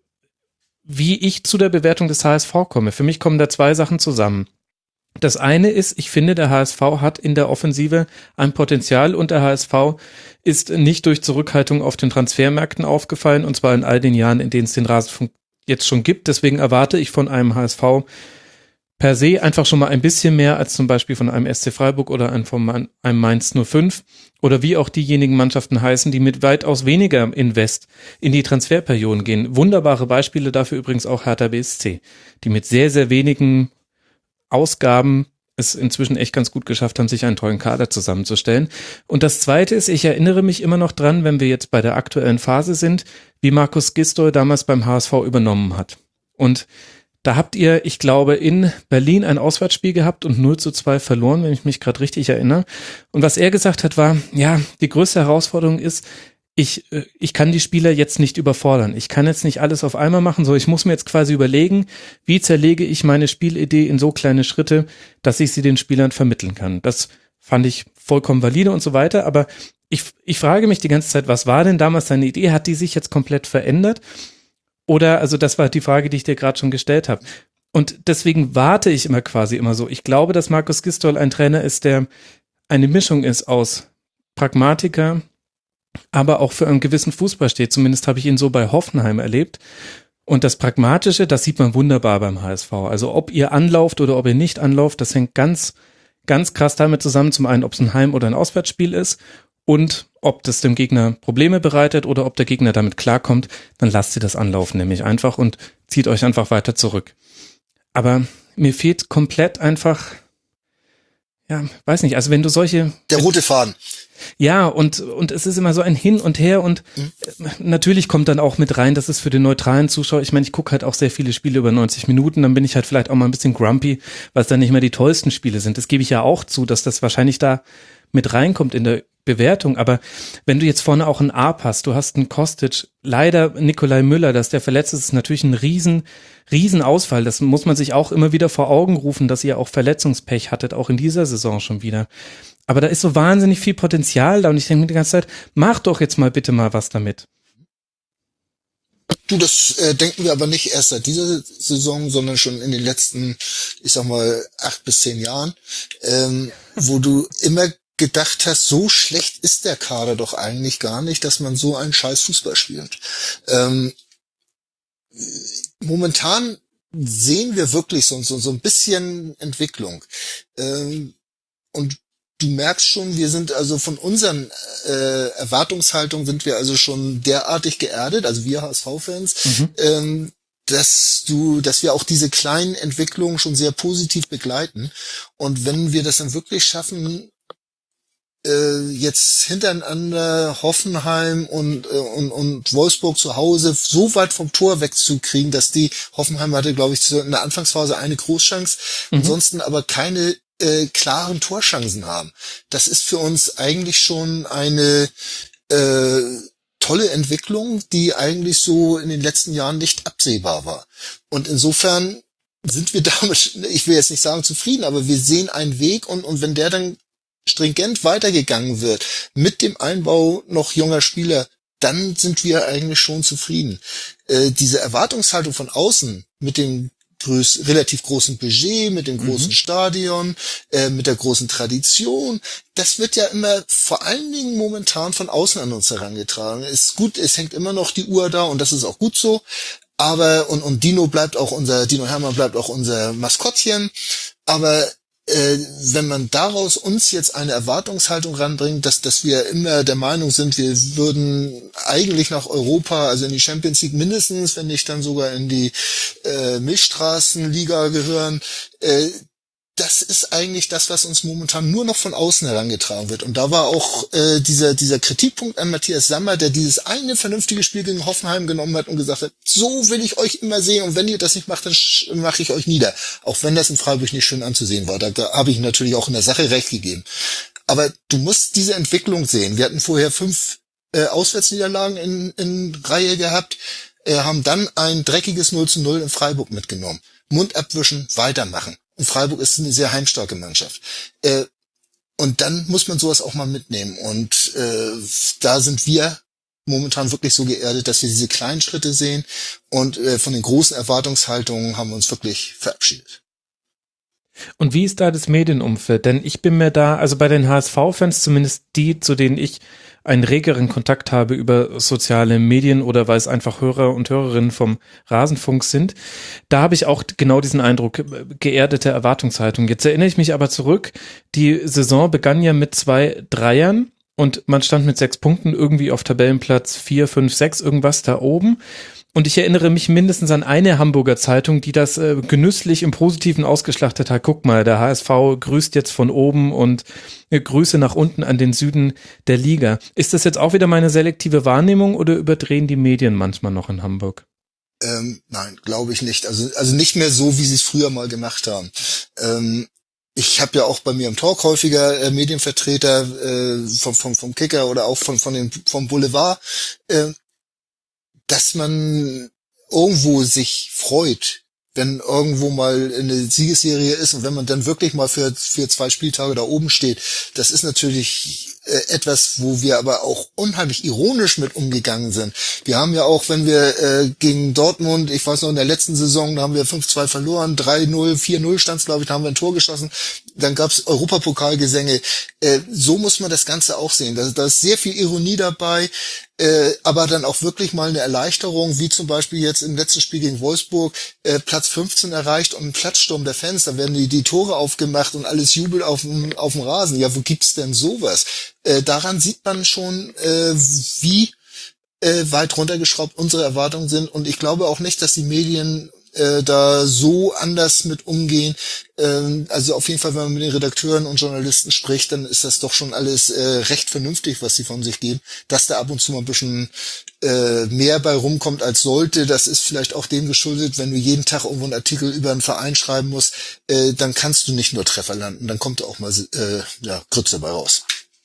wie ich zu der Bewertung des HSV komme. Für mich kommen da 2 Sachen zusammen. Das eine ist, ich finde, der HSV hat in der Offensive ein Potenzial, und der HSV ist nicht durch Zurückhaltung auf den Transfermärkten aufgefallen, und zwar in all den Jahren, in denen es den Rasenfunk jetzt schon gibt. Deswegen erwarte ich von einem HSV per se einfach schon mal ein bisschen mehr als zum Beispiel von einem SC Freiburg oder einem Mainz 05 oder wie auch diejenigen Mannschaften heißen, die mit weitaus weniger Invest in die Transferperioden gehen. Wunderbare Beispiele dafür übrigens auch Hertha BSC, die mit sehr, sehr wenigen Ausgaben es inzwischen echt ganz gut geschafft haben, sich einen tollen Kader zusammenzustellen. Und das Zweite ist, ich erinnere mich immer noch dran, wenn wir jetzt bei der aktuellen Phase sind, wie Markus Gistol damals beim HSV übernommen hat. Und da habt ihr, ich glaube, in Berlin ein Auswärtsspiel gehabt und 0-2 verloren, wenn ich mich gerade richtig erinnere. Und was er gesagt hat, war, ja, die größte Herausforderung ist, ich kann die Spieler jetzt nicht überfordern. Ich kann jetzt nicht alles auf einmal machen, so ich muss mir jetzt quasi überlegen, wie zerlege ich meine Spielidee in so kleine Schritte, dass ich sie den Spielern vermitteln kann. Das fand ich vollkommen valide und so weiter, aber ich frage mich die ganze Zeit, was war denn damals seine Idee? Hat die sich jetzt komplett verändert? Oder, also das war die Frage, die ich dir gerade schon gestellt habe. Und deswegen warte ich immer so. Ich glaube, dass Markus Gistol ein Trainer ist, der eine Mischung ist aus Pragmatiker, aber auch für einen gewissen Fußball steht. Zumindest habe ich ihn so bei Hoffenheim erlebt. Und das Pragmatische, das sieht man wunderbar beim HSV. Also ob ihr anlauft oder ob ihr nicht anlauft, das hängt ganz, ganz krass damit zusammen. Zum einen, ob es ein Heim- oder ein Auswärtsspiel ist und ob das dem Gegner Probleme bereitet oder ob der Gegner damit klarkommt, dann lasst ihr das anlaufen nämlich einfach und zieht euch einfach weiter zurück. Aber mir fehlt komplett einfach, ja, weiß nicht, also wenn du solche... Der rote Faden. Ja, und es ist immer so ein Hin und Her, und natürlich kommt dann auch mit rein, dass es für den neutralen Zuschauer, ich meine, ich gucke halt auch sehr viele Spiele über 90 Minuten, dann bin ich halt vielleicht auch mal ein bisschen grumpy, weil es dann nicht mehr die tollsten Spiele sind. Das gebe ich ja auch zu, dass das wahrscheinlich da mit reinkommt in der Bewertung, aber wenn du jetzt vorne auch einen Arp hast, du hast einen Kostic, leider Nikolai Müller, dass der verletzt ist natürlich ein riesen Ausfall. Das muss man sich auch immer wieder vor Augen rufen, dass ihr auch Verletzungspech hattet, auch in dieser Saison schon wieder. Aber da ist so wahnsinnig viel Potenzial da, und ich denke mir die ganze Zeit, mach doch jetzt mal bitte mal was damit. Du, das denken wir aber nicht erst seit dieser Saison, sondern schon in den letzten, ich sag mal, 8 bis 10 Jahren, wo du immer gedacht hast, so schlecht ist der Kader doch eigentlich gar nicht, dass man so einen scheiß Fußball spielt. Momentan sehen wir wirklich so ein bisschen Entwicklung. Und du merkst schon, wir sind also von unseren Erwartungshaltungen sind wir also schon derartig geerdet, also wir HSV-Fans, dass wir auch diese kleinen Entwicklungen schon sehr positiv begleiten. Und wenn wir das dann wirklich schaffen, jetzt hintereinander Hoffenheim und Wolfsburg zu Hause so weit vom Tor wegzukriegen, dass die Hoffenheim hatte, glaube ich, in der Anfangsphase eine Großchance, ansonsten aber keine klaren Torchancen haben. Das ist für uns eigentlich schon eine tolle Entwicklung, die eigentlich so in den letzten Jahren nicht absehbar war. Und insofern sind wir damit, ich will jetzt nicht sagen zufrieden, aber wir sehen einen Weg und wenn der dann stringent weitergegangen wird, mit dem Einbau noch junger Spieler, dann sind wir eigentlich schon zufrieden. Diese Erwartungshaltung von außen mit dem relativ großen Budget, mit dem großen Stadion, mit der großen Tradition, das wird ja immer vor allen Dingen momentan von außen an uns herangetragen. Ist gut, es hängt immer noch die Uhr da und das ist auch gut so, aber und Dino Hermann bleibt auch unser Maskottchen, aber wenn man daraus uns jetzt eine Erwartungshaltung ranbringt, dass wir immer der Meinung sind, wir würden eigentlich nach Europa, also in die Champions League mindestens, wenn nicht dann sogar in die Milchstraßenliga gehören, das ist eigentlich das, was uns momentan nur noch von außen herangetragen wird. Und da war auch dieser Kritikpunkt an Matthias Sammer, der dieses eine vernünftige Spiel gegen Hoffenheim genommen hat und gesagt hat, so will ich euch immer sehen und wenn ihr das nicht macht, dann mache ich euch nieder. Auch wenn das in Freiburg nicht schön anzusehen war. Da habe ich natürlich auch in der Sache recht gegeben. Aber du musst diese Entwicklung sehen. Wir hatten vorher 5 Auswärtsniederlagen in Reihe gehabt, haben dann ein dreckiges 0:0 in Freiburg mitgenommen. Mund abwischen, weitermachen. Und Freiburg ist eine sehr heimstarke Mannschaft. Und dann muss man sowas auch mal mitnehmen. Und da sind wir momentan wirklich so geerdet, dass wir diese kleinen Schritte sehen. Und von den großen Erwartungshaltungen haben wir uns wirklich verabschiedet. Und wie ist da das Medienumfeld? Denn ich bin mir da, also bei den HSV-Fans, zumindest die, zu denen ich einen regeren Kontakt habe über soziale Medien oder weil es einfach Hörer und Hörerinnen vom Rasenfunk sind, da habe ich auch genau diesen Eindruck, geerdete Erwartungshaltung. Jetzt erinnere ich mich aber zurück, die Saison begann ja mit 2 Dreiern und man stand mit 6 Punkten irgendwie auf Tabellenplatz 4, 5, 6, irgendwas da oben. Und ich erinnere mich mindestens an eine Hamburger Zeitung, die das genüsslich im Positiven ausgeschlachtet hat. Guck mal, der HSV grüßt jetzt von oben und Grüße nach unten an den Süden der Liga. Ist das jetzt auch wieder meine selektive Wahrnehmung oder überdrehen die Medien manchmal noch in Hamburg? Nein, glaube ich nicht. Also nicht mehr so, wie sie es früher mal gemacht haben. Ich habe ja auch bei mir im Talk häufiger Medienvertreter vom Kicker oder auch vom Boulevard, dass man irgendwo sich freut, wenn irgendwo mal eine Siegesserie ist und wenn man dann wirklich mal für 2 Spieltage da oben steht. Das ist natürlich etwas, wo wir aber auch unheimlich ironisch mit umgegangen sind. Wir haben ja auch, wenn wir gegen Dortmund, ich weiß noch, in der letzten Saison, da haben wir 5-2 verloren, 3-0, 4-0 stand's, glaube ich, da haben wir ein Tor geschossen. Dann gab's Europapokalgesänge. So muss man das Ganze auch sehen. Da ist sehr viel Ironie dabei, aber dann auch wirklich mal eine Erleichterung, wie zum Beispiel jetzt im letzten Spiel gegen Wolfsburg, Platz 15 erreicht und ein Platzsturm der Fans, da werden die Tore aufgemacht und alles jubelt auf dem Rasen. Ja, wo gibt's denn sowas? Daran sieht man schon, wie weit runtergeschraubt unsere Erwartungen sind. Und ich glaube auch nicht, dass die Medien da so anders mit umgehen. Also auf jeden Fall, wenn man mit den Redakteuren und Journalisten spricht, dann ist das doch schon alles recht vernünftig, was sie von sich geben. Dass da ab und zu mal ein bisschen mehr bei rumkommt als sollte, das ist vielleicht auch dem geschuldet, wenn du jeden Tag irgendwo einen Artikel über einen Verein schreiben musst, dann kannst du nicht nur Treffer landen, dann kommt da auch mal Grütze dabei raus.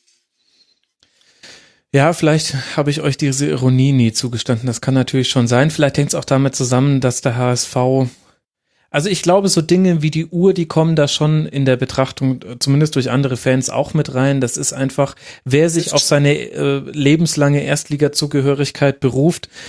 Ja, vielleicht habe ich euch diese Ironie nie zugestanden. Das kann natürlich schon sein. Vielleicht hängt es auch damit zusammen, dass der HSV, also ich glaube, so Dinge wie die Uhr, die kommen da schon in der Betrachtung, zumindest durch andere Fans, auch mit rein. Das ist einfach, wer sich auf seine lebenslange Erstliga-Zugehörigkeit beruft,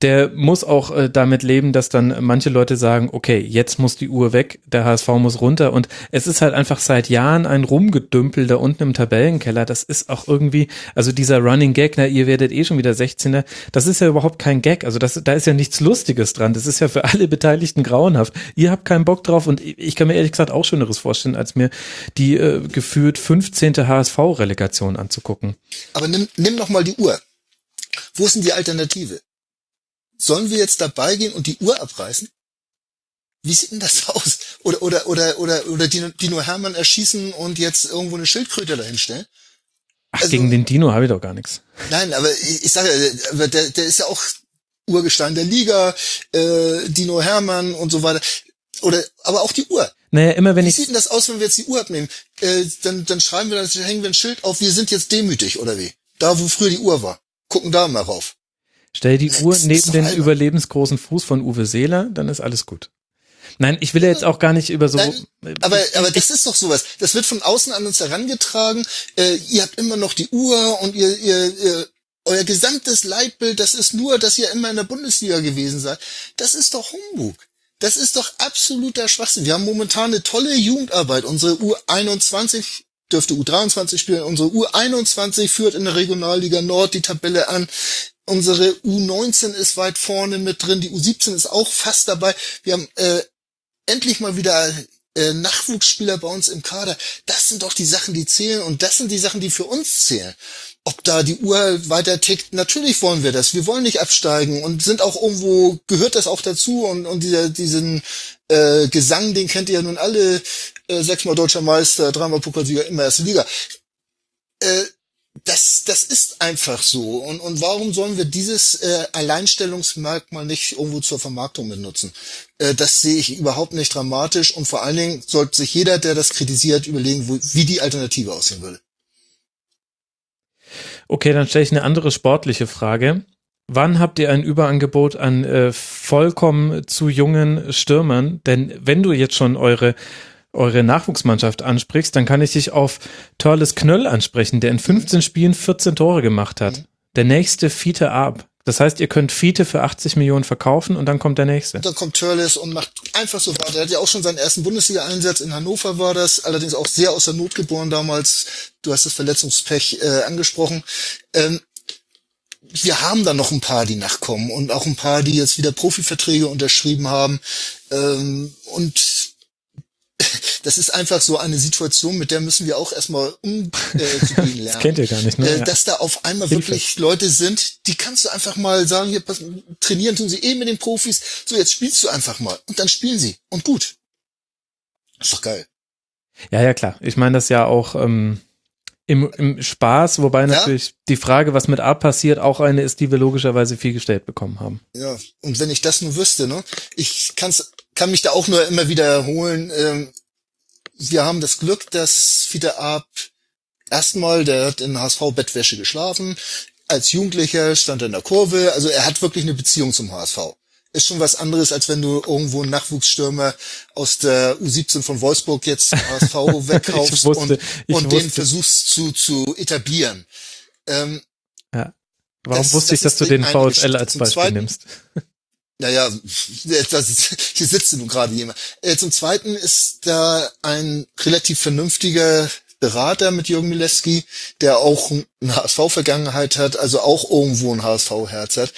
der muss auch damit leben, dass dann manche Leute sagen, okay, jetzt muss die Uhr weg, der HSV muss runter und es ist halt einfach seit Jahren ein Rumgedümpel da unten im Tabellenkeller, das ist auch irgendwie, also dieser Running Gag, na, ihr werdet eh schon wieder 16er, das ist ja überhaupt kein Gag, also da ist ja nichts Lustiges dran, das ist ja für alle Beteiligten grauenhaft, ihr habt keinen Bock drauf und ich kann mir ehrlich gesagt auch Schöneres vorstellen, als mir die gefühlt 15. HSV-Relegation anzugucken. Aber nimm noch mal die Uhr. Wo ist denn die Alternative? Sollen wir jetzt dabei gehen und die Uhr abreißen? Wie sieht denn das aus? Oder Dino Hermann erschießen und jetzt irgendwo eine Schildkröte dahinstellen? Ach, also, gegen den Dino habe ich doch gar nichts. Nein, aber ich sage ja, der ist ja auch Urgestein der Liga, Dino Hermann und so weiter. Aber auch die Uhr. Naja, immer wenn Wie sieht denn das aus, wenn wir jetzt die Uhr abnehmen? Dann hängen wir ein Schild auf, wir sind jetzt demütig, oder wie? Da, wo früher die Uhr war. Gucken da mal rauf. Stell die Uhr neben den überlebensgroßen Fuß von Uwe Seeler, dann ist alles gut. Nein, ich will ja jetzt auch gar nicht über so... Nein, aber das ist doch sowas. Das wird von außen an uns herangetragen. Ihr habt immer noch die Uhr und ihr euer gesamtes Leitbild, das ist nur, dass ihr immer in der Bundesliga gewesen seid. Das ist doch Humbug. Das ist doch absoluter Schwachsinn. Wir haben momentan eine tolle Jugendarbeit. Unsere U21 dürfte U23 spielen. Unsere U21 führt in der Regionalliga Nord die Tabelle an. Unsere U19 ist weit vorne mit drin. Die U17 ist auch fast dabei. Wir haben endlich mal wieder Nachwuchsspieler bei uns im Kader. Das sind doch die Sachen, die zählen. Und das sind die Sachen, die für uns zählen. Ob da die Uhr weiter tickt, natürlich wollen wir das. Wir wollen nicht absteigen und sind auch irgendwo, gehört das auch dazu und diesen Gesang, den kennt ihr ja nun alle, 6-mal Deutscher Meister, 3-mal Pokalsieger, immer erste Liga. Das ist einfach so. Und warum sollen wir dieses Alleinstellungsmerkmal nicht irgendwo zur Vermarktung benutzen? Das sehe ich überhaupt nicht dramatisch und vor allen Dingen sollte sich jeder, der das kritisiert, überlegen, wie die Alternative aussehen würde. Okay, dann stelle ich eine andere sportliche Frage. Wann habt ihr ein Überangebot an vollkommen zu jungen Stürmern? Denn wenn du jetzt schon eure Nachwuchsmannschaft ansprichst, dann kann ich dich auf Törles Knöll ansprechen, der in 15 Spielen 14 Tore gemacht hat. Der nächste Fiete Ab. Das heißt, ihr könnt Fiete für 80 Millionen verkaufen und dann kommt der nächste. Und dann kommt Törles und macht einfach so weiter. Er hat ja auch schon seinen ersten Bundesliga-Einsatz in Hannover war das, allerdings auch sehr aus der Not geboren damals. Du hast das Verletzungspech angesprochen. Wir haben da noch ein paar, die nachkommen und auch ein paar, die jetzt wieder Profiverträge unterschrieben haben. Und das ist einfach so eine Situation, mit der müssen wir auch erstmal umzugehen lernen. Das kennt ihr gar nicht, ne? Dass da auf einmal wirklich Leute sind, die kannst du einfach mal sagen, hier, trainieren tun sie mit den Profis. So, jetzt spielst du einfach mal. Und dann spielen sie. Und gut. Ist doch geil. Ja, klar. Ich meine das ja auch im Spaß, wobei natürlich die Frage, was mit A passiert, auch eine ist, die wir logischerweise viel gestellt bekommen haben. Ja, und wenn ich das nur wüsste, ne? Ich kann mich da auch nur immer wiederholen. Wir haben das Glück, dass Fiete Ab erstmal, der hat in HSV-Bettwäsche geschlafen. Als Jugendlicher stand er in der Kurve. Also er hat wirklich eine Beziehung zum HSV. Ist schon was anderes, als wenn du irgendwo einen Nachwuchsstürmer aus der U17 von Wolfsburg jetzt zum HSV wegkaufst und den versuchst zu etablieren. Warum wusste ich, dass du den VfL als Beispiel nimmst? Naja, hier sitzt nun gerade jemand. Zum Zweiten ist da ein relativ vernünftiger Berater mit Jürgen Milewski, der auch eine HSV-Vergangenheit hat, also auch irgendwo ein HSV-Herz hat.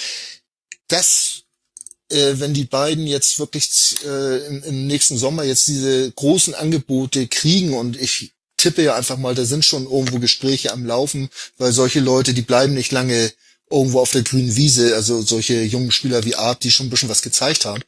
Wenn die beiden jetzt wirklich im nächsten Sommer jetzt diese großen Angebote kriegen und ich tippe ja einfach mal, da sind schon irgendwo Gespräche am Laufen, weil solche Leute, die bleiben nicht lange irgendwo auf der grünen Wiese, also solche jungen Spieler wie Art, die schon ein bisschen was gezeigt haben,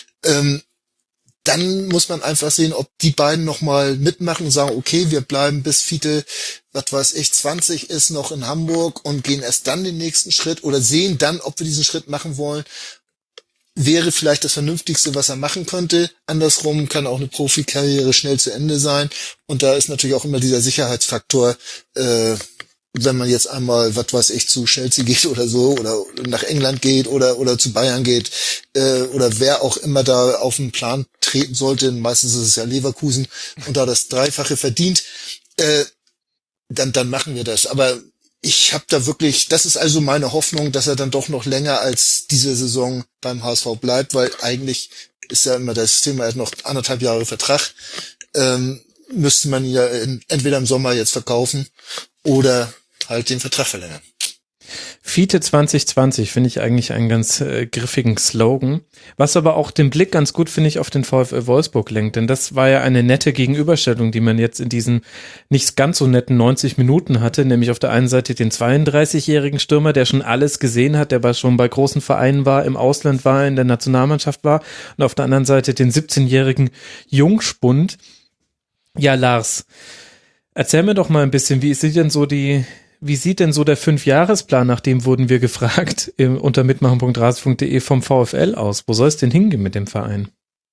dann muss man einfach sehen, ob die beiden nochmal mitmachen und sagen, okay, wir bleiben bis Fiete, 20 ist noch in Hamburg und gehen erst dann den nächsten Schritt oder sehen dann, ob wir diesen Schritt machen wollen. Wäre vielleicht das Vernünftigste, was er machen könnte. Andersrum kann auch eine Profikarriere schnell zu Ende sein. Und da ist natürlich auch immer dieser Sicherheitsfaktor, wenn man jetzt einmal, zu Chelsea geht oder so, oder nach England geht oder zu Bayern geht, oder wer auch immer da auf den Plan treten sollte, meistens ist es ja Leverkusen, und da das Dreifache verdient, dann machen wir das. Aber ich habe da wirklich, das ist also meine Hoffnung, dass er dann doch noch länger als diese Saison beim HSV bleibt, weil eigentlich ist ja immer das Thema, er hat noch 1,5 Jahre Vertrag, müsste man ihn ja entweder im Sommer jetzt verkaufen oder halt den Vertrag verlängern. Fiete 2020 finde ich eigentlich einen ganz griffigen Slogan, was aber auch den Blick ganz gut, finde ich, auf den VfL Wolfsburg lenkt, denn das war ja eine nette Gegenüberstellung, die man jetzt in diesen nicht ganz so netten 90 Minuten hatte, nämlich auf der einen Seite den 32-jährigen Stürmer, der schon alles gesehen hat, der schon bei großen Vereinen war, im Ausland war, in der Nationalmannschaft war, und auf der anderen Seite den 17-jährigen Jungspund. Ja, Lars, erzähl mir doch mal ein bisschen, wie sieht denn so der 5-Jahresplan, nach dem wurden wir gefragt, unter mitmachen.rasen.de vom VfL aus? Wo soll es denn hingehen mit dem Verein?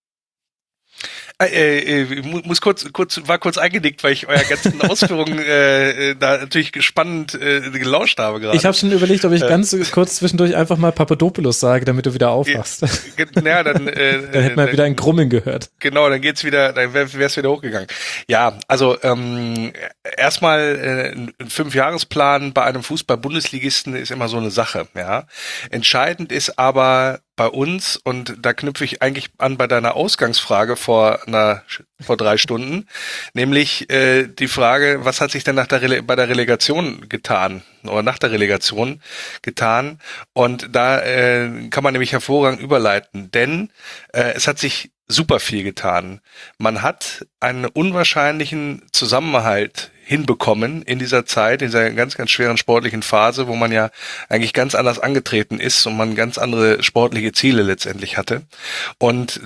War kurz eingenickt, weil ich euer ganzen Ausführungen da natürlich gespannt gelauscht habe gerade. Ich habe schon überlegt, ob ich ganz kurz zwischendurch einfach mal Papadopoulos sage, damit du wieder aufwachst. Ja, dann hätten wir wieder ein Grummeln gehört. Genau, dann wär's wieder hochgegangen. Ja, also erstmal ein 5-Jahresplan bei einem Fußball-Bundesligisten ist immer so eine Sache. Ja, entscheidend ist aber bei uns, und da knüpfe ich eigentlich an bei deiner Ausgangsfrage vor 3 Stunden, nämlich die Frage, was hat sich denn bei der Relegation getan oder nach der Relegation getan? Und da kann man nämlich hervorragend überleiten, denn es hat sich super viel getan. Man hat einen unwahrscheinlichen Zusammenhalt hinbekommen in dieser Zeit, in dieser ganz, ganz schweren sportlichen Phase, wo man ja eigentlich ganz anders angetreten ist und man ganz andere sportliche Ziele letztendlich hatte. Und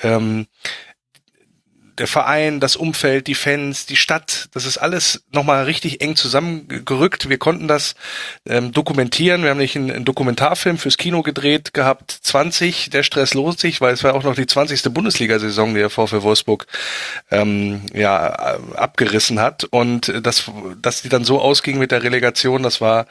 der Verein, das Umfeld, die Fans, die Stadt, das ist alles nochmal richtig eng zusammengerückt. Wir konnten das dokumentieren. Wir haben nicht einen Dokumentarfilm fürs Kino gedreht gehabt, 20, der Stress lohnt sich, weil es war auch noch die 20. Bundesliga-Saison, die der VfL Wolfsburg abgerissen hat. Und dass die dann so ausging mit der Relegation, das war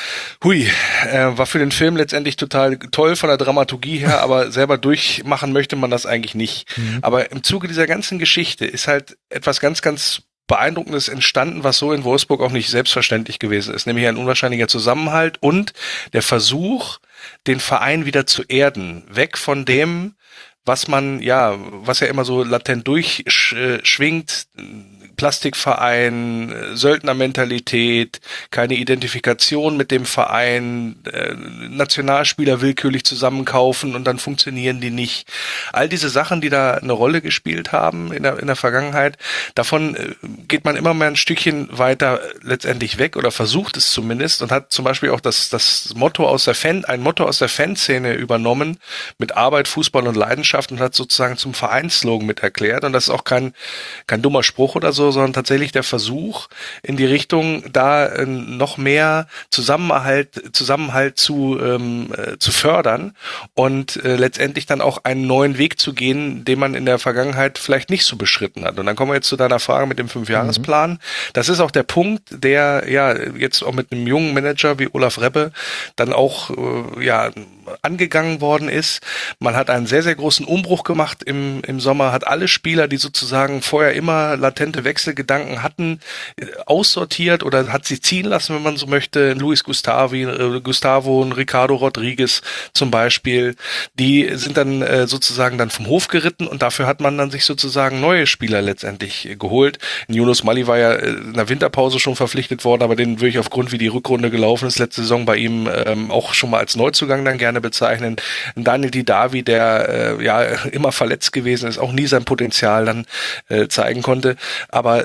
war für den Film letztendlich total toll von der Dramaturgie her, aber selber durchmachen möchte man das eigentlich nicht. Aber im Zuge dieser ganzen Geschichte ist halt etwas ganz, ganz Beeindruckendes entstanden, was so in Wolfsburg auch nicht selbstverständlich gewesen ist, nämlich ein unwahrscheinlicher Zusammenhalt und der Versuch, den Verein wieder zu erden, weg von dem, was ja immer so latent durchschwingt, Plastikverein, Söldnermentalität, keine Identifikation mit dem Verein, Nationalspieler willkürlich zusammenkaufen und dann funktionieren die nicht. All diese Sachen, die da eine Rolle gespielt haben in der Vergangenheit, davon geht man immer mehr ein Stückchen weiter letztendlich weg oder versucht es zumindest und hat zum Beispiel auch das Motto aus der Fanszene übernommen mit Arbeit, Fußball und Leidenschaft und hat sozusagen zum Vereinsslogan mit erklärt. Und das ist auch kein dummer Spruch oder so, sondern tatsächlich der Versuch in die Richtung, da noch mehr Zusammenhalt zu fördern und letztendlich dann auch einen neuen Weg zu gehen, den man in der Vergangenheit vielleicht nicht so beschritten hat. Und dann kommen wir jetzt zu deiner Frage mit dem 5-Jahresplan. Das ist auch der Punkt, der jetzt auch mit einem jungen Manager wie Olaf Rebbe dann auch angegangen worden ist. Man hat einen sehr, sehr großen Umbruch gemacht im Sommer, hat alle Spieler, die sozusagen vorher immer latente Wechselgedanken hatten, aussortiert oder hat sie ziehen lassen, wenn man so möchte. Luis Gustavo und Ricardo Rodriguez zum Beispiel, die sind dann sozusagen dann vom Hof geritten und dafür hat man dann sich sozusagen neue Spieler letztendlich geholt. Yunus Mali war ja in der Winterpause schon verpflichtet worden, aber den würde ich aufgrund, wie die Rückrunde gelaufen ist, letzte Saison bei ihm auch schon mal als Neuzugang dann gerne bezeichnen. Daniel Didavi, der immer verletzt gewesen ist, auch nie sein Potenzial dann zeigen konnte. Aber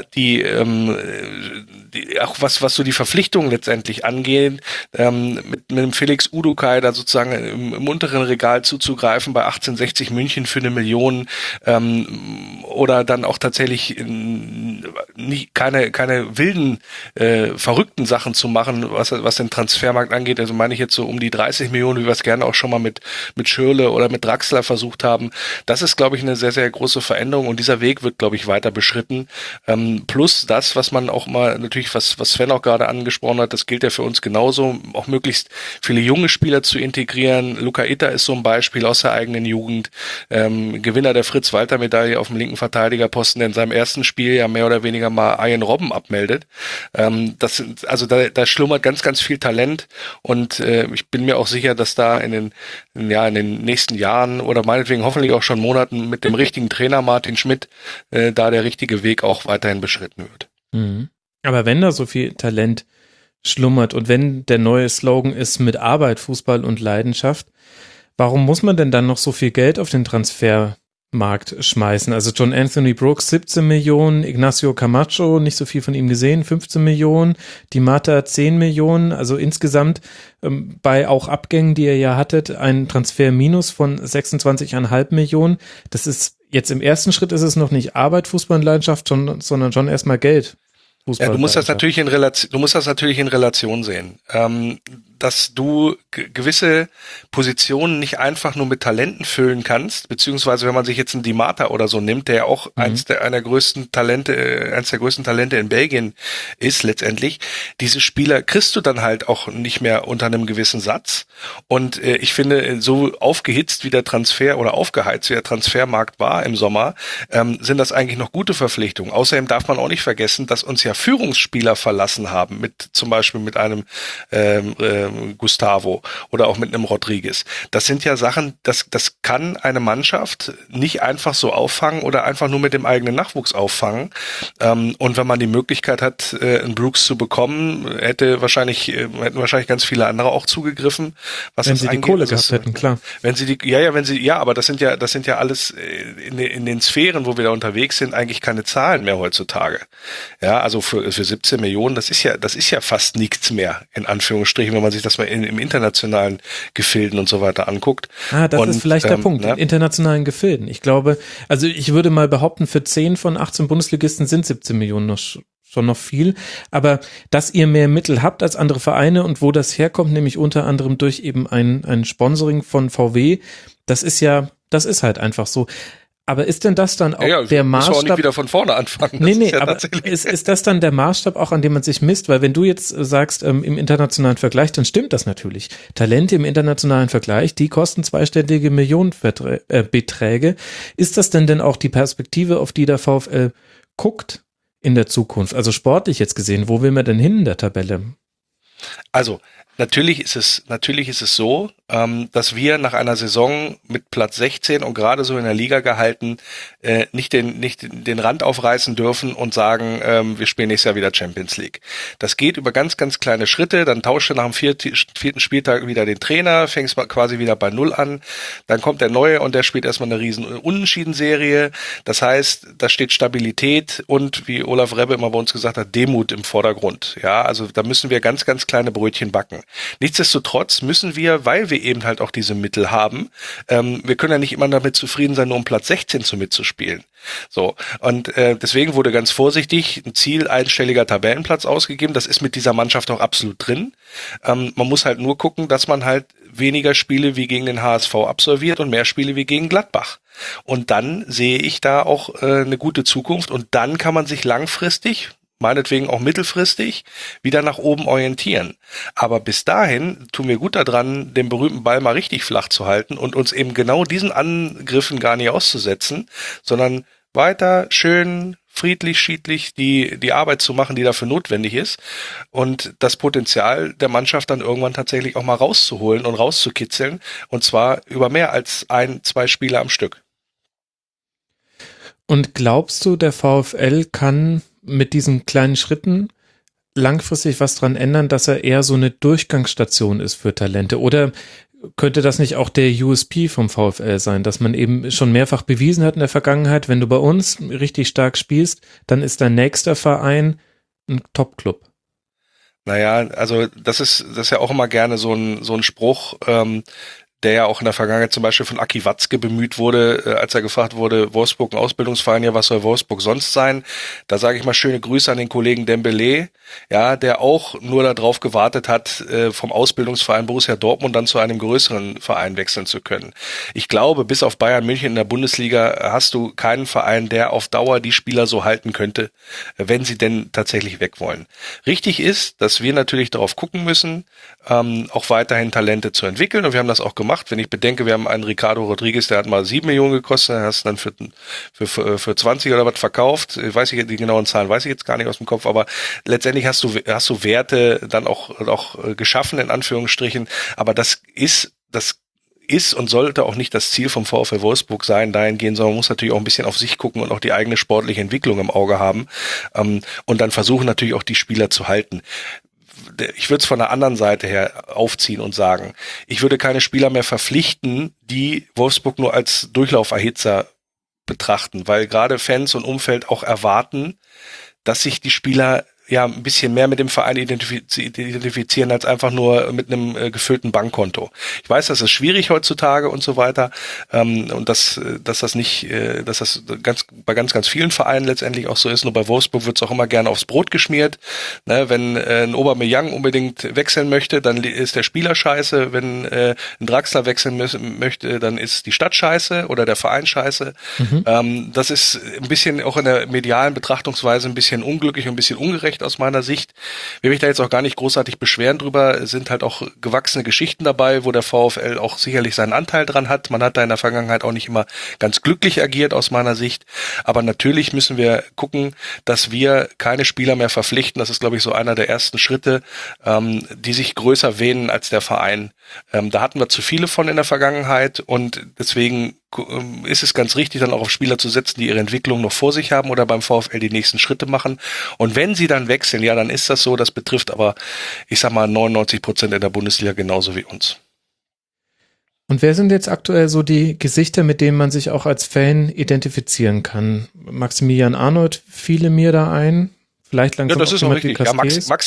auch was so die Verpflichtungen letztendlich angeht, mit dem Felix Udukai da sozusagen im unteren Regal zuzugreifen bei 1860 München für 1 Million oder dann auch tatsächlich keine wilden, verrückten Sachen zu machen, was den Transfermarkt angeht. Also meine ich jetzt so um die 30 Millionen, wie wir es gerne auch schon mal mit Schürrle oder mit Draxler versucht haben. Das ist, glaube ich, eine sehr, sehr große Veränderung und dieser Weg wird, glaube ich, weiter beschritten. Plus das, was man auch mal natürlich, was Sven auch gerade angesprochen hat, das gilt ja für uns genauso, auch möglichst viele junge Spieler zu integrieren. Luca Itta ist so ein Beispiel aus der eigenen Jugend, Gewinner der Fritz-Walter-Medaille auf dem linken Verteidigerposten, der in seinem ersten Spiel ja mehr oder weniger mal Arjen Robben abmeldet. Da schlummert ganz, ganz viel Talent und ich bin mir auch sicher, dass da in den nächsten Jahren oder meinetwegen hoffentlich auch schon Monaten mit dem richtigen Trainer Martin Schmidt da der richtige Weg auch weiterhin beschritten wird. Mhm. Aber wenn da so viel Talent schlummert und wenn der neue Slogan ist mit Arbeit, Fußball und Leidenschaft, warum muss man denn dann noch so viel Geld auf den Transfermarkt schmeißen? Also John Anthony Brooks 17 Millionen, Ignacio Camacho, nicht so viel von ihm gesehen, 15 Millionen, Di Matta 10 Millionen, also insgesamt bei auch Abgängen, die ihr ja hattet, ein Transferminus von 26,5 Millionen. Das ist jetzt im ersten Schritt ist es noch nicht Arbeit, Fußball und Leidenschaft, sondern schon erstmal Geld. Ja, du musst das natürlich in Relation sehen, dass du gewisse Positionen nicht einfach nur mit Talenten füllen kannst, beziehungsweise wenn man sich jetzt einen Di Matta oder so nimmt, der ja auch eins der größten Talente in Belgien ist letztendlich, diese Spieler kriegst du dann halt auch nicht mehr unter einem gewissen Satz. Und ich finde, so aufgeheizt wie der Transfermarkt war im Sommer, sind das eigentlich noch gute Verpflichtungen. Außerdem darf man auch nicht vergessen, dass uns ja Führungsspieler verlassen haben, zum Beispiel mit einem Gustavo oder auch mit einem Rodriguez. Das sind ja Sachen, das kann eine Mannschaft nicht einfach so auffangen oder einfach nur mit dem eigenen Nachwuchs auffangen. Und wenn man die Möglichkeit hat, einen Brooks zu bekommen, hätten wahrscheinlich ganz viele andere auch zugegriffen. Wenn sie die Kohle gehabt hätten, klar. Aber das sind ja alles in den Sphären, wo wir da unterwegs sind, eigentlich keine Zahlen mehr heutzutage. Ja, also für 17 Millionen, das ist ja fast nichts mehr, in Anführungsstrichen, wenn man sich das mal im internationalen Gefilden und so weiter anguckt. Das ist vielleicht der Punkt, in internationalen Gefilden. Ich glaube, also ich würde mal behaupten, für 10 von 18 Bundesligisten sind 17 Millionen schon noch viel, aber dass ihr mehr Mittel habt als andere Vereine und wo das herkommt, nämlich unter anderem durch eben ein Sponsoring von VW, das ist halt einfach so. Aber ist denn das dann auch der Maßstab? Muss auch nicht wieder von vorne anfangen. Nee, aber ist das dann der Maßstab auch, an dem man sich misst? Weil wenn du jetzt sagst, im internationalen Vergleich, dann stimmt das natürlich. Talente im internationalen Vergleich, die kosten zweistellige Millionenbeträge. Ist das denn auch die Perspektive, auf die der VfL guckt in der Zukunft? Also sportlich jetzt gesehen, wo will man denn hin in der Tabelle? Also, natürlich ist es so, dass wir nach einer Saison mit Platz 16 und gerade so in der Liga gehalten nicht den Rand aufreißen dürfen und sagen, wir spielen nächstes Jahr wieder Champions League. Das geht über ganz, ganz kleine Schritte. Dann tauscht du nach dem vierten Spieltag wieder den Trainer, fängst mal quasi wieder bei Null an. Dann kommt der Neue und der spielt erstmal eine riesen Unentschieden-Serie. Das heißt, da steht Stabilität und, wie Olaf Rebbe immer bei uns gesagt hat, Demut im Vordergrund. Ja, also da müssen wir ganz, ganz kleine Brötchen backen. Nichtsdestotrotz müssen wir, weil wir eben halt auch diese Mittel haben, wir können ja nicht immer damit zufrieden sein, nur um Platz 16 mitzuspielen. So, und deswegen wurde ganz vorsichtig ein Ziel einstelliger Tabellenplatz ausgegeben. Das ist mit dieser Mannschaft auch absolut drin. Man muss halt nur gucken, dass man halt weniger Spiele wie gegen den HSV absolviert und mehr Spiele wie gegen Gladbach. Und dann sehe ich da auch eine gute Zukunft und dann kann man sich langfristig, meinetwegen auch mittelfristig, wieder nach oben orientieren. Aber bis dahin tun wir gut daran, den berühmten Ball mal richtig flach zu halten und uns eben genau diesen Angriffen gar nicht auszusetzen, sondern weiter schön friedlich, schiedlich die Arbeit zu machen, die dafür notwendig ist und das Potenzial der Mannschaft dann irgendwann tatsächlich auch mal rauszuholen und rauszukitzeln und zwar über mehr als 1-2 Spiele am Stück. Und glaubst du, der VfL kann mit diesen kleinen Schritten langfristig was dran ändern, dass er eher so eine Durchgangsstation ist für Talente? Oder könnte das nicht auch der USP vom VfL sein, dass man eben schon mehrfach bewiesen hat in der Vergangenheit, wenn du bei uns richtig stark spielst, dann ist dein nächster Verein ein Top-Club? Naja, also das ist ja auch immer gerne so ein Spruch, der ja auch in der Vergangenheit zum Beispiel von Aki Watzke bemüht wurde, als er gefragt wurde, Wolfsburg ein Ausbildungsverein, ja, was soll Wolfsburg sonst sein? Da sage ich mal schöne Grüße an den Kollegen Dembélé, ja, der auch nur darauf gewartet hat, vom Ausbildungsverein Borussia Dortmund dann zu einem größeren Verein wechseln zu können. Ich glaube, bis auf Bayern München in der Bundesliga hast du keinen Verein, der auf Dauer die Spieler so halten könnte, wenn sie denn tatsächlich weg wollen. Richtig ist, dass wir natürlich darauf gucken müssen, auch weiterhin Talente zu entwickeln, und wir haben das auch gemacht. Wenn ich bedenke, wir haben einen Ricardo Rodriguez, der hat mal 7 Millionen gekostet, hast du dann für 20 oder was verkauft. Weiß ich, die genauen Zahlen weiß ich jetzt gar nicht aus dem Kopf, aber letztendlich hast du Werte dann auch geschaffen, in Anführungsstrichen. Aber das ist und sollte auch nicht das Ziel vom VfL Wolfsburg sein, dahingehend, sondern man muss natürlich auch ein bisschen auf sich gucken und auch die eigene sportliche Entwicklung im Auge haben, und dann versuchen natürlich auch die Spieler zu halten. Ich würde es von der anderen Seite her aufziehen und sagen, ich würde keine Spieler mehr verpflichten, die Wolfsburg nur als Durchlauferhitzer betrachten, weil gerade Fans und Umfeld auch erwarten, dass sich die Spieler ja ein bisschen mehr mit dem Verein identifizieren als einfach nur mit einem gefüllten Bankkonto. Ich weiß, das ist schwierig heutzutage und so weiter, und dass das bei ganz vielen Vereinen letztendlich auch so ist. Nur bei Wolfsburg wird es auch immer gerne aufs Brot geschmiert. Ne, wenn ein Aubameyang unbedingt wechseln möchte, dann ist der Spieler scheiße. Wenn ein Draxler wechseln möchte, dann ist die Stadt scheiße oder der Verein scheiße. Das ist ein bisschen auch in der medialen Betrachtungsweise ein bisschen unglücklich und ein bisschen ungerecht aus meiner Sicht. Will mich da jetzt auch gar nicht großartig beschweren drüber. Es sind halt auch gewachsene Geschichten dabei, wo der VfL auch sicherlich seinen Anteil dran hat. Man hat da in der Vergangenheit auch nicht immer ganz glücklich agiert aus meiner Sicht. Aber natürlich müssen wir gucken, dass wir keine Spieler mehr verpflichten. Das ist, glaube ich, so einer der ersten Schritte, die sich größer wähnen als der Verein. Da hatten wir zu viele von in der Vergangenheit, und deswegen ist es ganz richtig, dann auch auf Spieler zu setzen, die ihre Entwicklung noch vor sich haben oder beim VfL die nächsten Schritte machen. Und wenn sie dann wechseln, ja, dann ist das so. Das betrifft aber, ich sag mal, 99% in der Bundesliga genauso wie uns. Und wer sind jetzt aktuell so die Gesichter, mit denen man sich auch als Fan identifizieren kann? Maximilian Arnold fiele mir da ein. Vielleicht langsam. Ja, das ist auch richtig. Ja,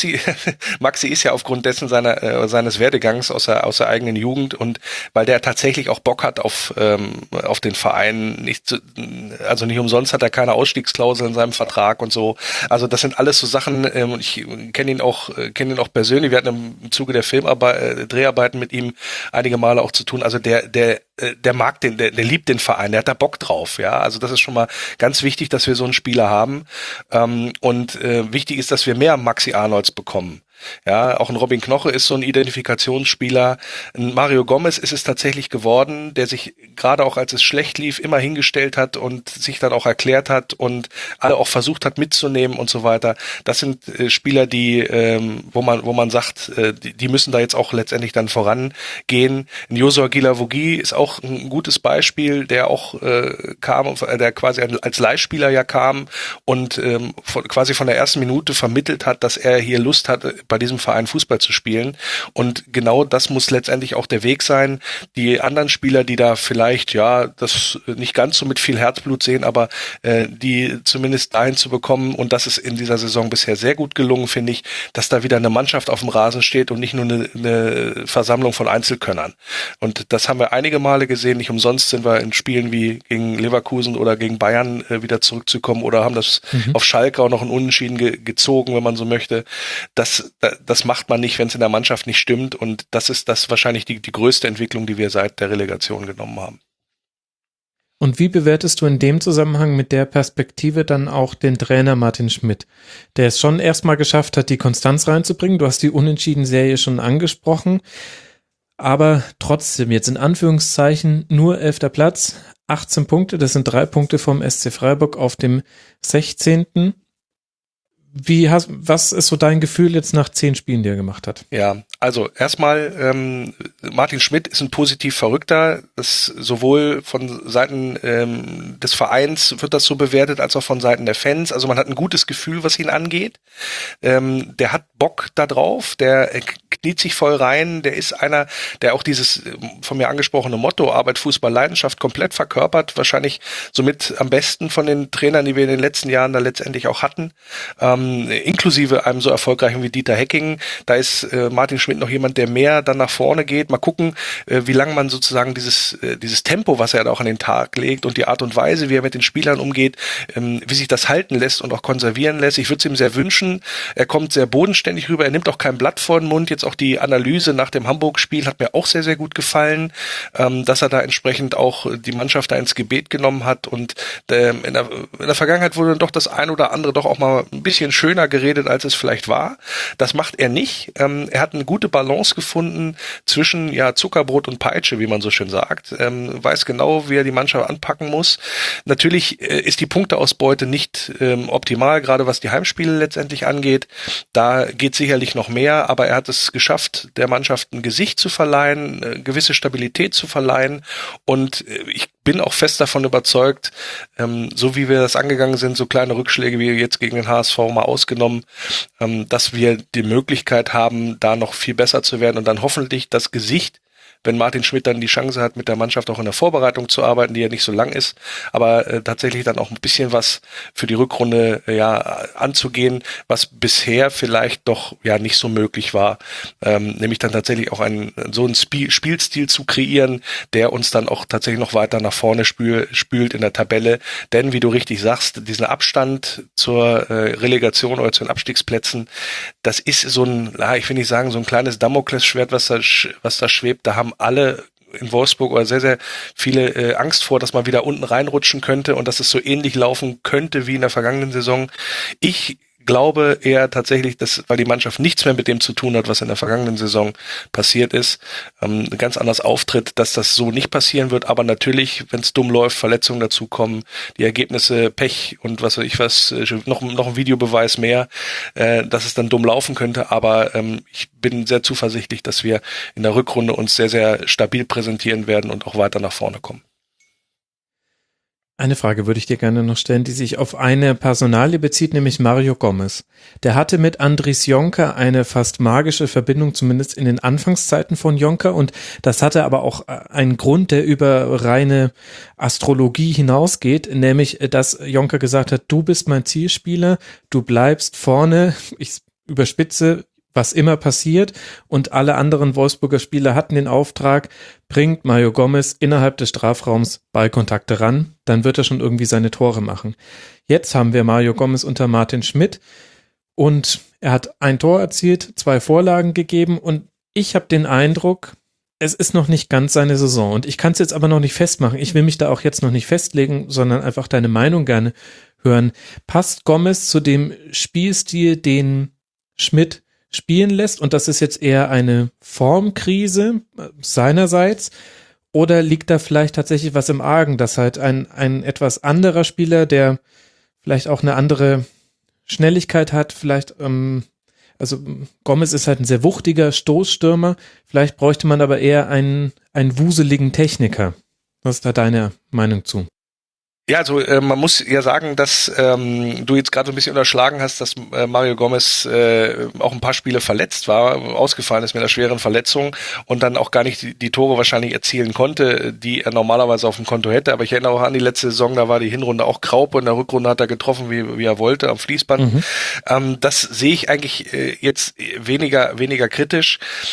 Maxi ist ja aufgrund dessen seines Werdegangs aus der eigenen Jugend, und weil der tatsächlich auch Bock hat auf den Verein, nicht umsonst hat er keine Ausstiegsklausel in seinem Vertrag und so. Also das sind alles so Sachen. Ich kenne ihn auch persönlich. Wir hatten im Zuge der Dreharbeiten mit ihm einige Male auch zu tun. Also der mag der liebt den Verein, der hat da Bock drauf, ja. Also das ist schon mal ganz wichtig, dass wir so einen Spieler haben. Und wichtig ist, dass wir mehr Maxi Arnolds bekommen. Ja, auch ein Robin Knoche ist so ein Identifikationsspieler. Ein Mario Gomez ist es tatsächlich geworden, der sich gerade auch, als es schlecht lief, immer hingestellt hat und sich dann auch erklärt hat und alle auch versucht hat mitzunehmen und so weiter. Das sind Spieler, die, wo man sagt, die müssen da jetzt auch letztendlich dann vorangehen. Ein Josua Guilavogui ist auch ein gutes Beispiel, der auch kam, der quasi als Leihspieler ja kam und quasi von der ersten Minute vermittelt hat, dass er hier Lust hat, bei diesem Verein Fußball zu spielen. Und genau das muss letztendlich auch der Weg sein. Die anderen Spieler, die da vielleicht, ja, das nicht ganz so mit viel Herzblut sehen, aber die zumindest dahin zu bekommen, und das ist in dieser Saison bisher sehr gut gelungen, finde ich, dass da wieder eine Mannschaft auf dem Rasen steht und nicht nur eine Versammlung von Einzelkönnern. Und das haben wir einige Male gesehen. Nicht umsonst sind wir in Spielen wie gegen Leverkusen oder gegen Bayern wieder zurückzukommen, oder haben das auf Schalke auch noch einen Unentschieden gezogen, wenn man so möchte. Das macht man nicht, wenn es in der Mannschaft nicht stimmt, und das ist wahrscheinlich die größte Entwicklung, die wir seit der Relegation genommen haben. Und wie bewertest du in dem Zusammenhang mit der Perspektive dann auch den Trainer Martin Schmidt, der es schon erstmal geschafft hat, die Konstanz reinzubringen? Du hast die Unentschieden-Serie schon angesprochen, aber trotzdem jetzt in Anführungszeichen nur 11. Platz, 18 Punkte, das sind 3 Punkte vom SC Freiburg auf dem 16. Was ist so dein Gefühl jetzt nach 10 Spielen, die er gemacht hat? Ja, also erstmal, Martin Schmidt ist ein positiv Verrückter. Das sowohl von Seiten des Vereins wird das so bewertet, als auch von Seiten der Fans. Also man hat ein gutes Gefühl, was ihn angeht. Der hat Bock da drauf. Der kniet sich voll rein, der ist einer, der auch dieses von mir angesprochene Motto Arbeit, Fußball, Leidenschaft komplett verkörpert, wahrscheinlich somit am besten von den Trainern, die wir in den letzten Jahren da letztendlich auch hatten, inklusive einem so erfolgreichen wie Dieter Hecking. Da ist Martin Schmidt noch jemand, der mehr dann nach vorne geht. Mal gucken, wie lange man sozusagen dieses Tempo, was er da auch an den Tag legt und die Art und Weise, wie er mit den Spielern umgeht, wie sich das halten lässt und auch konservieren lässt. Ich würde es ihm sehr wünschen. Er kommt sehr bodenständig rüber. Er nimmt auch kein Blatt vor den Mund. Jetzt auch die Analyse nach dem Hamburg-Spiel hat mir auch sehr, sehr gut gefallen, dass er da entsprechend auch die Mannschaft da ins Gebet genommen hat. Und in der Vergangenheit wurde dann doch das ein oder andere doch auch mal ein bisschen schöner geredet, als es vielleicht war. Das macht er nicht. Er hat eine gute Balance gefunden zwischen Zuckerbrot und Peitsche, wie man so schön sagt. Weiß genau, wie er die Mannschaft anpacken muss. Natürlich ist die Punkteausbeute nicht optimal, gerade was die Heimspiele letztendlich angeht. Da geht sicherlich noch mehr, aber er hat es geschafft, der Mannschaft ein Gesicht zu verleihen, eine gewisse Stabilität zu verleihen, und ich bin auch fest davon überzeugt, so wie wir das angegangen sind, so kleine Rückschläge wie jetzt gegen den HSV mal ausgenommen, dass wir die Möglichkeit haben, da noch viel besser zu werden und dann hoffentlich das Gesicht, wenn Martin Schmidt dann die Chance hat, mit der Mannschaft auch in der Vorbereitung zu arbeiten, die ja nicht so lang ist, aber tatsächlich dann auch ein bisschen was für die Rückrunde anzugehen, was bisher vielleicht doch nicht so möglich war, nämlich dann tatsächlich auch so einen Spielstil zu kreieren, der uns dann auch tatsächlich noch weiter nach vorne spült in der Tabelle, denn wie du richtig sagst, diesen Abstand zur Relegation oder zu den Abstiegsplätzen, das ist so ein, ich will nicht sagen, so ein kleines Damoklesschwert, was da schwebt. Da haben alle in Wolfsburg oder sehr, sehr viele Angst vor, dass man wieder unten reinrutschen könnte und dass es so ähnlich laufen könnte wie in der vergangenen Saison. Ich glaube eher tatsächlich, dass, weil die Mannschaft nichts mehr mit dem zu tun hat, was in der vergangenen Saison passiert ist, ganz anders auftritt, dass das so nicht passieren wird. Aber natürlich, wenn es dumm läuft, Verletzungen dazukommen, die Ergebnisse, Pech und was weiß ich was, noch ein Videobeweis mehr, dass es dann dumm laufen könnte. Aber ich bin sehr zuversichtlich, dass wir in der Rückrunde uns sehr, sehr stabil präsentieren werden und auch weiter nach vorne kommen. Eine Frage würde ich dir gerne noch stellen, die sich auf eine Personalie bezieht, nämlich Mario Gomez. Der hatte mit Andries Jonker eine fast magische Verbindung, zumindest in den Anfangszeiten von Jonker, und das hatte aber auch einen Grund, der über reine Astrologie hinausgeht, nämlich, dass Jonker gesagt hat, du bist mein Zielspieler, du bleibst vorne, ich überspitze, was immer passiert, und alle anderen Wolfsburger Spieler hatten den Auftrag, bringt Mario Gomez innerhalb des Strafraums Ballkontakte ran, dann wird er schon irgendwie seine Tore machen. Jetzt haben wir Mario Gomez unter Martin Schmidt und er hat ein Tor erzielt, 2 Vorlagen gegeben, und ich habe den Eindruck, es ist noch nicht ganz seine Saison, und ich kann es jetzt aber noch nicht festmachen. Ich will mich da auch jetzt noch nicht festlegen, sondern einfach deine Meinung gerne hören. Passt Gomez zu dem Spielstil, den Schmidt spielen lässt, und das ist jetzt eher eine Formkrise seinerseits, oder liegt da vielleicht tatsächlich was im Argen, dass halt ein etwas anderer Spieler, der vielleicht auch eine andere Schnelligkeit hat, vielleicht, also Gomez ist halt ein sehr wuchtiger Stoßstürmer, vielleicht bräuchte man aber eher einen wuseligen Techniker. Was ist da deine Meinung zu? Ja, also man muss ja sagen, dass du jetzt gerade so ein bisschen unterschlagen hast, dass Mario Gomez auch ein paar Spiele verletzt war, ausgefallen ist mit einer schweren Verletzung und dann auch gar nicht die Tore wahrscheinlich erzielen konnte, die er normalerweise auf dem Konto hätte. Aber ich erinnere auch an die letzte Saison, da war die Hinrunde auch graupe, in der Rückrunde hat er getroffen, wie er wollte, am Fließband. Das sehe ich eigentlich jetzt weniger kritisch,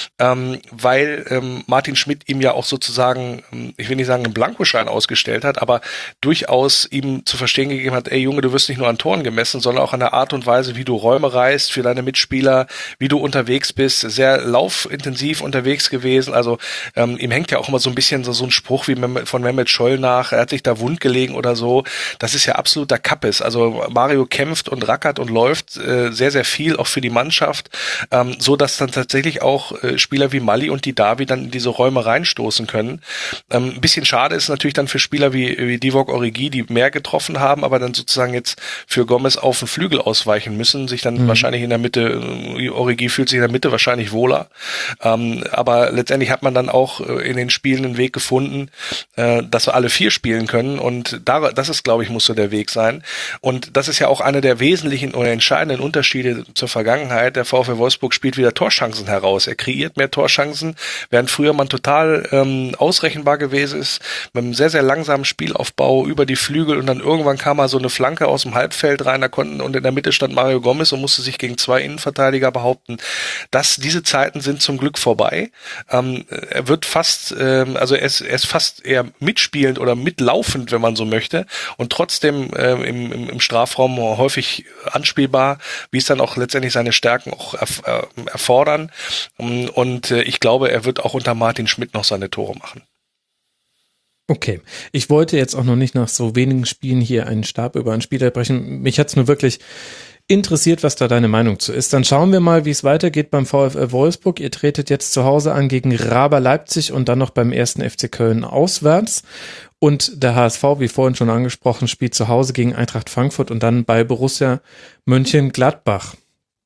weil Martin Schmidt ihm ja auch sozusagen, ich will nicht sagen einen Blankoschein ausgestellt hat, aber durchaus ihm zu verstehen gegeben hat, ey Junge, du wirst nicht nur an Toren gemessen, sondern auch an der Art und Weise, wie du Räume reißt für deine Mitspieler, wie du unterwegs bist, sehr laufintensiv unterwegs gewesen, also ihm hängt ja auch immer so ein bisschen so ein Spruch wie von Mehmet Scholl nach, er hat sich da wund gelegen oder so, das ist ja absoluter Kappes, also Mario kämpft und rackert und läuft sehr, sehr viel, auch für die Mannschaft, so dass dann tatsächlich auch Spieler wie Mali und die Davi dann in diese Räume reinstoßen können. Ein bisschen schade ist natürlich dann für Spieler wie Divock Origi, die mehr getroffen haben, aber dann sozusagen jetzt für Gomez auf den Flügel ausweichen müssen, sich dann wahrscheinlich in der Mitte, Origi fühlt sich in der Mitte wahrscheinlich wohler. Aber letztendlich hat man dann auch in den Spielen einen Weg gefunden, dass wir alle 4 spielen können, und das ist, glaube ich, muss so der Weg sein. Und das ist ja auch einer der wesentlichen oder entscheidenden Unterschiede zur Vergangenheit. Der VfL Wolfsburg spielt wieder Torchancen heraus. Er kreiert mehr Torchancen, während früher man total ausrechenbar gewesen ist, mit einem sehr, sehr langsamen Spielaufbau über die Flügel, und dann irgendwann kam mal so eine Flanke aus dem Halbfeld rein, und in der Mitte stand Mario Gomez und musste sich gegen 2 Innenverteidiger behaupten. Diese Zeiten sind zum Glück vorbei. Er wird fast, er ist fast eher mitspielend oder mitlaufend, wenn man so möchte, und trotzdem im Strafraum häufig anspielbar, wie es dann auch letztendlich seine Stärken auch erfordern. Und ich glaube, er wird auch unter Martin Schmidt noch seine Tore machen. Okay, ich wollte jetzt auch noch nicht nach so wenigen Spielen hier einen Stab über ein Spiel erbrechen. Mich hat's nur wirklich interessiert, was da deine Meinung zu ist. Dann schauen wir mal, wie es weitergeht beim VfL Wolfsburg. Ihr tretet jetzt zu Hause an gegen Raber Leipzig und dann noch beim 1. FC Köln auswärts. Und der HSV, wie vorhin schon angesprochen, spielt zu Hause gegen Eintracht Frankfurt und dann bei Borussia Mönchengladbach.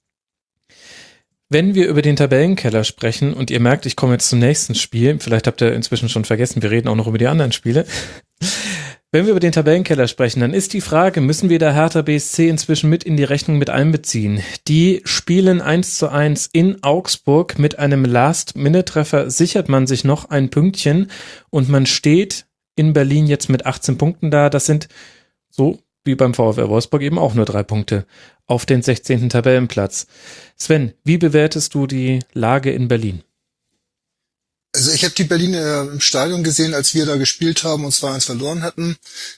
Wenn wir über den Tabellenkeller sprechen, und ihr merkt, ich komme jetzt zum nächsten Spiel, vielleicht habt ihr inzwischen schon vergessen, wir reden auch noch über die anderen Spiele. Wenn wir über den Tabellenkeller sprechen, dann ist die Frage, müssen wir da Hertha BSC inzwischen mit in die Rechnung mit einbeziehen? Die spielen 1:1 in Augsburg. Mit einem Last-Minute-Treffer sichert man sich noch ein Pünktchen und man steht in Berlin jetzt mit 18 Punkten da. Das sind, so wie beim VfL Wolfsburg, eben auch nur 3 Punkte auf den 16. Tabellenplatz. Sven, wie bewertest du die Lage in Berlin? Also ich habe die Berliner im Stadion gesehen, als wir da gespielt haben und 2-1 verloren hatten.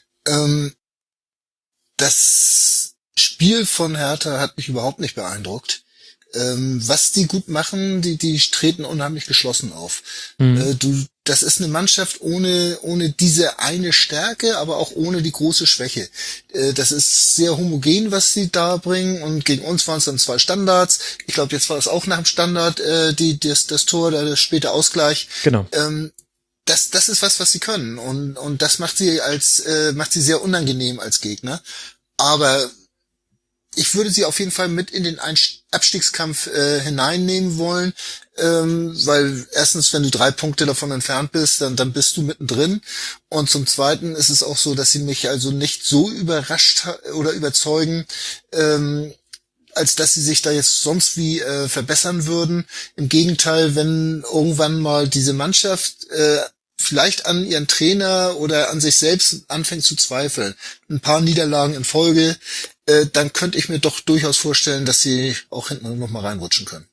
Das Spiel von Hertha hat mich überhaupt nicht beeindruckt. Was die gut machen, die treten unheimlich geschlossen auf. Das ist eine Mannschaft ohne diese eine Stärke, aber auch ohne die große Schwäche. Das ist sehr homogen, was sie da bringen, und gegen uns waren es dann 2 Standards. Ich glaube, jetzt war es auch nach dem Standard das Tor, der späte Ausgleich. Genau. Das ist was sie können, und das macht sie sehr unangenehm als Gegner. Aber ich würde sie auf jeden Fall mit in den Abstiegskampf hineinnehmen wollen, weil erstens, wenn du 3 Punkte davon entfernt bist, dann bist du mittendrin, und zum Zweiten ist es auch so, dass sie mich also nicht so überrascht oder überzeugen, als dass sie sich da jetzt sonst wie verbessern würden. Im Gegenteil, wenn irgendwann mal diese Mannschaft vielleicht an ihren Trainer oder an sich selbst anfängt zu zweifeln, ein paar Niederlagen in Folge, dann könnte ich mir doch durchaus vorstellen, dass sie auch hinten noch mal reinrutschen können.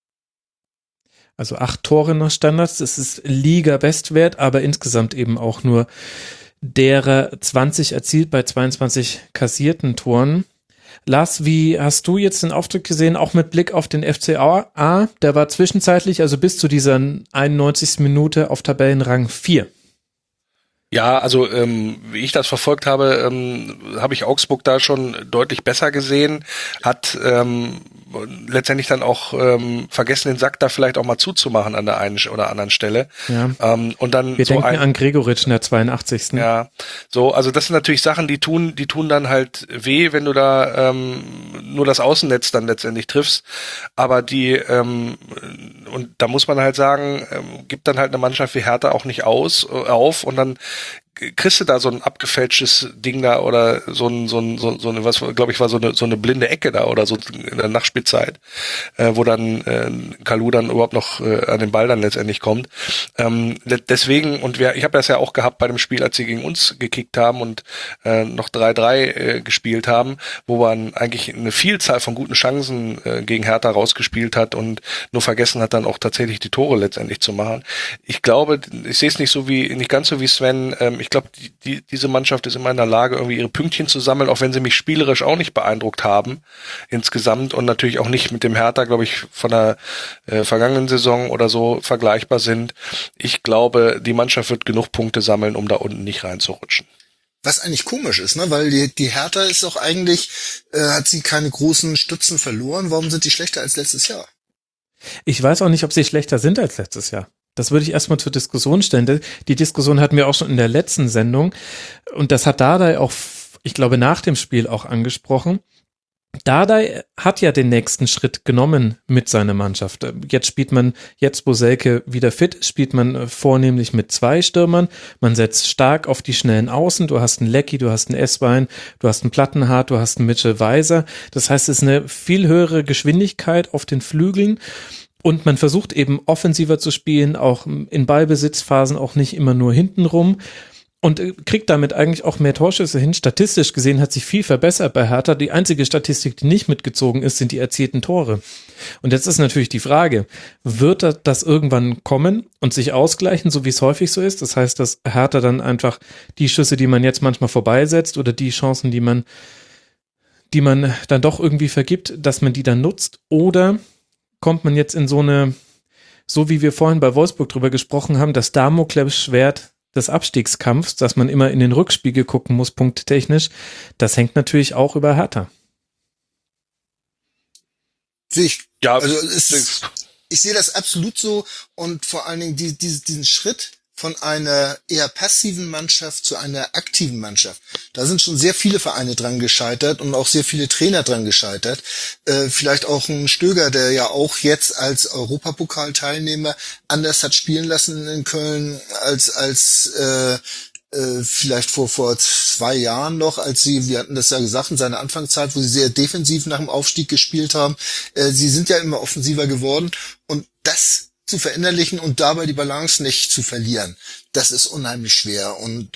Also 8 Tore nach Standards, das ist Liga-Bestwert, aber insgesamt eben auch nur derer 20 erzielt bei 22 kassierten Toren. Lars, wie hast du jetzt den Auftritt gesehen, auch mit Blick auf den FCA? Der war zwischenzeitlich, also bis zu dieser 91. Minute auf Tabellenrang 4. Ja, also wie ich das verfolgt habe, habe ich Augsburg da schon deutlich besser gesehen, hat letztendlich dann auch vergessen, den Sack da vielleicht auch mal zuzumachen an der einen oder anderen Stelle. Ja. Und dann wir denken an Gregoritsch in der 82. Ja, so, also das sind natürlich Sachen, die tun dann halt weh, wenn du da nur das Außennetz dann letztendlich triffst. Aber und da muss man halt sagen, gibt dann halt eine Mannschaft wie Hertha auch nicht auf, und dann kriegst du da so ein abgefälschtes Ding da oder so eine, was glaube ich war so eine blinde Ecke da oder so in der Nachspielzeit, wo dann Kalou dann überhaupt noch an den Ball dann letztendlich kommt. Deswegen, und ich habe das ja auch gehabt bei dem Spiel, als sie gegen uns gekickt haben und noch 3-3 gespielt haben, wo man eigentlich eine Vielzahl von guten Chancen gegen Hertha rausgespielt hat und nur vergessen hat, dann auch tatsächlich die Tore letztendlich zu machen. Ich glaube, ich sehe es nicht ganz so wie Sven. Ich glaube, diese Mannschaft ist immer in der Lage, irgendwie ihre Pünktchen zu sammeln, auch wenn sie mich spielerisch auch nicht beeindruckt haben insgesamt und natürlich auch nicht mit dem Hertha, glaube ich, von der vergangenen Saison oder so vergleichbar sind. Ich glaube, die Mannschaft wird genug Punkte sammeln, um da unten nicht reinzurutschen. Was eigentlich komisch ist, ne? Weil die Hertha ist auch eigentlich, hat sie keine großen Stützen verloren. Warum sind die schlechter als letztes Jahr? Ich weiß auch nicht, ob sie schlechter sind als letztes Jahr. Das würde ich erstmal zur Diskussion stellen. Die Diskussion hatten wir auch schon in der letzten Sendung und das hat Dardai auch, ich glaube, nach dem Spiel auch angesprochen. Dardai hat ja den nächsten Schritt genommen mit seiner Mannschaft. Jetzt wo Selke wieder fit ist, spielt man vornehmlich mit 2 Stürmern. Man setzt stark auf die schnellen Außen. Du hast einen Lecky, du hast einen Esswein, du hast einen Plattenhardt, du hast einen Mitchell Weiser. Das heißt, es ist eine viel höhere Geschwindigkeit auf den Flügeln. Und man versucht eben offensiver zu spielen, auch in Ballbesitzphasen, auch nicht immer nur hintenrum. Und kriegt damit eigentlich auch mehr Torschüsse hin. Statistisch gesehen hat sich viel verbessert bei Hertha. Die einzige Statistik, die nicht mitgezogen ist, sind die erzielten Tore. Und jetzt ist natürlich die Frage, wird das irgendwann kommen und sich ausgleichen, so wie es häufig so ist? Das heißt, dass Hertha dann einfach die Schüsse, die man jetzt manchmal vorbeisetzt oder die Chancen, die man dann doch irgendwie vergibt, dass man die dann nutzt? Oder kommt man jetzt in so wie wir vorhin bei Wolfsburg drüber gesprochen haben, das Damoklesschwert des Abstiegskampfs, dass man immer in den Rückspiegel gucken muss, punkttechnisch, das hängt natürlich auch über Hertha. Ich sehe das absolut so und vor allen Dingen diesen Schritt von einer eher passiven Mannschaft zu einer aktiven Mannschaft. Da sind schon sehr viele Vereine dran gescheitert und auch sehr viele Trainer dran gescheitert. Vielleicht auch ein Stöger, der ja auch jetzt als Europapokalteilnehmer anders hat spielen lassen in Köln als vielleicht vor 2 Jahren noch, wir hatten das ja gesagt, in seiner Anfangszeit, wo sie sehr defensiv nach dem Aufstieg gespielt haben. Sie sind ja immer offensiver geworden und das zu verinnerlichen und dabei die Balance nicht zu verlieren, das ist unheimlich schwer und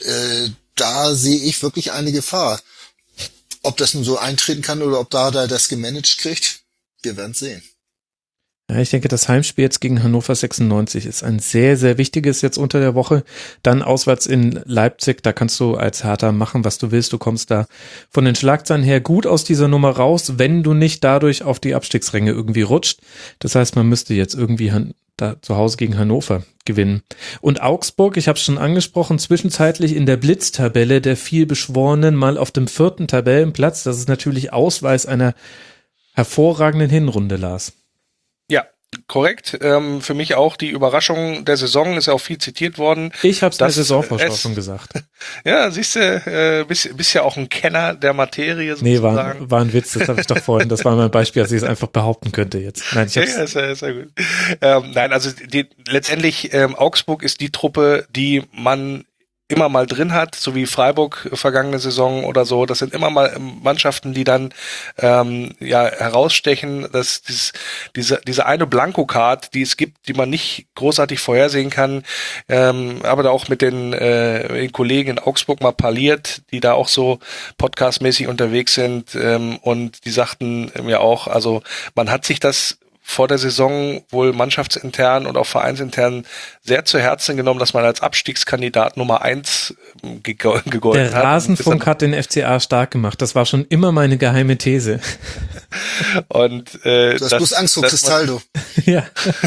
da sehe ich wirklich eine Gefahr. Ob das nun so eintreten kann oder ob da das gemanagt kriegt, wir werden sehen. Ja, ich denke, das Heimspiel jetzt gegen Hannover 96 ist ein sehr, sehr wichtiges jetzt unter der Woche. Dann auswärts in Leipzig, da kannst du als Hertha machen, was du willst. Du kommst da von den Schlagzeilen her gut aus dieser Nummer raus, wenn du nicht dadurch auf die Abstiegsränge irgendwie rutscht. Das heißt, man müsste jetzt irgendwie da zu Hause gegen Hannover gewinnen. Und Augsburg, ich habe es schon angesprochen, zwischenzeitlich in der Blitztabelle der vielbeschworenen mal auf dem 4. Tabellenplatz. Das ist natürlich Ausweis einer hervorragenden Hinrunde, Lars. Ja, korrekt. Für mich auch die Überraschung der Saison, ist ja auch viel zitiert worden. Ich habe es in der Saisonvorschau schon gesagt. Ja, siehst du, bist ja auch ein Kenner der Materie sozusagen. Nee, war ein Witz, das habe ich doch vorhin, das war mein Beispiel, dass ich es einfach behaupten könnte jetzt. Nein, ich hab's. Ja, ist ja gut. Nein, also letztendlich Augsburg ist die Truppe, die man immer mal drin hat, so wie Freiburg vergangene Saison oder so. Das sind immer mal Mannschaften, die dann herausstechen, dass diese eine Blanko-Card, die es gibt, die man nicht großartig vorhersehen kann, aber da auch mit den Kollegen in Augsburg mal parliert, die da auch so podcastmäßig unterwegs sind und die sagten mir auch, also man hat sich das vor der Saison wohl mannschaftsintern und auch vereinsintern sehr zu Herzen genommen, dass man als Abstiegskandidat Nummer 1 gegolten hat. Der Rasenfunk hat den FCA stark gemacht. Das war schon immer meine geheime These. Und du hast bloß Angst vor Cristaldo. Ja.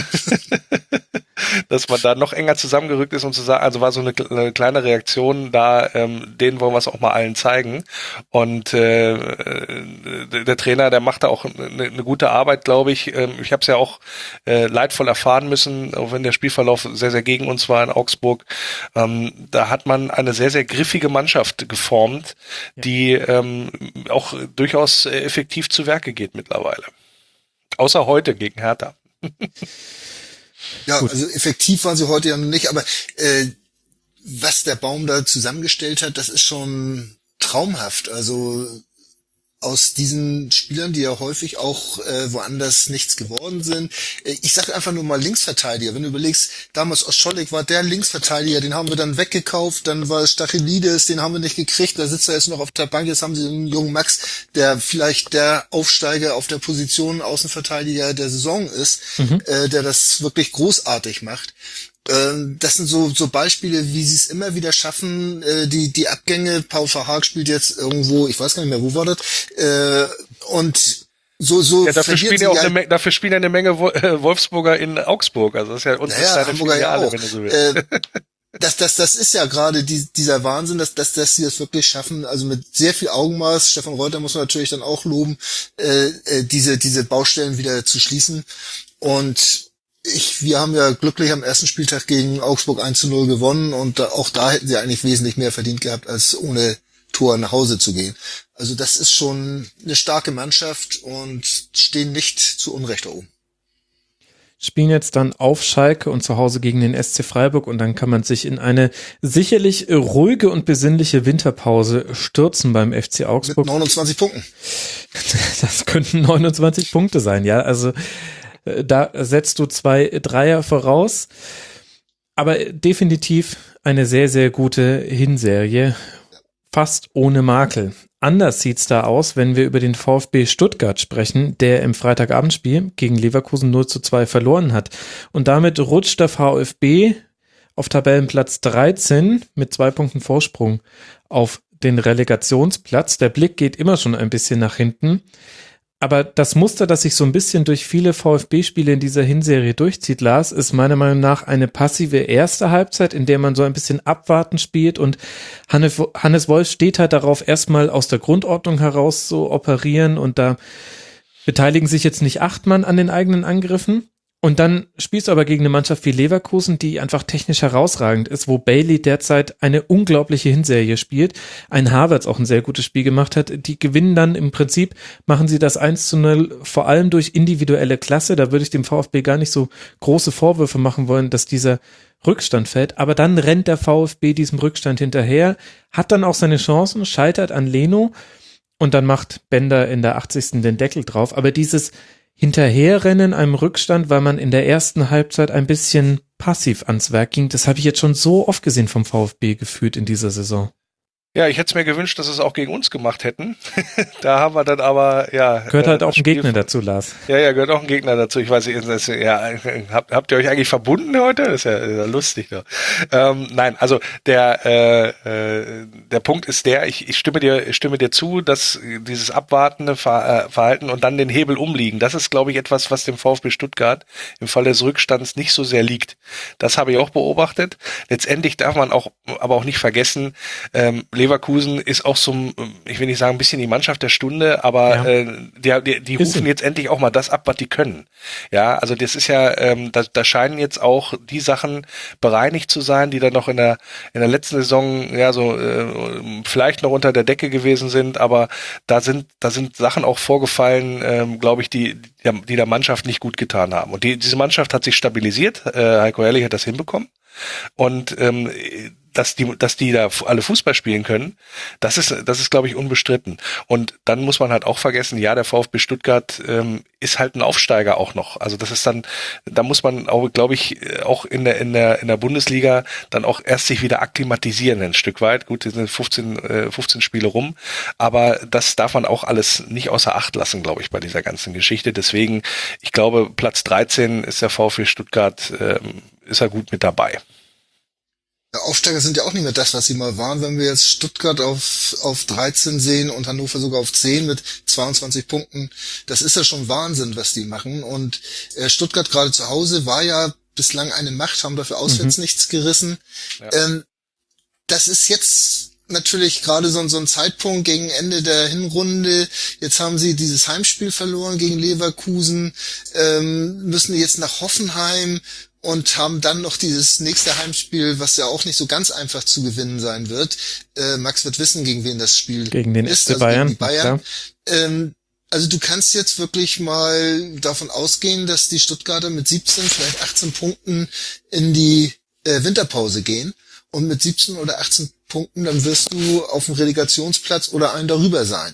Dass man da noch enger zusammengerückt ist und zu sagen, also war so eine kleine Reaktion da, denen wollen wir es auch mal allen zeigen. Und der Trainer, der macht da auch eine gute Arbeit, glaube ich. Ich habe es ja auch leidvoll erfahren müssen, auch wenn der Spielverlauf sehr, sehr gegen uns war in Augsburg. Da hat man eine sehr, sehr griffige Mannschaft geformt, die auch durchaus effektiv zu Werke geht mittlerweile. Außer heute gegen Hertha. Ja, gut. Also effektiv waren sie heute ja noch nicht, aber was der Baum da zusammengestellt hat, das ist schon traumhaft. Also aus diesen Spielern, die ja häufig auch woanders nichts geworden sind. Ich sage einfach nur mal Linksverteidiger. Wenn du überlegst, damals Oscholik war der Linksverteidiger, den haben wir dann weggekauft, dann war es Stachylidis, den haben wir nicht gekriegt, da sitzt er jetzt noch auf der Bank, jetzt haben sie einen jungen Max, der vielleicht der Aufsteiger auf der Position Außenverteidiger der Saison ist, der das wirklich großartig macht. Das sind so Beispiele, wie sie es immer wieder schaffen, die Abgänge. Paul Verhaag spielt jetzt irgendwo, ich weiß gar nicht mehr, wo war das, und so ja, dafür spielen ja eine Menge Wolfsburger in Augsburg, also das ist ja uns Hamburger ja auch. Wenn du so willst. Das ist ja gerade dieser Wahnsinn, dass sie das wirklich schaffen, also mit sehr viel Augenmaß. Stefan Reuter muss man natürlich dann auch loben, diese Baustellen wieder zu schließen. Und wir haben ja glücklich am ersten Spieltag gegen Augsburg 1:0 gewonnen und auch da hätten sie eigentlich wesentlich mehr verdient gehabt, als ohne Tor nach Hause zu gehen. Also das ist schon eine starke Mannschaft und stehen nicht zu Unrecht da oben. Spielen jetzt dann auf Schalke und zu Hause gegen den SC Freiburg und dann kann man sich in eine sicherlich ruhige und besinnliche Winterpause stürzen beim FC Augsburg. Mit 29 Punkten. Das könnten 29 Punkte sein, ja. Also da setzt du 2 Dreier voraus. Aber definitiv eine sehr, sehr gute Hinserie. Fast ohne Makel. Anders sieht's da aus, wenn wir über den VfB Stuttgart sprechen, der im Freitagabendspiel gegen Leverkusen 0:2 verloren hat. Und damit rutscht der VfB auf Tabellenplatz 13 mit 2 Punkten Vorsprung auf den Relegationsplatz. Der Blick geht immer schon ein bisschen nach hinten. Aber das Muster, das sich so ein bisschen durch viele VfB-Spiele in dieser Hinserie durchzieht, Lars, ist meiner Meinung nach eine passive erste Halbzeit, in der man so ein bisschen abwarten spielt und Hannes Wolf steht halt darauf, erstmal aus der Grundordnung heraus so operieren und da beteiligen sich jetzt nicht 8 Mann an den eigenen Angriffen. Und dann spielst du aber gegen eine Mannschaft wie Leverkusen, die einfach technisch herausragend ist, wo Bailey derzeit eine unglaubliche Hinserie spielt. Ein Havertz auch ein sehr gutes Spiel gemacht hat. Die gewinnen dann im Prinzip, machen sie das 1:0 vor allem durch individuelle Klasse. Da würde ich dem VfB gar nicht so große Vorwürfe machen wollen, dass dieser Rückstand fällt. Aber dann rennt der VfB diesem Rückstand hinterher, hat dann auch seine Chancen, scheitert an Leno und dann macht Bender in der 80. den Deckel drauf. Aber dieses Hinterherrennen einem Rückstand, weil man in der ersten Halbzeit ein bisschen passiv ans Werk ging. Das habe ich jetzt schon so oft gesehen vom VfB gefühlt in dieser Saison. Ja, ich hätte es mir gewünscht, dass sie es auch gegen uns gemacht hätten. Da haben wir dann aber, ja. Gehört halt auch ein Gegner dazu, Lars. Ja, gehört auch ein Gegner dazu. Ich weiß nicht, habt ihr euch eigentlich verbunden heute? Das ist ja lustig. Ne? Nein, also der Punkt ist ich stimme dir zu, dass dieses abwartende Verhalten und dann den Hebel umliegen, das ist, glaube ich, etwas, was dem VfB Stuttgart im Fall des Rückstands nicht so sehr liegt. Das habe ich auch beobachtet. Letztendlich darf man aber auch nicht vergessen, Leverkusen ist auch so, ich will nicht sagen, ein bisschen die Mannschaft der Stunde, aber die rufen jetzt endlich auch mal das ab, was die können. Ja, also das ist ja, da scheinen jetzt auch die Sachen bereinigt zu sein, die dann noch in der letzten Saison ja so vielleicht noch unter der Decke gewesen sind, aber da sind Sachen auch vorgefallen, glaube ich, die der Mannschaft nicht gut getan haben. Und diese Mannschaft hat sich stabilisiert. Heiko Herrlich hat das hinbekommen. Und dass die da alle Fußball spielen können, das ist, glaube ich, unbestritten. Und dann muss man halt auch vergessen, ja, der VfB Stuttgart ist halt ein Aufsteiger auch noch. Also das ist dann, da muss man auch, glaube ich, auch in der Bundesliga dann auch erst sich wieder akklimatisieren ein Stück weit. Gut, es sind 15 Spiele rum, aber das darf man auch alles nicht außer Acht lassen, glaube ich, bei dieser ganzen Geschichte. Deswegen, ich glaube, Platz 13 ist der VfB Stuttgart, ist er gut mit dabei. Aufsteiger sind ja auch nicht mehr das, was sie mal waren. Wenn wir jetzt Stuttgart auf 13 sehen und Hannover sogar auf 10 mit 22 Punkten, das ist ja schon Wahnsinn, was die machen. Und Stuttgart gerade zu Hause war ja bislang eine Macht, haben dafür auswärts nichts gerissen. Ja. Das ist jetzt natürlich gerade so ein Zeitpunkt gegen Ende der Hinrunde. Jetzt haben sie dieses Heimspiel verloren gegen Leverkusen, müssen jetzt nach Hoffenheim und haben dann noch dieses nächste Heimspiel, was ja auch nicht so ganz einfach zu gewinnen sein wird. Max wird wissen, gegen wen das Spiel gegen den ist, FC Bayern. Gegen die Bayern. Also du kannst jetzt wirklich mal davon ausgehen, dass die Stuttgarter mit 17, vielleicht 18 Punkten in die Winterpause gehen. Und mit 17 oder 18 Punkten, dann wirst du auf dem Relegationsplatz oder einen darüber sein.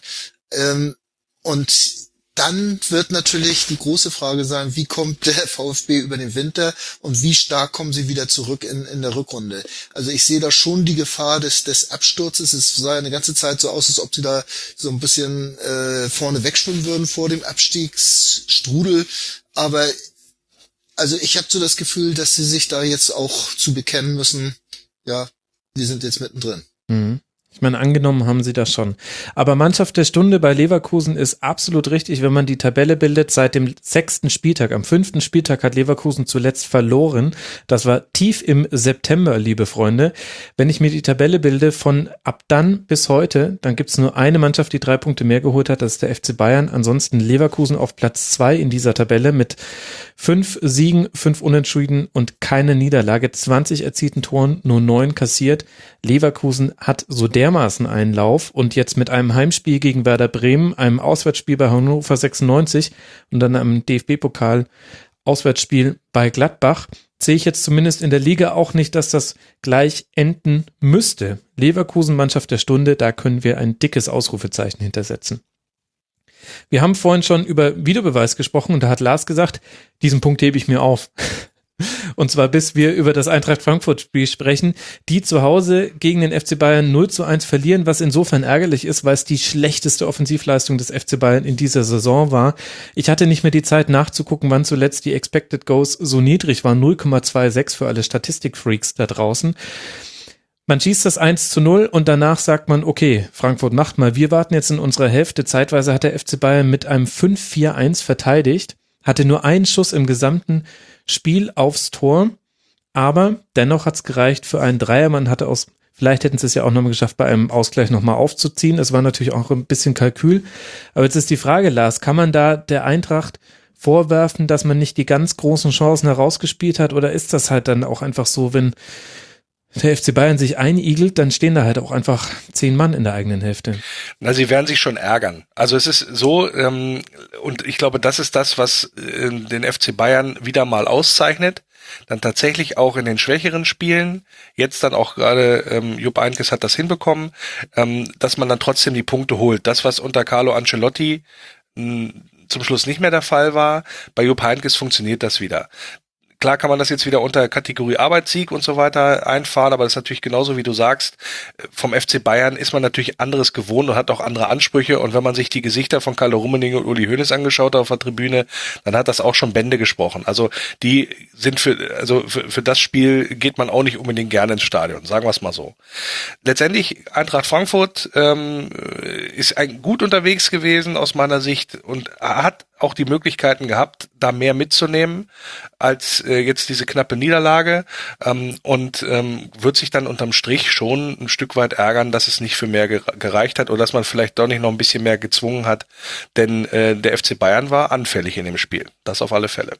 Und dann wird natürlich die große Frage sein, wie kommt der VfB über den Winter und wie stark kommen sie wieder zurück in der Rückrunde. Also ich sehe da schon die Gefahr des Absturzes. Es sah ja eine ganze Zeit so aus, als ob sie da so ein bisschen vorne wegschwimmen würden vor dem Abstiegsstrudel. Aber also ich habe so das Gefühl, dass sie sich da jetzt auch zu bekennen müssen, ja, wir sind jetzt mittendrin. Mhm. Ich meine, angenommen haben sie das schon. Aber Mannschaft der Stunde bei Leverkusen ist absolut richtig, wenn man die Tabelle bildet. Seit dem 6. Spieltag, am 5. Spieltag hat Leverkusen zuletzt verloren. Das war tief im September, liebe Freunde. Wenn ich mir die Tabelle bilde, von ab dann bis heute, dann gibt es nur eine Mannschaft, die 3 Punkte mehr geholt hat, das ist der FC Bayern. Ansonsten Leverkusen auf Platz 2 in dieser Tabelle mit 5 Siegen, 5 Unentschieden und keine Niederlage. 20 erzielten Toren, nur 9 kassiert. Leverkusen hat so dermaßen einen Lauf und jetzt mit einem Heimspiel gegen Werder Bremen, einem Auswärtsspiel bei Hannover 96 und dann einem DFB-Pokal Auswärtsspiel bei Gladbach, sehe ich jetzt zumindest in der Liga auch nicht, dass das gleich enden müsste. Leverkusen, Mannschaft der Stunde, da können wir ein dickes Ausrufezeichen hintersetzen. Wir haben vorhin schon über Videobeweis gesprochen und da hat Lars gesagt, diesen Punkt hebe ich mir auf. Und zwar bis wir über das Eintracht Frankfurt-Spiel sprechen, die zu Hause gegen den FC Bayern 0:1 verlieren, was insofern ärgerlich ist, weil es die schlechteste Offensivleistung des FC Bayern in dieser Saison war. Ich hatte nicht mehr die Zeit nachzugucken, wann zuletzt die Expected Goals so niedrig waren, 0,26 für alle Statistikfreaks da draußen. Man schießt das 1:0 und danach sagt man, okay, Frankfurt macht mal, wir warten jetzt in unserer Hälfte. Zeitweise hat der FC Bayern mit einem 5-4-1 verteidigt, hatte nur einen Schuss im gesamten Spiel aufs Tor, aber dennoch hat's gereicht für einen Dreier. Man hatte vielleicht hätten sie es ja auch nochmal geschafft, bei einem Ausgleich nochmal aufzuziehen. Es war natürlich auch ein bisschen Kalkül. Aber jetzt ist die Frage, Lars, kann man da der Eintracht vorwerfen, dass man nicht die ganz großen Chancen herausgespielt hat? Oder ist das halt dann auch einfach so, wenn der FC Bayern sich einigelt, dann stehen da halt auch einfach 10 Mann in der eigenen Hälfte. Na, sie werden sich schon ärgern. Also es ist so, und ich glaube, das ist das, was den FC Bayern wieder mal auszeichnet. Dann tatsächlich auch in den schwächeren Spielen, jetzt dann auch gerade Jupp Heynckes hat das hinbekommen, dass man dann trotzdem die Punkte holt. Das, was unter Carlo Ancelotti zum Schluss nicht mehr der Fall war, bei Jupp Heynckes funktioniert das wieder. Klar kann man das jetzt wieder unter Kategorie Arbeitssieg und so weiter einfahren, aber das ist natürlich genauso, wie du sagst, vom FC Bayern ist man natürlich anderes gewohnt und hat auch andere Ansprüche, und wenn man sich die Gesichter von Karl Rummenigge und Uli Hoeneß angeschaut hat auf der Tribüne, dann hat das auch schon Bände gesprochen. Also die sind für das Spiel geht man auch nicht unbedingt gerne ins Stadion, sagen wir es mal so. Letztendlich Eintracht Frankfurt ist gut unterwegs gewesen aus meiner Sicht und hat auch die Möglichkeiten gehabt, da mehr mitzunehmen als jetzt diese knappe Niederlage, und wird sich dann unterm Strich schon ein Stück weit ärgern, dass es nicht für mehr gereicht hat oder dass man vielleicht doch nicht noch ein bisschen mehr gezwungen hat, denn der FC Bayern war anfällig in dem Spiel. Das auf alle Fälle.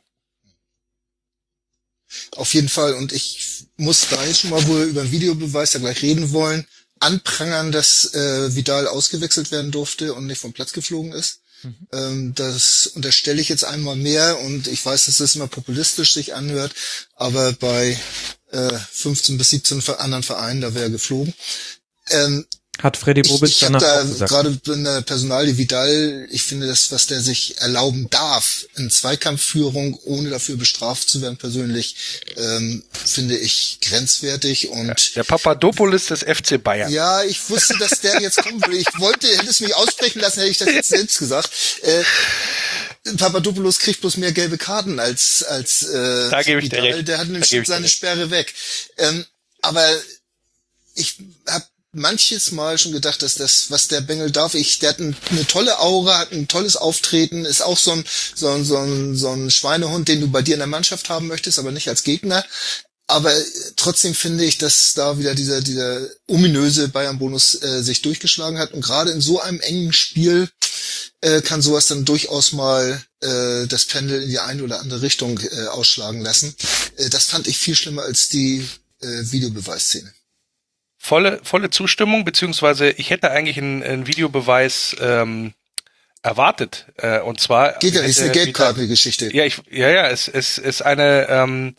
Auf jeden Fall, und ich muss da jetzt schon mal, wo wir über den Videobeweis ja gleich reden wollen, anprangern, dass Vidal ausgewechselt werden durfte und nicht vom Platz geflogen ist. Das unterstelle ich jetzt einmal mehr, und ich weiß, dass das immer populistisch sich anhört, aber bei 15 bis 17 anderen Vereinen, da wäre er geflogen. Hat Freddy Bobic ich habe da gerade in der Personalie Vidal, ich finde das, was der sich erlauben darf, in Zweikampfführung, ohne dafür bestraft zu werden, persönlich, finde ich grenzwertig. Und der Papadopoulos des FC Bayern. Ja, ich wusste, dass der jetzt kommen würde. Hätte es mich aussprechen lassen, hätte ich das jetzt selbst gesagt. Papadopoulos kriegt bloß mehr gelbe Karten als da gebe ich dir Vidal. recht. Der hat nämlich seine Sperre weg. Aber ich habe manches Mal schon gedacht, dass das, was der Bengel darf, der hat eine tolle Aura, hat ein tolles Auftreten, ist auch so ein Schweinehund, den du bei dir in der Mannschaft haben möchtest, aber nicht als Gegner. Aber trotzdem finde ich, dass da wieder dieser ominöse Bayern-Bonus sich durchgeschlagen hat. Und gerade in so einem engen Spiel kann sowas dann durchaus mal das Pendel in die eine oder andere Richtung ausschlagen lassen. Das fand ich viel schlimmer als die Videobeweisszene. Volle Zustimmung, beziehungsweise ich hätte eigentlich einen Videobeweis erwartet. Und zwar geht ja nicht, ist eine Gelbkartengeschichte. Ja, es ist eine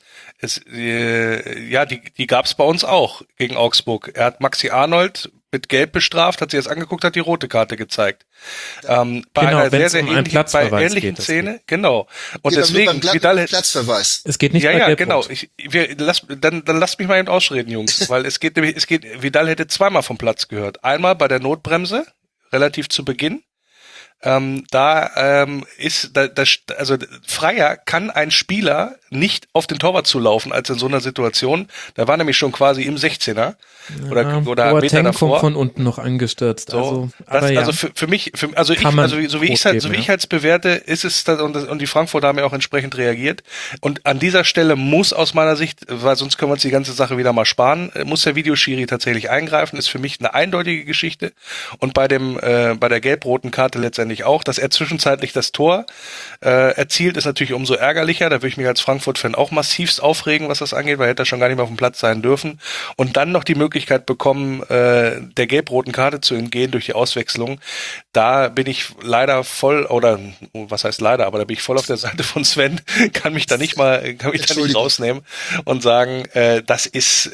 die gab's bei uns auch gegen Augsburg. Er hat Maxi Arnold mit Gelb bestraft, hat sich das angeguckt, hat die rote Karte gezeigt. Bei einer sehr, sehr ähnlichen Szene. Genau. Und deswegen, Vidal Platzverweis. Es geht nicht bei Gelb. Genau. Dann lasst mich mal eben ausreden, Jungs. Weil Vidal hätte zweimal vom Platz gehört. Einmal bei der Notbremse, relativ zu Beginn. Also Freier kann ein Spieler nicht auf den Torwart zu laufen als in so einer Situation. Da war nämlich schon quasi im 16er oder Meter davor. Kommt von unten noch angestürzt. So, also für mich, so wie ich es bewerte, ist es das, und die Frankfurter haben ja auch entsprechend reagiert. Und an dieser Stelle muss aus meiner Sicht, weil sonst können wir uns die ganze Sache wieder mal sparen, muss der Videoschiri tatsächlich eingreifen. Ist für mich eine eindeutige Geschichte. Und bei der gelb-roten Karte letztendlich auch, dass er zwischenzeitlich das Tor erzielt, ist natürlich umso ärgerlicher. Da würde ich mich als Frankfurt-Fan auch massivst aufregen, was das angeht, weil er hätte schon gar nicht mehr auf dem Platz sein dürfen. Und dann noch die Möglichkeit bekommen, der gelb-roten Karte zu entgehen durch die Auswechslung. Da bin ich leider voll, oder was heißt leider, aber da bin ich voll auf der Seite von Sven, kann mich da nicht rausnehmen und sagen, das ist,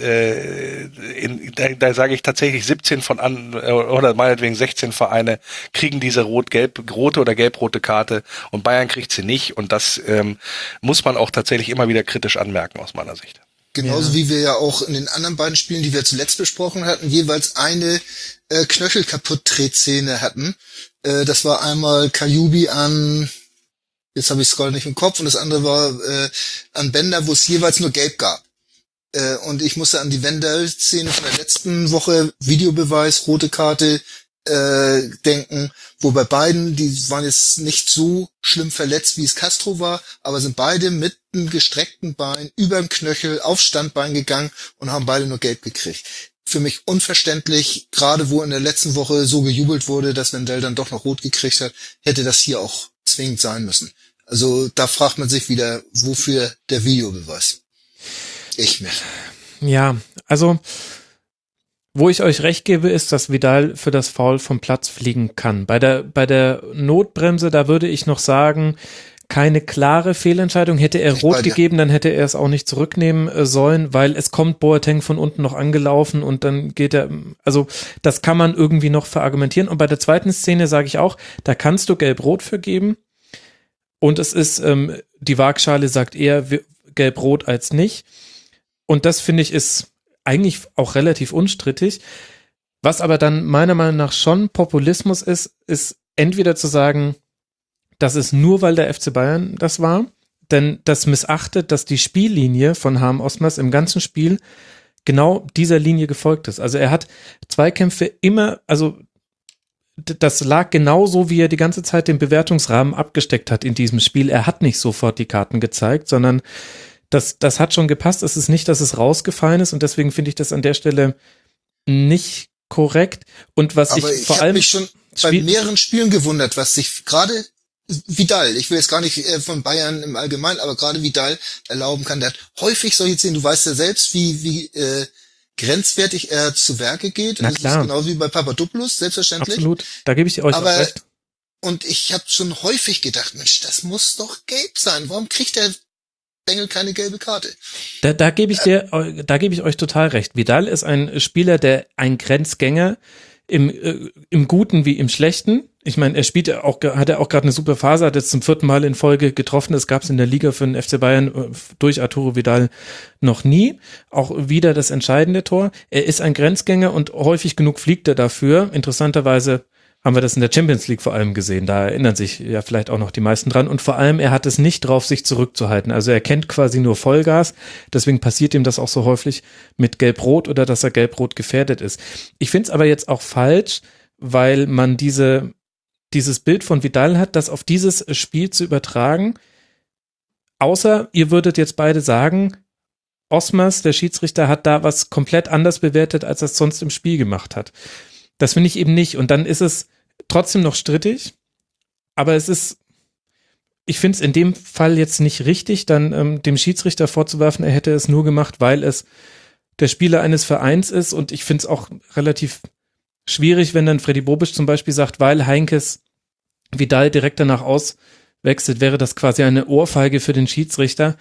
da sage ich tatsächlich 17 oder meinetwegen 16 Vereine kriegen diese rote oder gelb-rote Karte und Bayern kriegt sie nicht, und das muss man auch tatsächlich immer wieder kritisch anmerken aus meiner Sicht. Genauso wie wir ja auch in den anderen beiden Spielen, die wir zuletzt besprochen hatten, jeweils eine Knöchel-Kaputt-Tretszene hatten. Das war einmal Kajubi an, jetzt habe ich es gerade nicht im Kopf, und das andere war an Bender, wo es jeweils nur gelb gab. Und ich musste an die Wendell-Szene von der letzten Woche, Videobeweis, rote Karte, denken, wo bei beiden, die waren jetzt nicht so schlimm verletzt, wie es Castro war, aber sind beide mit einem gestreckten Bein über dem Knöchel auf Standbein gegangen und haben beide nur gelb gekriegt. Für mich unverständlich, gerade wo in der letzten Woche so gejubelt wurde, dass Wendell dann doch noch rot gekriegt hat, hätte das hier auch zwingend sein müssen. Also da fragt man sich wieder, wofür der Videobeweis? Ich mich. Ja, also wo ich euch recht gebe, ist, dass Vidal für das Foul vom Platz fliegen kann. Bei der Notbremse, da würde ich noch sagen, keine klare Fehlentscheidung. Hätte er rot gegeben, dann hätte er es auch nicht zurücknehmen sollen, weil es kommt Boateng von unten noch angelaufen und dann geht er, also das kann man irgendwie noch verargumentieren. Und bei der zweiten Szene sage ich auch, da kannst du gelb-rot für geben, und es ist, die Waagschale sagt eher gelb-rot als nicht, und das finde ich ist eigentlich auch relativ unstrittig. Was aber dann meiner Meinung nach schon Populismus ist entweder zu sagen, das ist nur, weil der FC Bayern das war, denn das missachtet, dass die Spiellinie von Harm Osmers im ganzen Spiel genau dieser Linie gefolgt ist. Also er hat Zweikämpfe immer, also das lag genauso, wie er die ganze Zeit den Bewertungsrahmen abgesteckt hat in diesem Spiel. Er hat nicht sofort die Karten gezeigt, sondern das hat schon gepasst. Es ist nicht, dass es rausgefallen ist, und deswegen finde ich das an der Stelle nicht korrekt. Und was aber ich vor allem mich schon bei mehreren Spielen gewundert, was sich gerade Vidal, ich will jetzt gar nicht von Bayern im Allgemeinen, aber gerade Vidal erlauben kann. Der hat häufig solche Szenen, du weißt ja selbst, wie grenzwertig er zu Werke geht. Na das klar. ist genauso wie bei Papadopoulos, selbstverständlich. Absolut, da gebe ich euch auch recht. Und ich habe schon häufig gedacht, Mensch, das muss doch gelb sein. Warum kriegt der Bengel keine gelbe Karte? Da gebe ich euch total recht. Vidal ist ein Spieler, der ein Grenzgänger im Guten wie im Schlechten. Ich meine, hat er auch gerade eine super Phase, hat jetzt zum 4. Mal in Folge getroffen. Das gab es in der Liga für den FC Bayern durch Arturo Vidal noch nie. Auch wieder das entscheidende Tor. Er ist ein Grenzgänger und häufig genug fliegt er dafür. Interessanterweise haben wir das in der Champions League vor allem gesehen. Da erinnern sich ja vielleicht auch noch die meisten dran. Und vor allem, er hat es nicht drauf, sich zurückzuhalten. Also er kennt quasi nur Vollgas. Deswegen passiert ihm das auch so häufig mit Gelb-Rot oder dass er Gelb-Rot gefährdet ist. Ich finde es aber jetzt auch falsch, weil man dieses Bild von Vidal hat, das auf dieses Spiel zu übertragen. Außer ihr würdet jetzt beide sagen, Osmers, der Schiedsrichter, hat da was komplett anders bewertet, als er es sonst im Spiel gemacht hat. Das finde ich eben nicht. Und dann ist es trotzdem noch strittig, aber ich finde es in dem Fall jetzt nicht richtig, dann dem Schiedsrichter vorzuwerfen, er hätte es nur gemacht, weil es der Spieler eines Vereins ist, und ich finde es auch relativ schwierig, wenn dann Freddy Bobic zum Beispiel sagt, weil Heinkes Vidal direkt danach auswechselt, wäre das quasi eine Ohrfeige für den Schiedsrichter.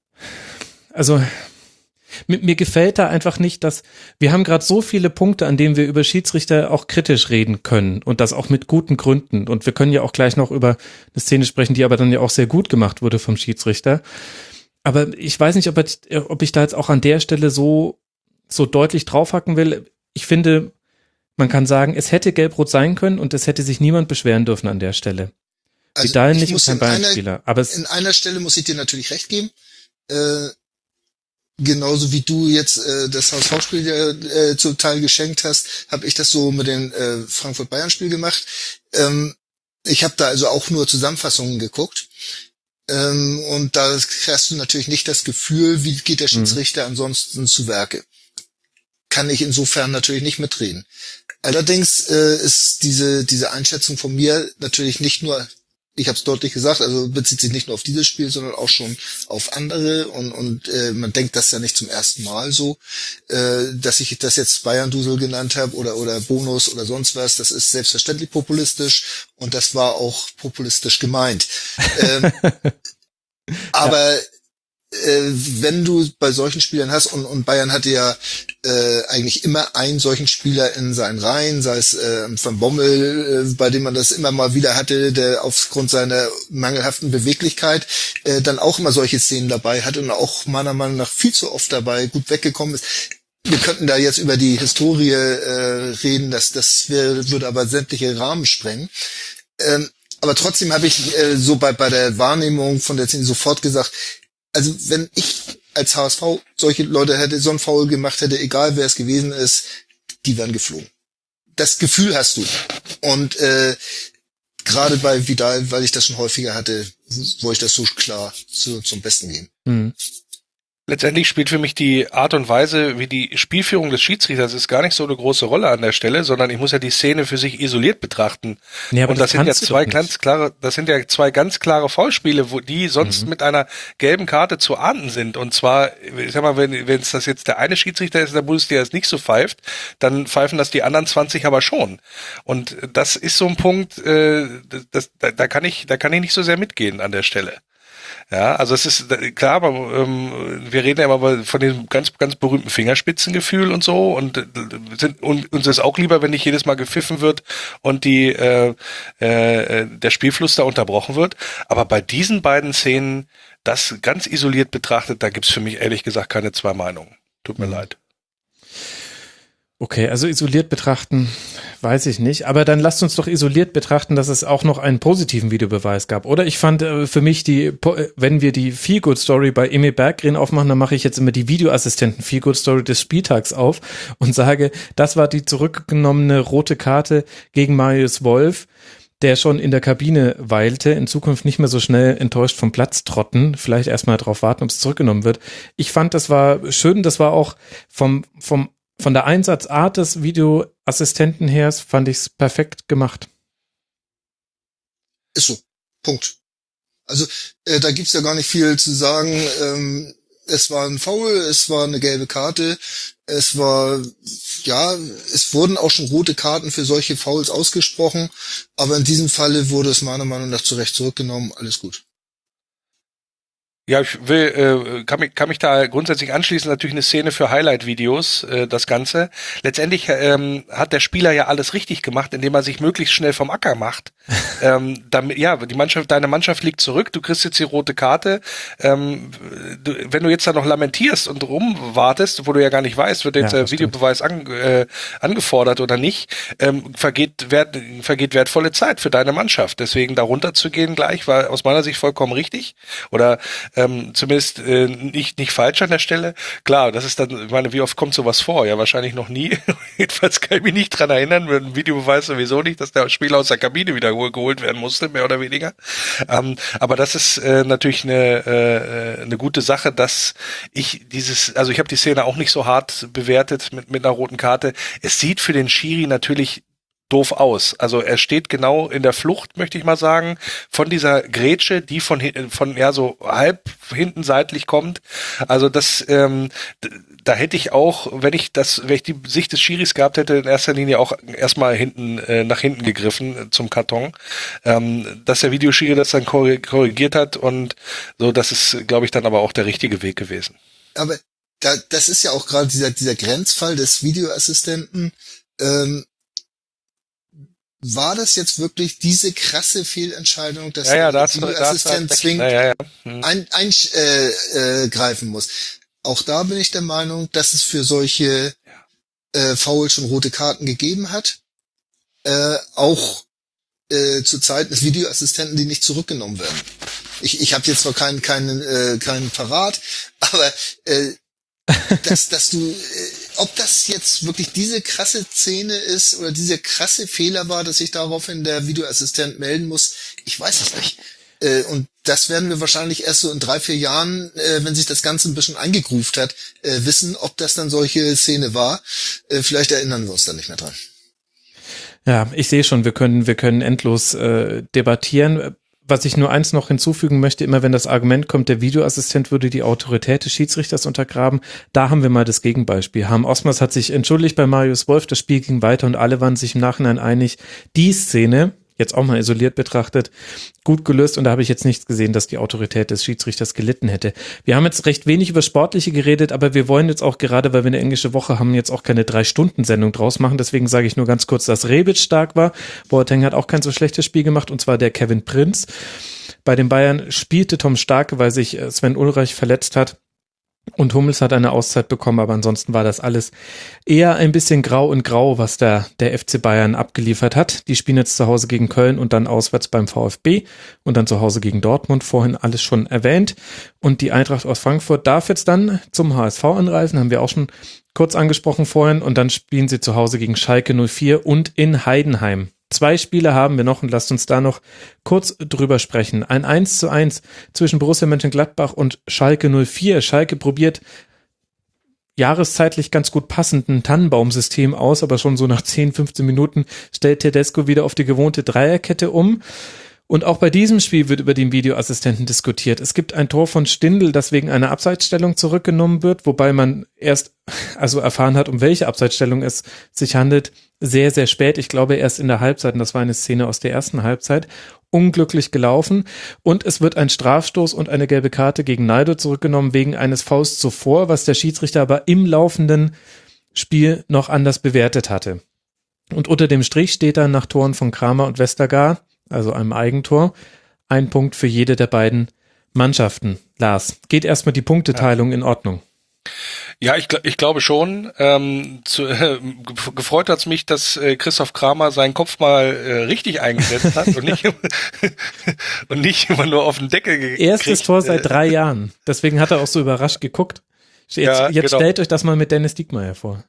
Also mir gefällt da einfach nicht, dass wir haben gerade so viele Punkte, an denen wir über Schiedsrichter auch kritisch reden können, und das auch mit guten Gründen, und wir können ja auch gleich noch über eine Szene sprechen, die aber dann ja auch sehr gut gemacht wurde vom Schiedsrichter. Aber ich weiß nicht, ob ich da jetzt auch an der Stelle so deutlich draufhacken will. Ich finde, man kann sagen, es hätte gelb-rot sein können und es hätte sich niemand beschweren dürfen an der Stelle. Also Vidal nicht und kein Bayern-Spieler. Aber in einer Stelle muss ich dir natürlich recht geben. Genauso wie du jetzt das HSV-Spiel zum Teil geschenkt hast, habe ich das so mit dem Frankfurt-Bayern-Spiel gemacht. Ich habe da also auch nur Zusammenfassungen geguckt. Und da hast du natürlich nicht das Gefühl, wie geht der Schiedsrichter ansonsten zu Werke. Kann ich insofern natürlich nicht mitreden. Allerdings ist diese Einschätzung von mir natürlich nicht nur, ich habe es deutlich gesagt, also bezieht sich nicht nur auf dieses Spiel, sondern auch schon auf andere und man denkt das ja nicht zum ersten Mal so, dass ich das jetzt Bayern-Dusel genannt habe oder Bonus oder sonst was, das ist selbstverständlich populistisch und das war auch populistisch gemeint. Aber wenn du bei solchen Spielern hast, und Bayern hatte ja eigentlich immer einen solchen Spieler in seinen Reihen, sei es Van Bommel, bei dem man das immer mal wieder hatte, der aufgrund seiner mangelhaften Beweglichkeit dann auch immer solche Szenen dabei hatte und auch meiner Meinung nach viel zu oft dabei gut weggekommen ist. Wir könnten da jetzt über die Historie reden, würde aber sämtliche Rahmen sprengen. Aber trotzdem habe ich so bei der Wahrnehmung von der Szene sofort gesagt, also wenn ich als HSV solche Leute hätte, so ein Foul gemacht hätte, egal wer es gewesen ist, die wären geflogen. Das Gefühl hast du. Und gerade bei Vidal, weil ich das schon häufiger hatte, wollte ich das so klar zum Besten geben. Mhm. Letztendlich spielt für mich die Art und Weise, wie die Spielführung des Schiedsrichters ist, gar nicht so eine große Rolle an der Stelle, sondern ich muss ja die Szene für sich isoliert betrachten. Nee, aber und das sind ja zwei ganz klare Foulspiele, wo die sonst mit einer gelben Karte zu ahnden sind. Und zwar, ich sag mal, wenn es das jetzt der eine Schiedsrichter ist in der Bundesliga, das nicht so pfeift, dann pfeifen das die anderen 20 aber schon. Und das ist so ein Punkt, da kann ich nicht so sehr mitgehen an der Stelle. Ja, also es ist klar, aber wir reden ja immer von dem ganz, ganz berühmten Fingerspitzengefühl und so und uns ist auch lieber, wenn nicht jedes Mal gepfiffen wird und der Spielfluss da unterbrochen wird. Aber bei diesen beiden Szenen, das ganz isoliert betrachtet, da gibt's für mich ehrlich gesagt keine zwei Meinungen. Tut mir leid. Okay, also isoliert betrachten, weiß ich nicht. Aber dann lasst uns doch isoliert betrachten, dass es auch noch einen positiven Videobeweis gab. Oder ich fand für mich wenn wir die Feel-Good-Story bei Emil Berggren aufmachen, dann mache ich jetzt immer die Videoassistenten-Feel-Good-Story des Spieltags auf und sage, das war die zurückgenommene rote Karte gegen Marius Wolf, der schon in der Kabine weilte, in Zukunft nicht mehr so schnell enttäuscht vom Platz trotten, vielleicht erstmal darauf warten, ob es zurückgenommen wird. Ich fand, das war schön, das war auch von der Einsatzart des Videoassistenten her, fand ich es perfekt gemacht. Ist so. Punkt. Also da gibt's ja gar nicht viel zu sagen. Es war ein Foul, es war eine gelbe Karte, es wurden auch schon rote Karten für solche Fouls ausgesprochen, aber in diesem Falle wurde es meiner Meinung nach zu Recht zurückgenommen. Alles gut. Ja, ich kann mich da grundsätzlich anschließen. Natürlich eine Szene für Highlight-Videos, das Ganze. Letztendlich hat der Spieler ja alles richtig gemacht, indem er sich möglichst schnell vom Acker macht. Deine Mannschaft liegt zurück, du kriegst jetzt die rote Karte. Wenn du jetzt da noch lamentierst und rumwartest, wo du ja gar nicht weißt, wird jetzt der Videobeweis angefordert oder nicht, vergeht wertvolle Zeit für deine Mannschaft. Deswegen da runterzugehen gleich war aus meiner Sicht vollkommen richtig. Oder zumindest nicht falsch an der Stelle. Klar, das ist dann, ich meine, wie oft kommt sowas vor? Ja, wahrscheinlich noch nie. Jedenfalls kann ich mich nicht dran erinnern, mit einem Videobeweis sowieso nicht, dass der Spieler aus der Kabine wieder geholt werden musste, mehr oder weniger. Aber das ist natürlich eine gute Sache, dass ich ich habe die Szene auch nicht so hart bewertet mit einer roten Karte. Es sieht für den Schiri natürlich doof aus. Also er steht genau in der Flucht, möchte ich mal sagen, von dieser Grätsche, die von so halb hinten seitlich kommt. Also das, da hätte ich auch, wenn ich die Sicht des Schiris gehabt hätte, in erster Linie auch erstmal nach hinten gegriffen zum Karton. Dass der Videoschiri das dann korrigiert hat und so, das ist, glaube ich, dann aber auch der richtige Weg gewesen. Aber das ist ja auch gerade dieser Grenzfall des Videoassistenten. War das jetzt wirklich diese krasse Fehlentscheidung, dass der Videoassistent zwingend eingreifen muss? Auch da bin ich der Meinung, dass es für solche Fouls schon rote Karten gegeben hat. Auch zu Zeiten des Videoassistenten, die nicht zurückgenommen werden. ich habe jetzt zwar keinen parat, aber dass du, ob das jetzt wirklich diese krasse Szene ist oder dieser krasse Fehler war, dass sich daraufhin der Videoassistent melden muss, ich weiß es nicht. Und das werden wir wahrscheinlich erst so in 3-4 Jahren, wenn sich das Ganze ein bisschen eingegroovt hat, wissen, ob das dann solche Szene war. Vielleicht erinnern wir uns dann nicht mehr dran. Ja, ich sehe schon, wir können endlos debattieren. Was ich nur eins noch hinzufügen möchte, immer wenn das Argument kommt, der Videoassistent würde die Autorität des Schiedsrichters untergraben, da haben wir mal das Gegenbeispiel. Harm Osmers hat sich entschuldigt bei Marius Wolf, das Spiel ging weiter und alle waren sich im Nachhinein einig, die Szene, jetzt auch mal isoliert betrachtet, gut gelöst und da habe ich jetzt nichts gesehen, dass die Autorität des Schiedsrichters gelitten hätte. Wir haben jetzt recht wenig über Sportliche geredet, aber wir wollen jetzt auch gerade, weil wir eine englische Woche haben, jetzt auch keine 3-Stunden-Sendung draus machen, deswegen sage ich nur ganz kurz, dass Rebic stark war. Boateng hat auch kein so schlechtes Spiel gemacht und zwar der Kevin Prinz. Bei den Bayern spielte Tom Starke, weil sich Sven Ulreich verletzt hat. Und Hummels hat eine Auszeit bekommen, aber ansonsten war das alles eher ein bisschen grau und grau, was der FC Bayern abgeliefert hat. Die spielen jetzt zu Hause gegen Köln und dann auswärts beim VfB und dann zu Hause gegen Dortmund, vorhin alles schon erwähnt. Und die Eintracht aus Frankfurt darf jetzt dann zum HSV anreisen, haben wir auch schon kurz angesprochen vorhin. Und dann spielen sie zu Hause gegen Schalke 04 und in Heidenheim. 2 Spiele haben wir noch und lasst uns da noch kurz drüber sprechen. Ein 1:1 zwischen Borussia Mönchengladbach und Schalke 04. Schalke probiert jahreszeitlich ganz gut passenden Tannenbaumsystem aus, aber schon so nach 10, 15 Minuten stellt Tedesco wieder auf die gewohnte Dreierkette um. Und auch bei diesem Spiel wird über den Videoassistenten diskutiert. Es gibt ein Tor von Stindl, das wegen einer Abseitsstellung zurückgenommen wird, wobei man erst erfahren hat, um welche Abseitsstellung es sich handelt, sehr, sehr spät. Ich glaube erst in der Halbzeit, und das war eine Szene aus der ersten Halbzeit, unglücklich gelaufen. Und es wird ein Strafstoß und eine gelbe Karte gegen Naldo zurückgenommen wegen eines Fouls zuvor, was der Schiedsrichter aber im laufenden Spiel noch anders bewertet hatte. Und unter dem Strich steht dann nach Toren von Kramer und Westergaard, also einem Eigentor, 1 Punkt für jede der beiden Mannschaften. Lars, geht erstmal die Punkteteilung in Ordnung? Ja, ich glaube schon. Gefreut hat's mich, dass Christoph Kramer seinen Kopf mal richtig eingesetzt hat und nicht immer nur auf den Deckel gekriegt. Erstes Tor seit 3 Jahren. Deswegen hat er auch so überrascht geguckt. Jetzt genau. Stellt euch das mal mit Dennis Diekmeyer vor.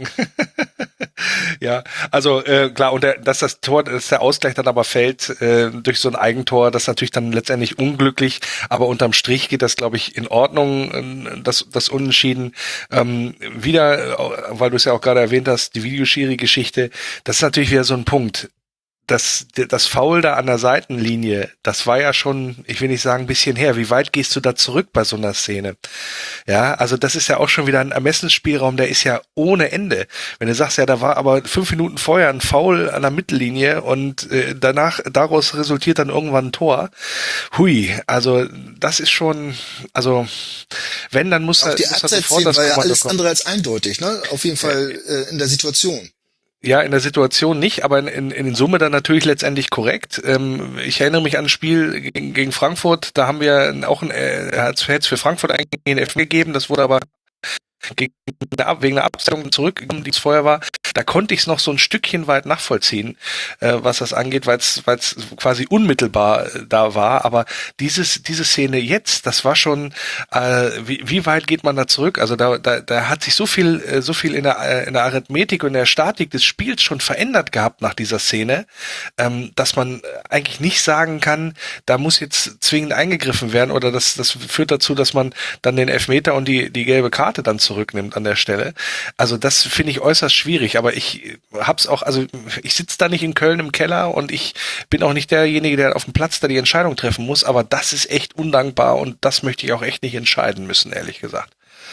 Ja, also klar, und dass der Ausgleich dann aber fällt durch so ein Eigentor, das ist natürlich dann letztendlich unglücklich, aber unterm Strich geht das, glaube ich, in Ordnung, das Unentschieden. Wieder, weil du es ja auch gerade erwähnt hast, die Videoschiri-Geschichte, das ist natürlich wieder so ein Punkt. Das Foul da an der Seitenlinie, das war ja schon, ich will nicht sagen, ein bisschen her. Wie weit gehst du da zurück bei so einer Szene? Ja, also das ist ja auch schon wieder ein Ermessensspielraum, der ist ja ohne Ende. Wenn du sagst, ja, da war aber 5 Minuten vorher ein Foul an der Mittellinie und daraus resultiert dann irgendwann ein Tor. Hui, also das ist schon, also wenn, dann muss die Abseitsszene war ja alles andere als eindeutig, ne? Auf jeden Fall in der Situation. Ja, in der Situation nicht, aber in Summe dann natürlich letztendlich korrekt. Ich erinnere mich an ein Spiel gegen Frankfurt, da haben wir auch hat's für Frankfurt eigentlich einen Elfmeter gegeben, das wurde aber wegen einer Absetzung zurückgekommen, die es vorher war. Da konnte ich es noch so ein Stückchen weit nachvollziehen, was das angeht, weil es quasi unmittelbar da war. Aber diese Szene jetzt, das war schon, wie weit geht man da zurück? Also da hat sich so viel in der Arithmetik und der Statik des Spiels schon verändert gehabt nach dieser Szene, dass man eigentlich nicht sagen kann, da muss jetzt zwingend eingegriffen werden oder das führt dazu, dass man dann den Elfmeter und die gelbe Karte dann zurücknimmt an der Stelle. Also das finde ich äußerst schwierig, aber ich hab's auch, also ich sitze da nicht in Köln im Keller und ich bin auch nicht derjenige, der auf dem Platz da die Entscheidung treffen muss, aber das ist echt undankbar und das möchte ich auch echt nicht entscheiden müssen, ehrlich gesagt.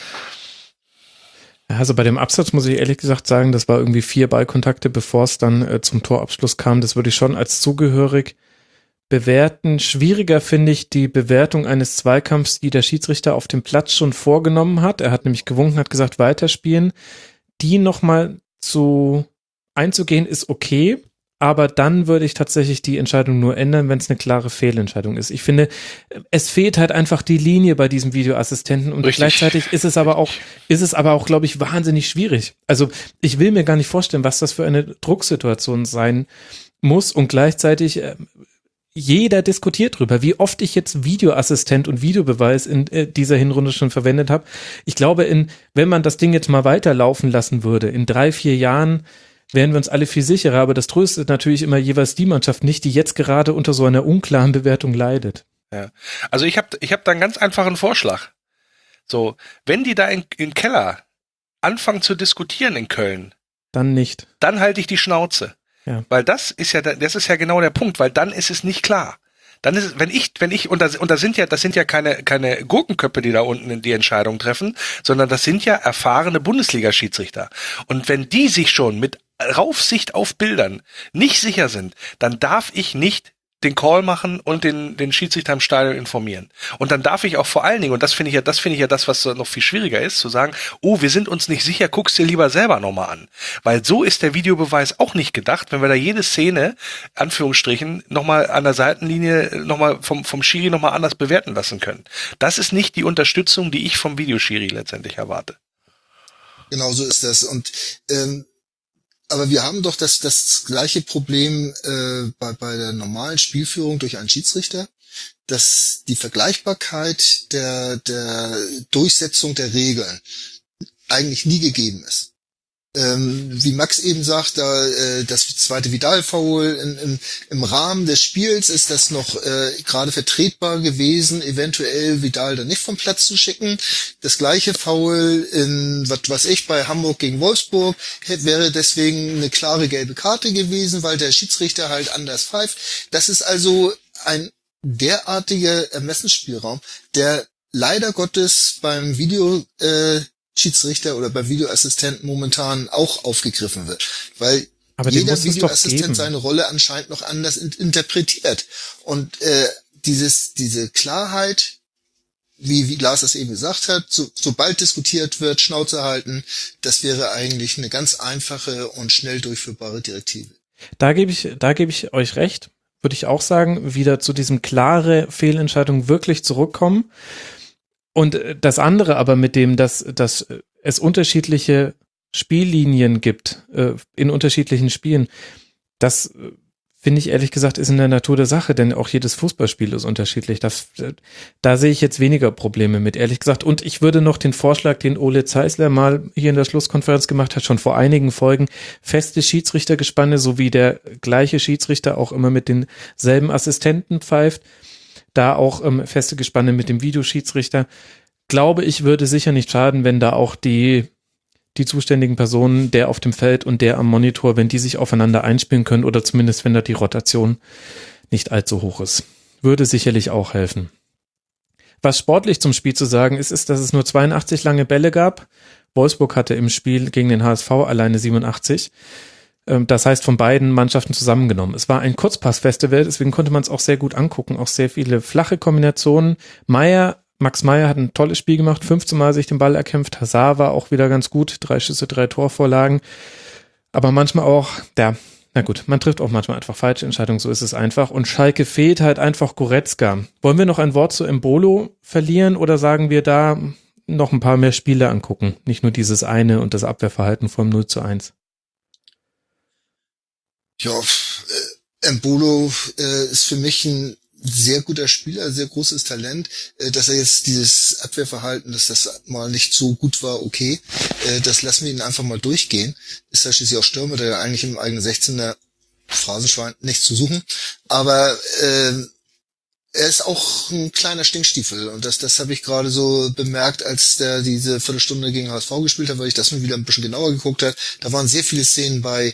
Also bei dem Absatz muss ich ehrlich gesagt sagen, das war irgendwie 4 Ballkontakte, bevor es dann zum Torabschluss kam. Das würde ich schon als zugehörig bewerten. Schwieriger finde ich die Bewertung eines Zweikampfs, die der Schiedsrichter auf dem Platz schon vorgenommen hat. Er hat nämlich gewunken, hat gesagt, weiterspielen. Die nochmal einzugehen ist okay, aber dann würde ich tatsächlich die Entscheidung nur ändern, wenn es eine klare Fehlentscheidung ist. Ich finde, es fehlt halt einfach die Linie bei diesem Videoassistenten und Richtig. Gleichzeitig ist es aber auch, glaube ich, wahnsinnig schwierig. Also ich will mir gar nicht vorstellen, was das für eine Drucksituation sein muss und gleichzeitig jeder diskutiert drüber, wie oft ich jetzt Videoassistent und Videobeweis in dieser Hinrunde schon verwendet habe. Ich glaube, wenn man das Ding jetzt mal weiterlaufen lassen würde, in 3-4 Jahren wären wir uns alle viel sicherer, aber das tröstet natürlich immer jeweils die Mannschaft nicht, die jetzt gerade unter so einer unklaren Bewertung leidet. Ja. Also ich hab da einen ganz einfachen Vorschlag. So, wenn die da im Keller anfangen zu diskutieren in Köln, dann nicht. Dann halte ich die Schnauze. Ja. Weil das ist ja genau der Punkt, weil dann ist es nicht klar. Dann ist es, wenn ich, und das sind ja keine Gurkenköpfe, die da unten die Entscheidung treffen, sondern das sind ja erfahrene Bundesliga-Schiedsrichter. Und wenn die sich schon mit Raufsicht auf Bildern nicht sicher sind, dann darf ich nicht den Call machen und den Schiedsrichter im Stadion informieren. Und dann darf ich auch vor allen Dingen, und das finde ich ja das, was noch viel schwieriger ist, zu sagen, oh, wir sind uns nicht sicher, guck's dir lieber selber nochmal an. Weil so ist der Videobeweis auch nicht gedacht, wenn wir da jede Szene, Anführungsstrichen, nochmal an der Seitenlinie, nochmal vom Schiri nochmal anders bewerten lassen können. Das ist nicht die Unterstützung, die ich vom Videoschiri letztendlich erwarte. Genau so ist das. Und aber wir haben doch das gleiche Problem bei der normalen Spielführung durch einen Schiedsrichter, dass die Vergleichbarkeit der Durchsetzung der Regeln eigentlich nie gegeben ist. Wie Max eben sagt, das zweite Vidal-Foul im Rahmen des Spiels ist das noch gerade vertretbar gewesen, eventuell Vidal dann nicht vom Platz zu schicken. Das gleiche Foul bei Hamburg gegen Wolfsburg wäre deswegen eine klare gelbe Karte gewesen, weil der Schiedsrichter halt anders pfeift. Das ist also ein derartiger Ermessensspielraum, der leider Gottes beim Schiedsrichter oder beim Videoassistenten momentan auch aufgegriffen wird, weil aber jeder Videoassistent seine Rolle anscheinend noch anders interpretiert. Und diese Klarheit, wie Lars das eben gesagt hat, sobald diskutiert wird, Schnauze halten, das wäre eigentlich eine ganz einfache und schnell durchführbare Direktive. Da gebe ich euch recht, würde ich auch sagen, wieder zu diesem klare Fehlentscheidung wirklich zurückkommen. Und das andere aber mit dem, dass es unterschiedliche Spiellinien gibt in unterschiedlichen Spielen, das finde ich ehrlich gesagt ist in der Natur der Sache, denn auch jedes Fußballspiel ist unterschiedlich. Da sehe ich jetzt weniger Probleme mit, ehrlich gesagt. Und ich würde noch den Vorschlag, den Ole Zeisler mal hier in der Schlusskonferenz gemacht hat, schon vor einigen Folgen, feste Schiedsrichtergespanne, so wie der gleiche Schiedsrichter auch immer mit denselben Assistenten pfeift, da auch feste Gespanne mit dem Videoschiedsrichter. Glaube ich, würde sicher nicht schaden, wenn da auch die zuständigen Personen, der auf dem Feld und der am Monitor, wenn die sich aufeinander einspielen können oder zumindest, wenn da die Rotation nicht allzu hoch ist. Würde sicherlich auch helfen. Was sportlich zum Spiel zu sagen ist, dass es nur 82 lange Bälle gab. Wolfsburg hatte im Spiel gegen den HSV alleine 87. Das heißt, von beiden Mannschaften zusammengenommen. Es war ein Kurzpassfestival, deswegen konnte man es auch sehr gut angucken. Auch sehr viele flache Kombinationen. Max Meyer hat ein tolles Spiel gemacht, 15 Mal sich den Ball erkämpft. Hazard war auch wieder ganz gut, 3 Schüsse, 3 Torvorlagen. Aber manchmal auch, man trifft auch manchmal einfach falsche Entscheidungen, so ist es einfach. Und Schalke fehlt halt einfach Goretzka. Wollen wir noch ein Wort zu Embolo verlieren oder sagen wir da noch ein paar mehr Spiele angucken? Nicht nur dieses eine und das Abwehrverhalten vom 0:1. Ja, Embolo ist für mich ein sehr guter Spieler, sehr großes Talent. Dass er jetzt dieses Abwehrverhalten, dass das mal nicht so gut war, okay. Das lassen wir ihn einfach mal durchgehen. Ist ja schließlich auch Stürmer, der eigentlich im eigenen 16er Phrasenschwein nichts zu suchen. Aber er ist auch ein kleiner Stinkstiefel. Und das habe ich gerade so bemerkt, als der diese Viertelstunde gegen HSV gespielt hat, weil ich das mal wieder ein bisschen genauer geguckt habe. Da waren sehr viele Szenen bei,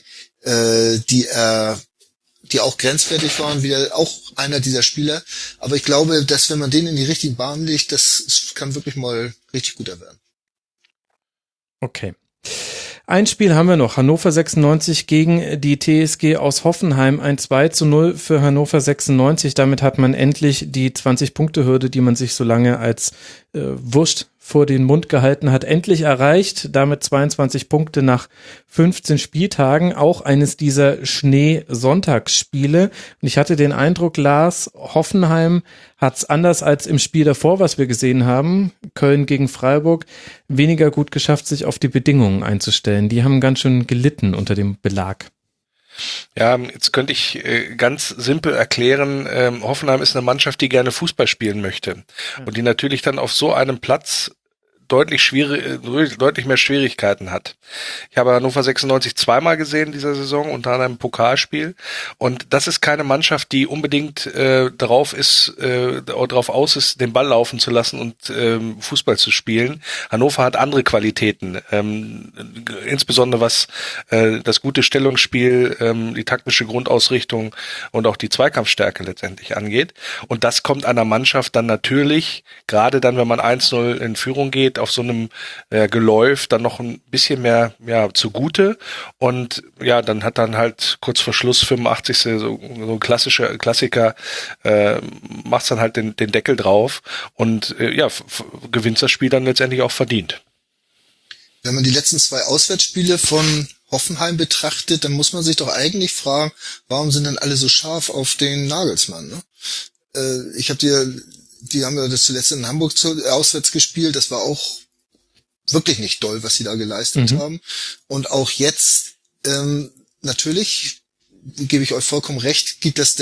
die auch grenzwertig waren, wieder auch einer dieser Spieler. Aber ich glaube, dass wenn man den in die richtigen Bahnen legt, das kann wirklich mal richtig guter werden. Okay. Ein Spiel haben wir noch. Hannover 96 gegen die TSG aus Hoffenheim. Ein 2:0 für Hannover 96. Damit hat man endlich die 20-Punkte-Hürde, die man sich so lange als Wurst vor den Mund gehalten hat, endlich erreicht. Damit 22 Punkte nach 15 Spieltagen. Auch eines dieser Schnee-Sonntagsspiele. Und ich hatte den Eindruck, Lars, Hoffenheim hat es anders als im Spiel davor, was wir gesehen haben, Köln gegen Freiburg, weniger gut geschafft, sich auf die Bedingungen einzustellen. Die haben ganz schön gelitten unter dem Belag. Ja, jetzt könnte ich ganz simpel erklären, Hoffenheim ist eine Mannschaft, die gerne Fußball spielen möchte und die natürlich dann auf so einem Platz deutlich mehr Schwierigkeiten hat. Ich habe Hannover 96 zweimal gesehen dieser Saison, unter anderem im Pokalspiel. Und das ist keine Mannschaft, die unbedingt darauf aus ist, den Ball laufen zu lassen und Fußball zu spielen. Hannover hat andere Qualitäten, insbesondere was das gute Stellungsspiel, die taktische Grundausrichtung und auch die Zweikampfstärke letztendlich angeht. Und das kommt einer Mannschaft dann natürlich, gerade dann, wenn man 1-0 in Führung geht, auf so einem Geläuf dann noch ein bisschen mehr zugute und ja, dann hat dann halt kurz vor Schluss 85. so ein Klassiker macht's dann halt den Deckel drauf und gewinnt das Spiel dann letztendlich auch verdient. Wenn man die letzten 2 Auswärtsspiele von Hoffenheim betrachtet, dann muss man sich doch eigentlich fragen, warum sind denn alle so scharf auf den Nagelsmann, ne? Die haben ja das zuletzt in Hamburg auswärts gespielt. Das war auch wirklich nicht doll, was sie da geleistet haben. Und auch jetzt, natürlich, gebe ich euch vollkommen recht,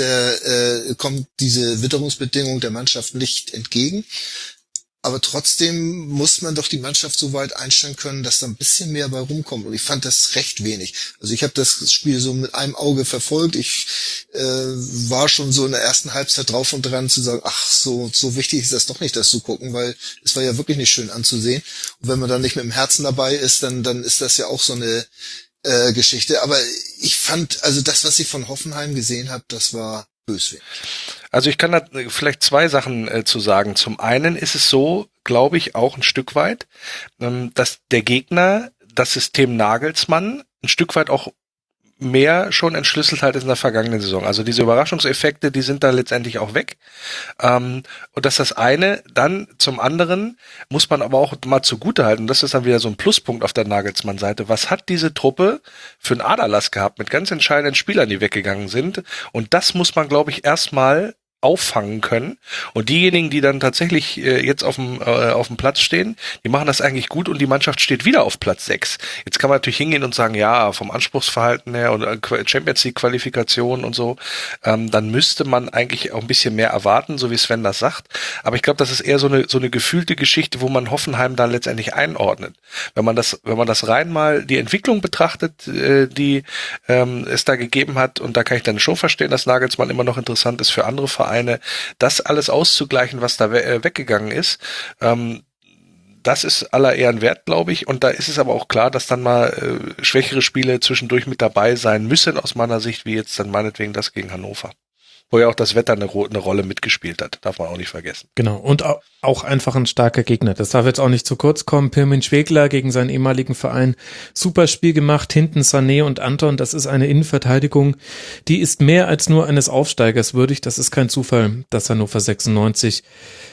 kommt diese Witterungsbedingung der Mannschaft nicht entgegen. Aber trotzdem muss man doch die Mannschaft so weit einstellen können, dass da ein bisschen mehr bei rumkommt. Und ich fand das recht wenig. Also ich habe das Spiel so mit einem Auge verfolgt. Ich war schon so in der ersten Halbzeit drauf und dran zu sagen, ach, so wichtig ist das doch nicht, das zu gucken, weil es war ja wirklich nicht schön anzusehen. Und wenn man dann nicht mit dem Herzen dabei ist, dann ist das ja auch so eine Geschichte. Aber ich fand, also das, was ich von Hoffenheim gesehen habe, das war böswillig. Also ich kann da vielleicht 2 Sachen zu sagen. Zum einen ist es so, glaube ich, auch ein Stück weit, dass der Gegner das System Nagelsmann ein Stück weit auch mehr schon entschlüsselt halt in der vergangenen Saison. Also diese Überraschungseffekte, die sind da letztendlich auch weg. Und das ist das eine. Dann zum anderen muss man aber auch mal zugutehalten, das ist dann wieder so ein Pluspunkt auf der Nagelsmann-Seite. Was hat diese Truppe für einen Aderlass gehabt mit ganz entscheidenden Spielern, die weggegangen sind? Und das muss man, glaube ich, erstmal auffangen können. Und diejenigen, die dann tatsächlich jetzt auf dem Platz stehen, die machen das eigentlich gut und die Mannschaft steht wieder auf Platz 6. Jetzt kann man natürlich hingehen und sagen, ja, vom Anspruchsverhalten her und Champions League Qualifikation und so, dann müsste man eigentlich auch ein bisschen mehr erwarten, so wie Sven das sagt. Aber ich glaube, das ist eher so eine gefühlte Geschichte, wo man Hoffenheim da letztendlich einordnet. Wenn man das rein mal die Entwicklung betrachtet, die es da gegeben hat, und da kann ich dann schon verstehen, dass Nagelsmann immer noch interessant ist für andere Vereine, das alles auszugleichen, was da weggegangen ist, das ist aller Ehren wert, glaube ich. Und da ist es aber auch klar, dass dann mal schwächere Spiele zwischendurch mit dabei sein müssen, aus meiner Sicht, wie jetzt dann meinetwegen das gegen Hannover. Wo ja auch das Wetter eine Rolle mitgespielt hat, darf man auch nicht vergessen. Genau, und auch einfach ein starker Gegner. Das darf jetzt auch nicht zu kurz kommen. Pirmin Schwegler gegen seinen ehemaligen Verein. Super Spiel gemacht, hinten Sané und Anton. Das ist eine Innenverteidigung, die ist mehr als nur eines Aufsteigers würdig. Das ist kein Zufall, dass Hannover 96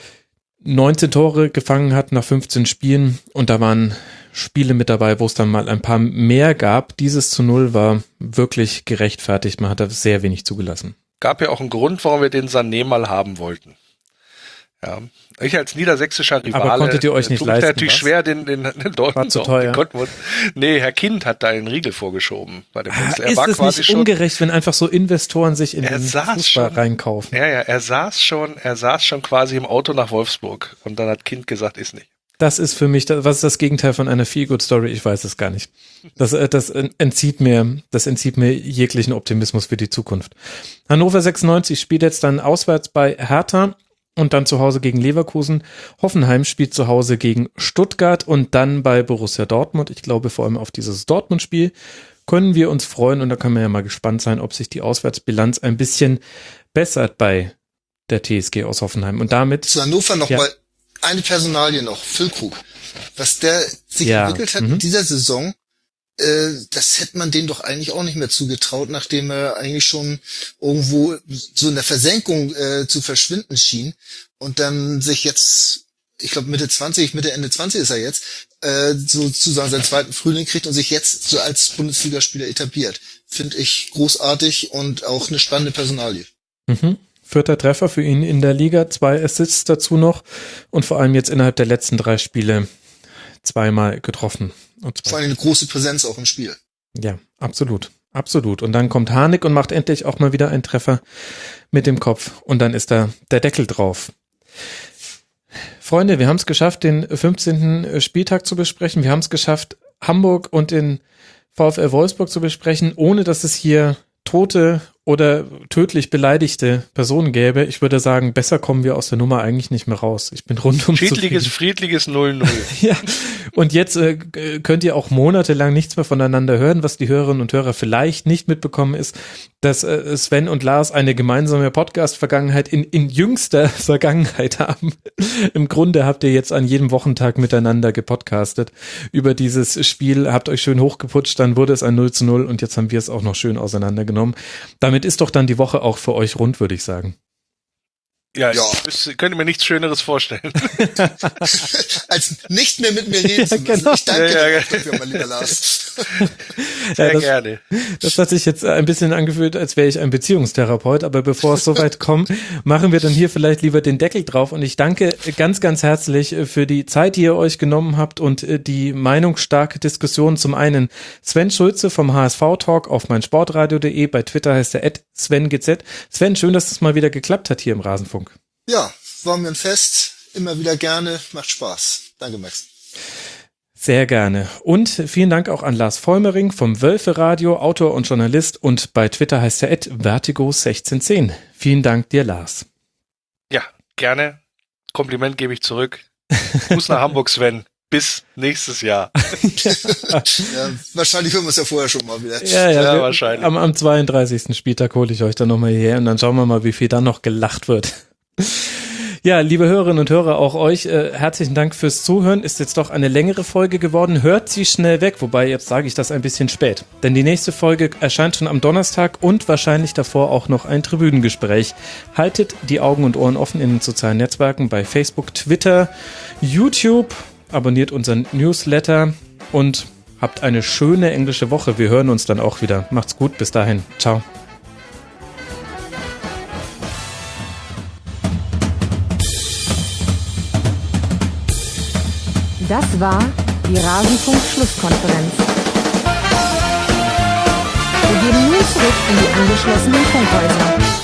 19 Tore gefangen hat nach 15 Spielen. Und da waren Spiele mit dabei, wo es dann mal ein paar mehr gab. Dieses zu 0 war wirklich gerechtfertigt. Man hat da sehr wenig zugelassen. Gab ja auch einen Grund, warum wir den Sané mal haben wollten. Ja, ich als niedersächsischer Rivale, aber konntet ihr euch nicht leisten? Natürlich was? schwer, den dort war zu teuer. Nee, Herr Kind hat da den Riegel vorgeschoben bei dem Ist es nicht ungerecht, wenn einfach so Investoren sich in den Fußball reinkaufen? Ja, er saß schon quasi im Auto nach Wolfsburg und dann hat Kind gesagt, ist nicht. Das ist für mich, was ist das Gegenteil von einer Feel-Good-Story? Ich weiß es gar nicht. Das entzieht mir jeglichen Optimismus für die Zukunft. Hannover 96 spielt jetzt dann auswärts bei Hertha und dann zu Hause gegen Leverkusen. Hoffenheim spielt zu Hause gegen Stuttgart und dann bei Borussia Dortmund. Ich glaube, vor allem auf dieses Dortmund-Spiel können wir uns freuen und da können wir ja mal gespannt sein, ob sich die Auswärtsbilanz ein bisschen bessert bei der TSG aus Hoffenheim. Und damit zu Hannover noch mal eine Personalie noch, Füllkrug. Was der sich entwickelt hat in dieser Saison, das hätte man denen doch eigentlich auch nicht mehr zugetraut, nachdem er eigentlich schon irgendwo so in der Versenkung zu verschwinden schien und dann sich jetzt, ich glaube Ende 20 ist er jetzt, sozusagen seinen zweiten Frühling kriegt und sich jetzt so als Bundesligaspieler etabliert. Finde ich großartig und auch eine spannende Personalie. 4. Treffer für ihn in der Liga, 2 Assists dazu noch und vor allem jetzt innerhalb der letzten 3 Spiele 2-mal getroffen. Vor allem eine große Präsenz auch im Spiel. Ja, absolut. Absolut. Und dann kommt Harnik und macht endlich auch mal wieder einen Treffer mit dem Kopf. Und dann ist da der Deckel drauf. Freunde, wir haben es geschafft, den 15. Spieltag zu besprechen. Wir haben es geschafft, Hamburg und den VfL Wolfsburg zu besprechen, ohne dass es hier tote oder tödlich beleidigte Personen gäbe. Ich würde sagen, besser kommen wir aus der Nummer eigentlich nicht mehr raus. Ich bin rundum friedliches 0-0. Ja, und jetzt könnt ihr auch monatelang nichts mehr voneinander hören. Was die Hörerinnen und Hörer vielleicht nicht mitbekommen ist, dass Sven und Lars eine gemeinsame Podcast-Vergangenheit in jüngster Vergangenheit haben. Im Grunde habt ihr jetzt an jedem Wochentag miteinander gepodcastet über dieses Spiel, habt euch schön hochgeputscht, dann wurde es ein 0-0 und jetzt haben wir es auch noch schön auseinandergenommen. Damit ist doch dann die Woche auch für euch rund, würde ich sagen. Ja, ich könnte mir nichts Schöneres vorstellen. Als nicht mehr mit mir reden zu müssen. Genau. Ich danke dir dafür, mein lieber Lars. Sehr gerne. Das hat sich jetzt ein bisschen angefühlt, als wäre ich ein Beziehungstherapeut, aber bevor es soweit kommt, machen wir dann hier vielleicht lieber den Deckel drauf und ich danke ganz, ganz herzlich für die Zeit, die ihr euch genommen habt und die meinungsstarke Diskussion. Zum einen Sven Schulze vom HSV-Talk auf meinsportradio.de, bei Twitter heißt er @SvenGZ. Sven, schön, dass es mal wieder geklappt hat hier im Rasenfunk. Ja, war mir ein Fest, immer wieder gerne, macht Spaß. Danke, Max. Sehr gerne. Und vielen Dank auch an Lars Vollmering vom Wölfe Radio, Autor und Journalist und bei Twitter heißt er @vertigo1610. Vielen Dank dir, Lars. Ja, gerne. Kompliment gebe ich zurück. Gruß nach Hamburg, Sven. Bis nächstes Jahr. Ja, wahrscheinlich hören wir es ja vorher schon mal wieder. Ja, wahrscheinlich. Am 32. Spieltag hole ich euch dann nochmal hierher und dann schauen wir mal, wie viel dann noch gelacht wird. Ja, liebe Hörerinnen und Hörer, auch euch herzlichen Dank fürs Zuhören. Ist jetzt doch eine längere Folge geworden. Hört sie schnell weg, wobei jetzt sage ich das ein bisschen spät. Denn die nächste Folge erscheint schon am Donnerstag und wahrscheinlich davor auch noch ein Tribünengespräch. Haltet die Augen und Ohren offen in den sozialen Netzwerken bei Facebook, Twitter, YouTube. Abonniert unseren Newsletter und habt eine schöne englische Woche. Wir hören uns dann auch wieder. Macht's gut, bis dahin. Ciao. Das war die Rasenfunk-Schlusskonferenz. Wir gehen nun zurück in die angeschlossenen Funkhäuser.